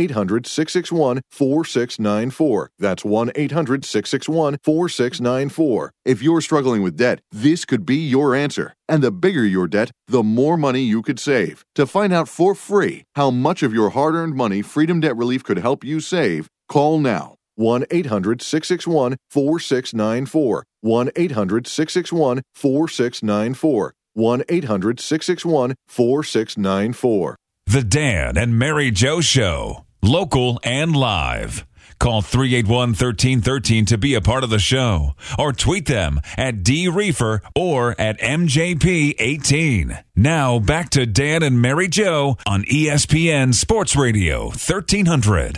1-800-661-4694. That's 1-800-661-4694. If you're struggling with debt, this could be your answer. And the bigger your debt, the more money you could save. To find out for free how much of your hard-earned money Freedom Debt Relief could help you save, call now. 1-800-661-4694. 1-800-661-4694. 1-800-661-4694. The Dan and Mary Joe Show, local and live. Call 381-1313 to be a part of the show, or tweet them at DReefer or at MJP18. Now back to Dan and Mary Joe on ESPN Sports Radio 1300.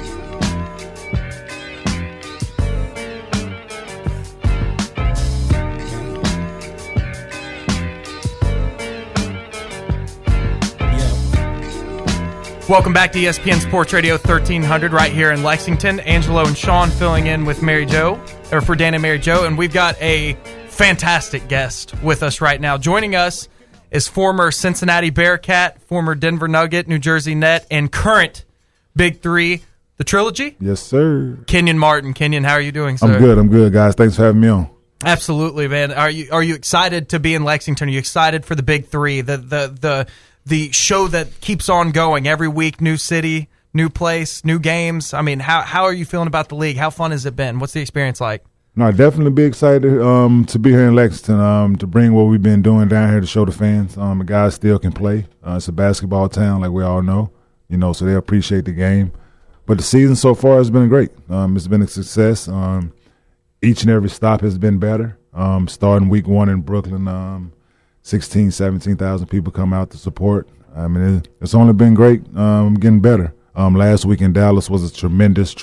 Welcome back to ESPN Sports Radio 1300 right here in Lexington. Angelo and Sean filling in with Mary Jo, or for Dan and Mary Jo, and we've got a fantastic guest with us right now. Joining us is former Cincinnati Bearcat, former Denver Nugget, New Jersey Net, and current Big Three, the trilogy. Yes, sir. Kenyon Martin. Kenyon, how are you doing, sir? I'm good, guys. Thanks for having me on. Absolutely, man. Are you excited to be in Lexington? Are you excited for the Big Three? The show that keeps on going every week, new city, new place, new games. I mean, how are you feeling about the league? How fun has it been? What's the experience like? No, I'd definitely be excited to be here in Lexington, to bring what we've been doing down here to show the fans. The guys still can play. It's a basketball town, like we all know, so they appreciate the game. But the season so far has been great. It's been a success. Each and every stop has been better. Starting week one in Brooklyn, 16,000, 17,000 people come out to support. I mean, it's only been great, getting better. Last week in Dallas was a tremendous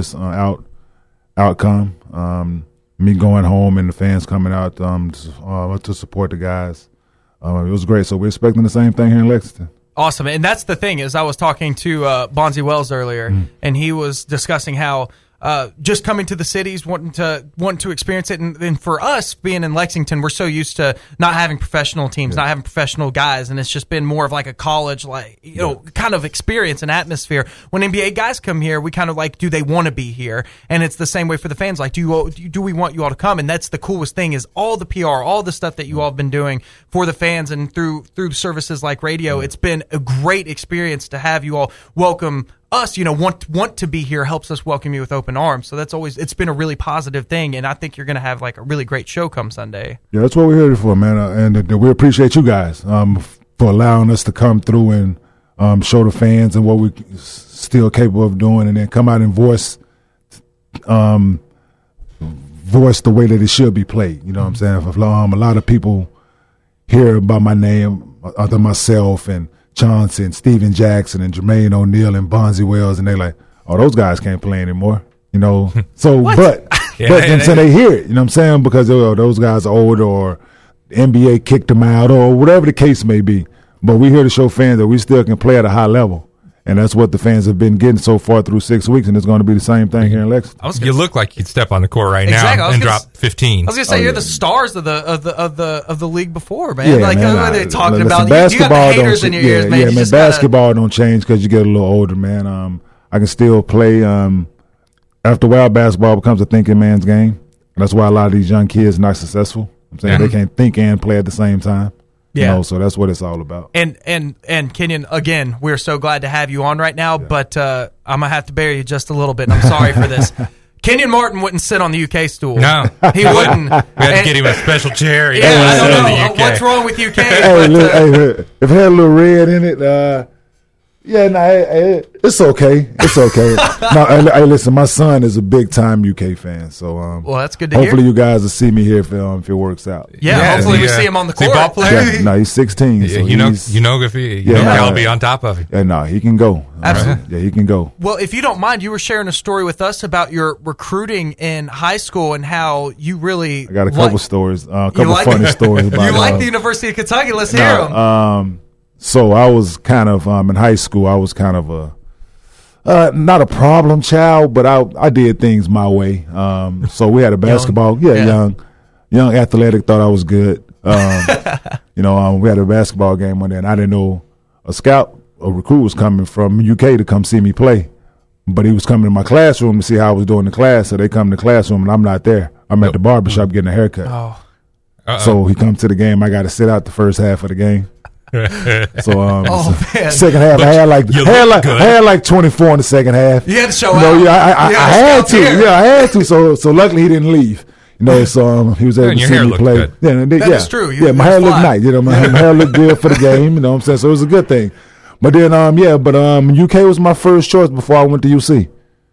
outcome. Me going home and the fans coming out to support the guys. It was great. So we're expecting the same thing here in Lexington. Awesome. And that's the thing is I was talking to Bonzi Wells earlier, and he was discussing how just coming to the cities, wanting to experience it, and for us being in Lexington, we're so used to not having professional teams, not having professional guys, and it's just been more of like a college, kind of experience and atmosphere. When NBA guys come here, we kind of like, do they want to be here? And it's the same way for the fans. Like, do we want you all to come? And that's the coolest thing is all the PR, all the stuff that you all have been doing for the fans and through services like radio. It's been a great experience to have you all welcome us, want to be here, helps us welcome you with open arms. So it's been a really positive thing, and I think you're going to have like a really great show come Sunday. Yeah, that's what we're here for, man. And we appreciate you guys for allowing us to come through and show the fans and what we're still capable of doing, and then come out and voice the way that it should be played. You know what I'm saying? A lot of people hear about my name, other myself, and Chauncey and Steven Jackson and Jermaine O'Neal and Bonzi Wells, and they're like, oh, those guys can't play anymore, So, but they hear it, you know what I'm saying? Because those guys are older, or the NBA kicked them out, or whatever the case may be. But we're here to show fans that we still can play at a high level. And that's what the fans have been getting so far through 6 weeks, and it's going to be the same thing here in Lexington. You look like you'd step on the court right now and drop 15. I was going to say you're the stars of the league before, man. Yeah, man, they're talking about basketball. You got the haters in your ears, man. Yeah, man. Basketball don't change because you get a little older, man. I can still play. After a while, basketball becomes a thinking man's game. And that's why a lot of these young kids are not successful. I'm saying they can't think and play at the same time. Yeah, so that's what it's all about. And Kenyon, again, we're so glad to have you on right now, but I'm going to have to bury you just a little bit, and I'm sorry for this. Kenyon Martin wouldn't sit on the UK stool. No. He wouldn't. We had to get him a special chair. I don't know what's wrong with UK. If it had a little red in it, it's okay. It's okay. Hey, listen, my son is a big-time UK fan, so well, that's good to hear. Hopefully you guys will see me here if it works out. Yeah, hopefully we see him on the court. Ball player? Yeah, no, he's 16. So I'll be on top of him. Yeah, no, he can go. Absolutely. Yeah, he can go. Well, if you don't mind, you were sharing a story with us about your recruiting in high school and how you really I got a couple stories, a couple funny stories about you like the University of Kentucky. Let's hear them. So I was kind of in high school. I was kind of not a problem child, but I did things my way. So we had a basketball, young, athletic. Thought I was good. We had a basketball game one day, and I didn't know a recruit was coming from UK to come see me play. But he was coming to my classroom to see how I was doing the class. So they come to the classroom, and I'm not there. I'm at the barbershop getting a haircut. So he comes to the game. I got to sit out the first half of the game. Second half, I had like 24 in the second half. You had to show out. I had to. Yeah, I had to. So luckily he didn't leave. So he was able to see me play. That's true. My hair looked nice. My hair looked good for the game. You know what I'm saying? So it was a good thing. But then, UK was my first choice before I went to UC.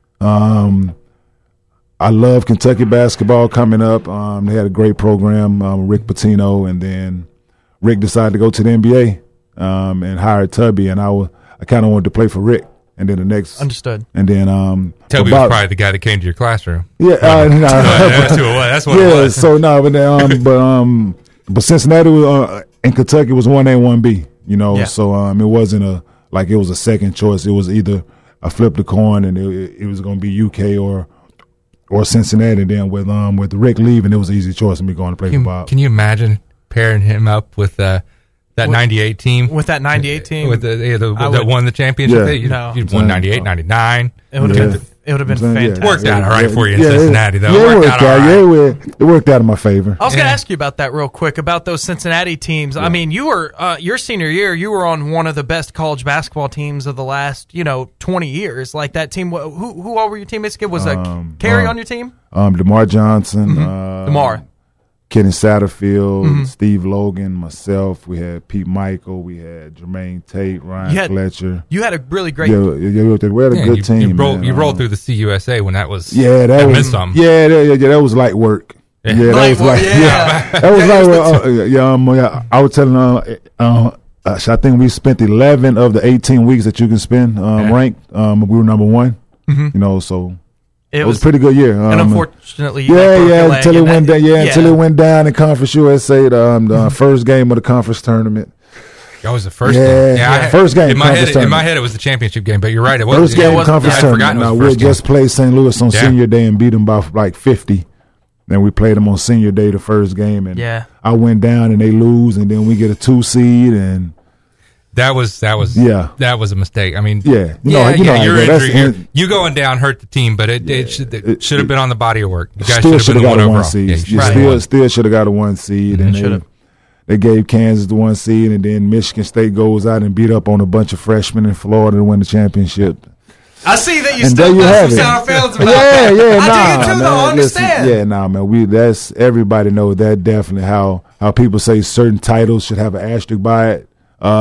I love Kentucky basketball coming up. They had a great program, Rick Pitino, and then Rick decided to go to the NBA and hired Tubby, and I kind of wanted to play for Rick. And then the next understood. And then Tubby was probably the guy that came to your classroom. Yeah, that's who it was. That's what it was. So no, but Cincinnati and Kentucky was 1A, 1B. So it wasn't it was a second choice. It was either I flipped the coin, and it was going to be UK or Cincinnati. And then with Rick leaving, it was an easy choice of me going to play for Bob. Can you imagine pairing him up with that 98 team? With that 98 team? With that won the championship? You'd won 98, 99. It would have been fantastic. Worked out all right for you in Cincinnati, though. It worked out. It worked out in my favor. I was going to ask you about that real quick, about those Cincinnati teams. Yeah. I mean, you were your senior year, you were on one of the best college basketball teams of the last 20 years. Like that team, who all were your teammates? Was Carey on your team? DeMar Johnson. DeMar. Kenny Satterfield, Steve Logan, myself. We had Pete Michael. We had Jermaine Tate, Ryan Fletcher. You had a really great. We had a good team. You rolled through the CUSA when that was. That was light work. That was like. I was telling. I think we spent 11 of the 18 weeks that you can spend ranked. We were number one. So. It was a pretty good year. And unfortunately, until it went down. Until it went down in Conference USA, the first game of the conference tournament. That was the first game. First game. In my head, it was the championship game, but you're right. It was first game of the conference tournament. Now we just played St. Louis on senior day and beat them by like 50. Then we played them on senior day, the first game, and I went down and they lose, and then we get a 2 seed and. That was a mistake. I mean, your injury, you going down hurt the team, but it should have been on the body of work. You guys should have got a 1 seed. Still should have got a 1 seed, and they gave Kansas the 1 seed, and then Michigan State goes out and beat up on a bunch of freshmen in Florida to win the championship. I see that you still got some sour feelings about that. I dig it too, though. I understand. Man. That's everybody knows that definitely how people say certain titles should have an asterisk by it.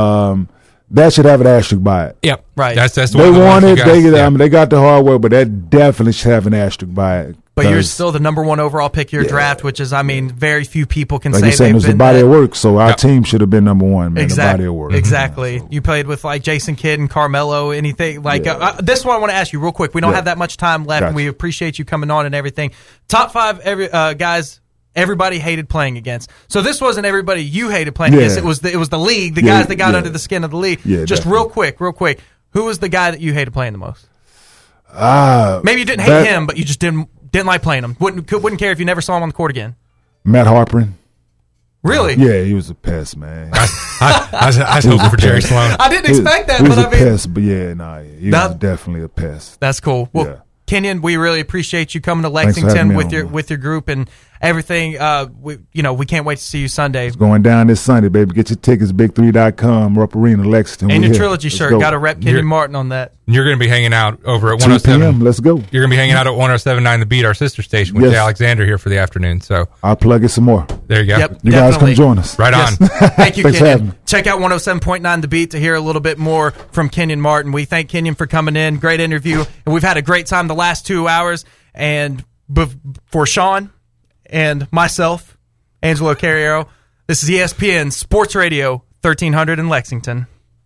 That should have an asterisk by it. Yep, right. That's they won it. They got the hard work, but that definitely should have an asterisk by it. But you're still the number 1 overall pick of your draft, which is, very few people can say they've been. It was the body of work, so our team should have been number 1, man. Exactly. The body of work. Exactly. You played with like Jason Kidd and Carmelo, anything like this one I want to ask you real quick. We don't have that much time left, and we appreciate you coming on and everything. Top 5 guys everybody hated playing against. So this wasn't everybody you hated playing against. It was the league, the guys that got under the skin of the league. Yeah, just definitely. real quick. Who was the guy that you hated playing the most? Maybe you didn't hate him, but you just didn't like playing him. Wouldn't care if you never saw him on the court again. Matt Harprin. Really? Yeah, he was a pest, man. I was hoping for Jerry Sloan. I didn't expect that, he was a pest, but he was definitely a pest. That's cool. Well, Kenyon, we really appreciate you coming to Lexington with your group and everything. We can't wait to see you Sunday. It's going down this Sunday, baby. Get your tickets, big3.com, Rupp Arena, Lexington. And your trilogy shirt. Got to rep Kenyon Martin on that. You're going to be hanging out over at 107. 2 p.m. Let's go. You're going to be hanging out at 107.9 The Beat, our sister station, with Alexander here for the afternoon. So I'll plug it some more. There you go. Yep, you guys come join us. Right on. Thank you, Kenyon. Check out 107.9 The Beat to hear a little bit more from Kenyon Martin. We thank Kenyon for coming in. Great interview. And we've had a great time the last 2 hours. And for Sean and myself, Angelo Carriero, this is ESPN Sports Radio 1300 in Lexington.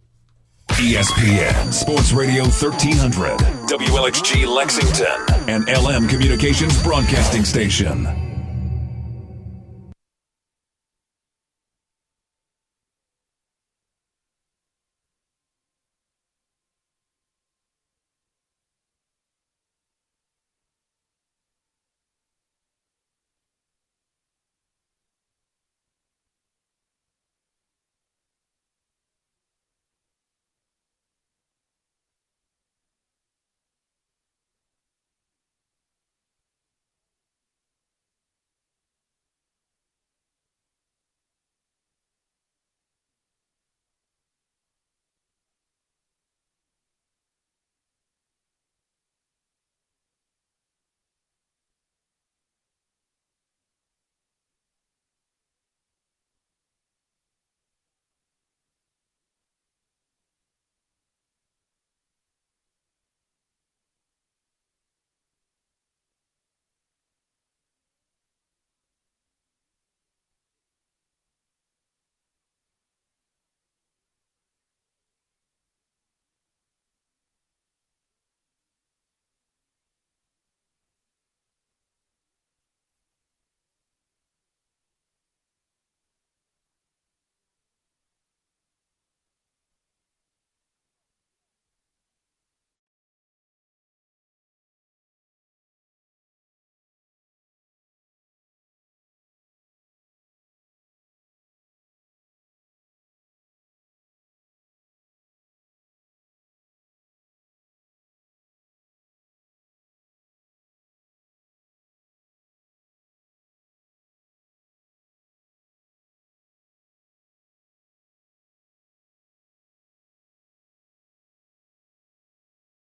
ESPN Sports Radio 1300, WLXG Lexington, and LM Communications Broadcasting Station.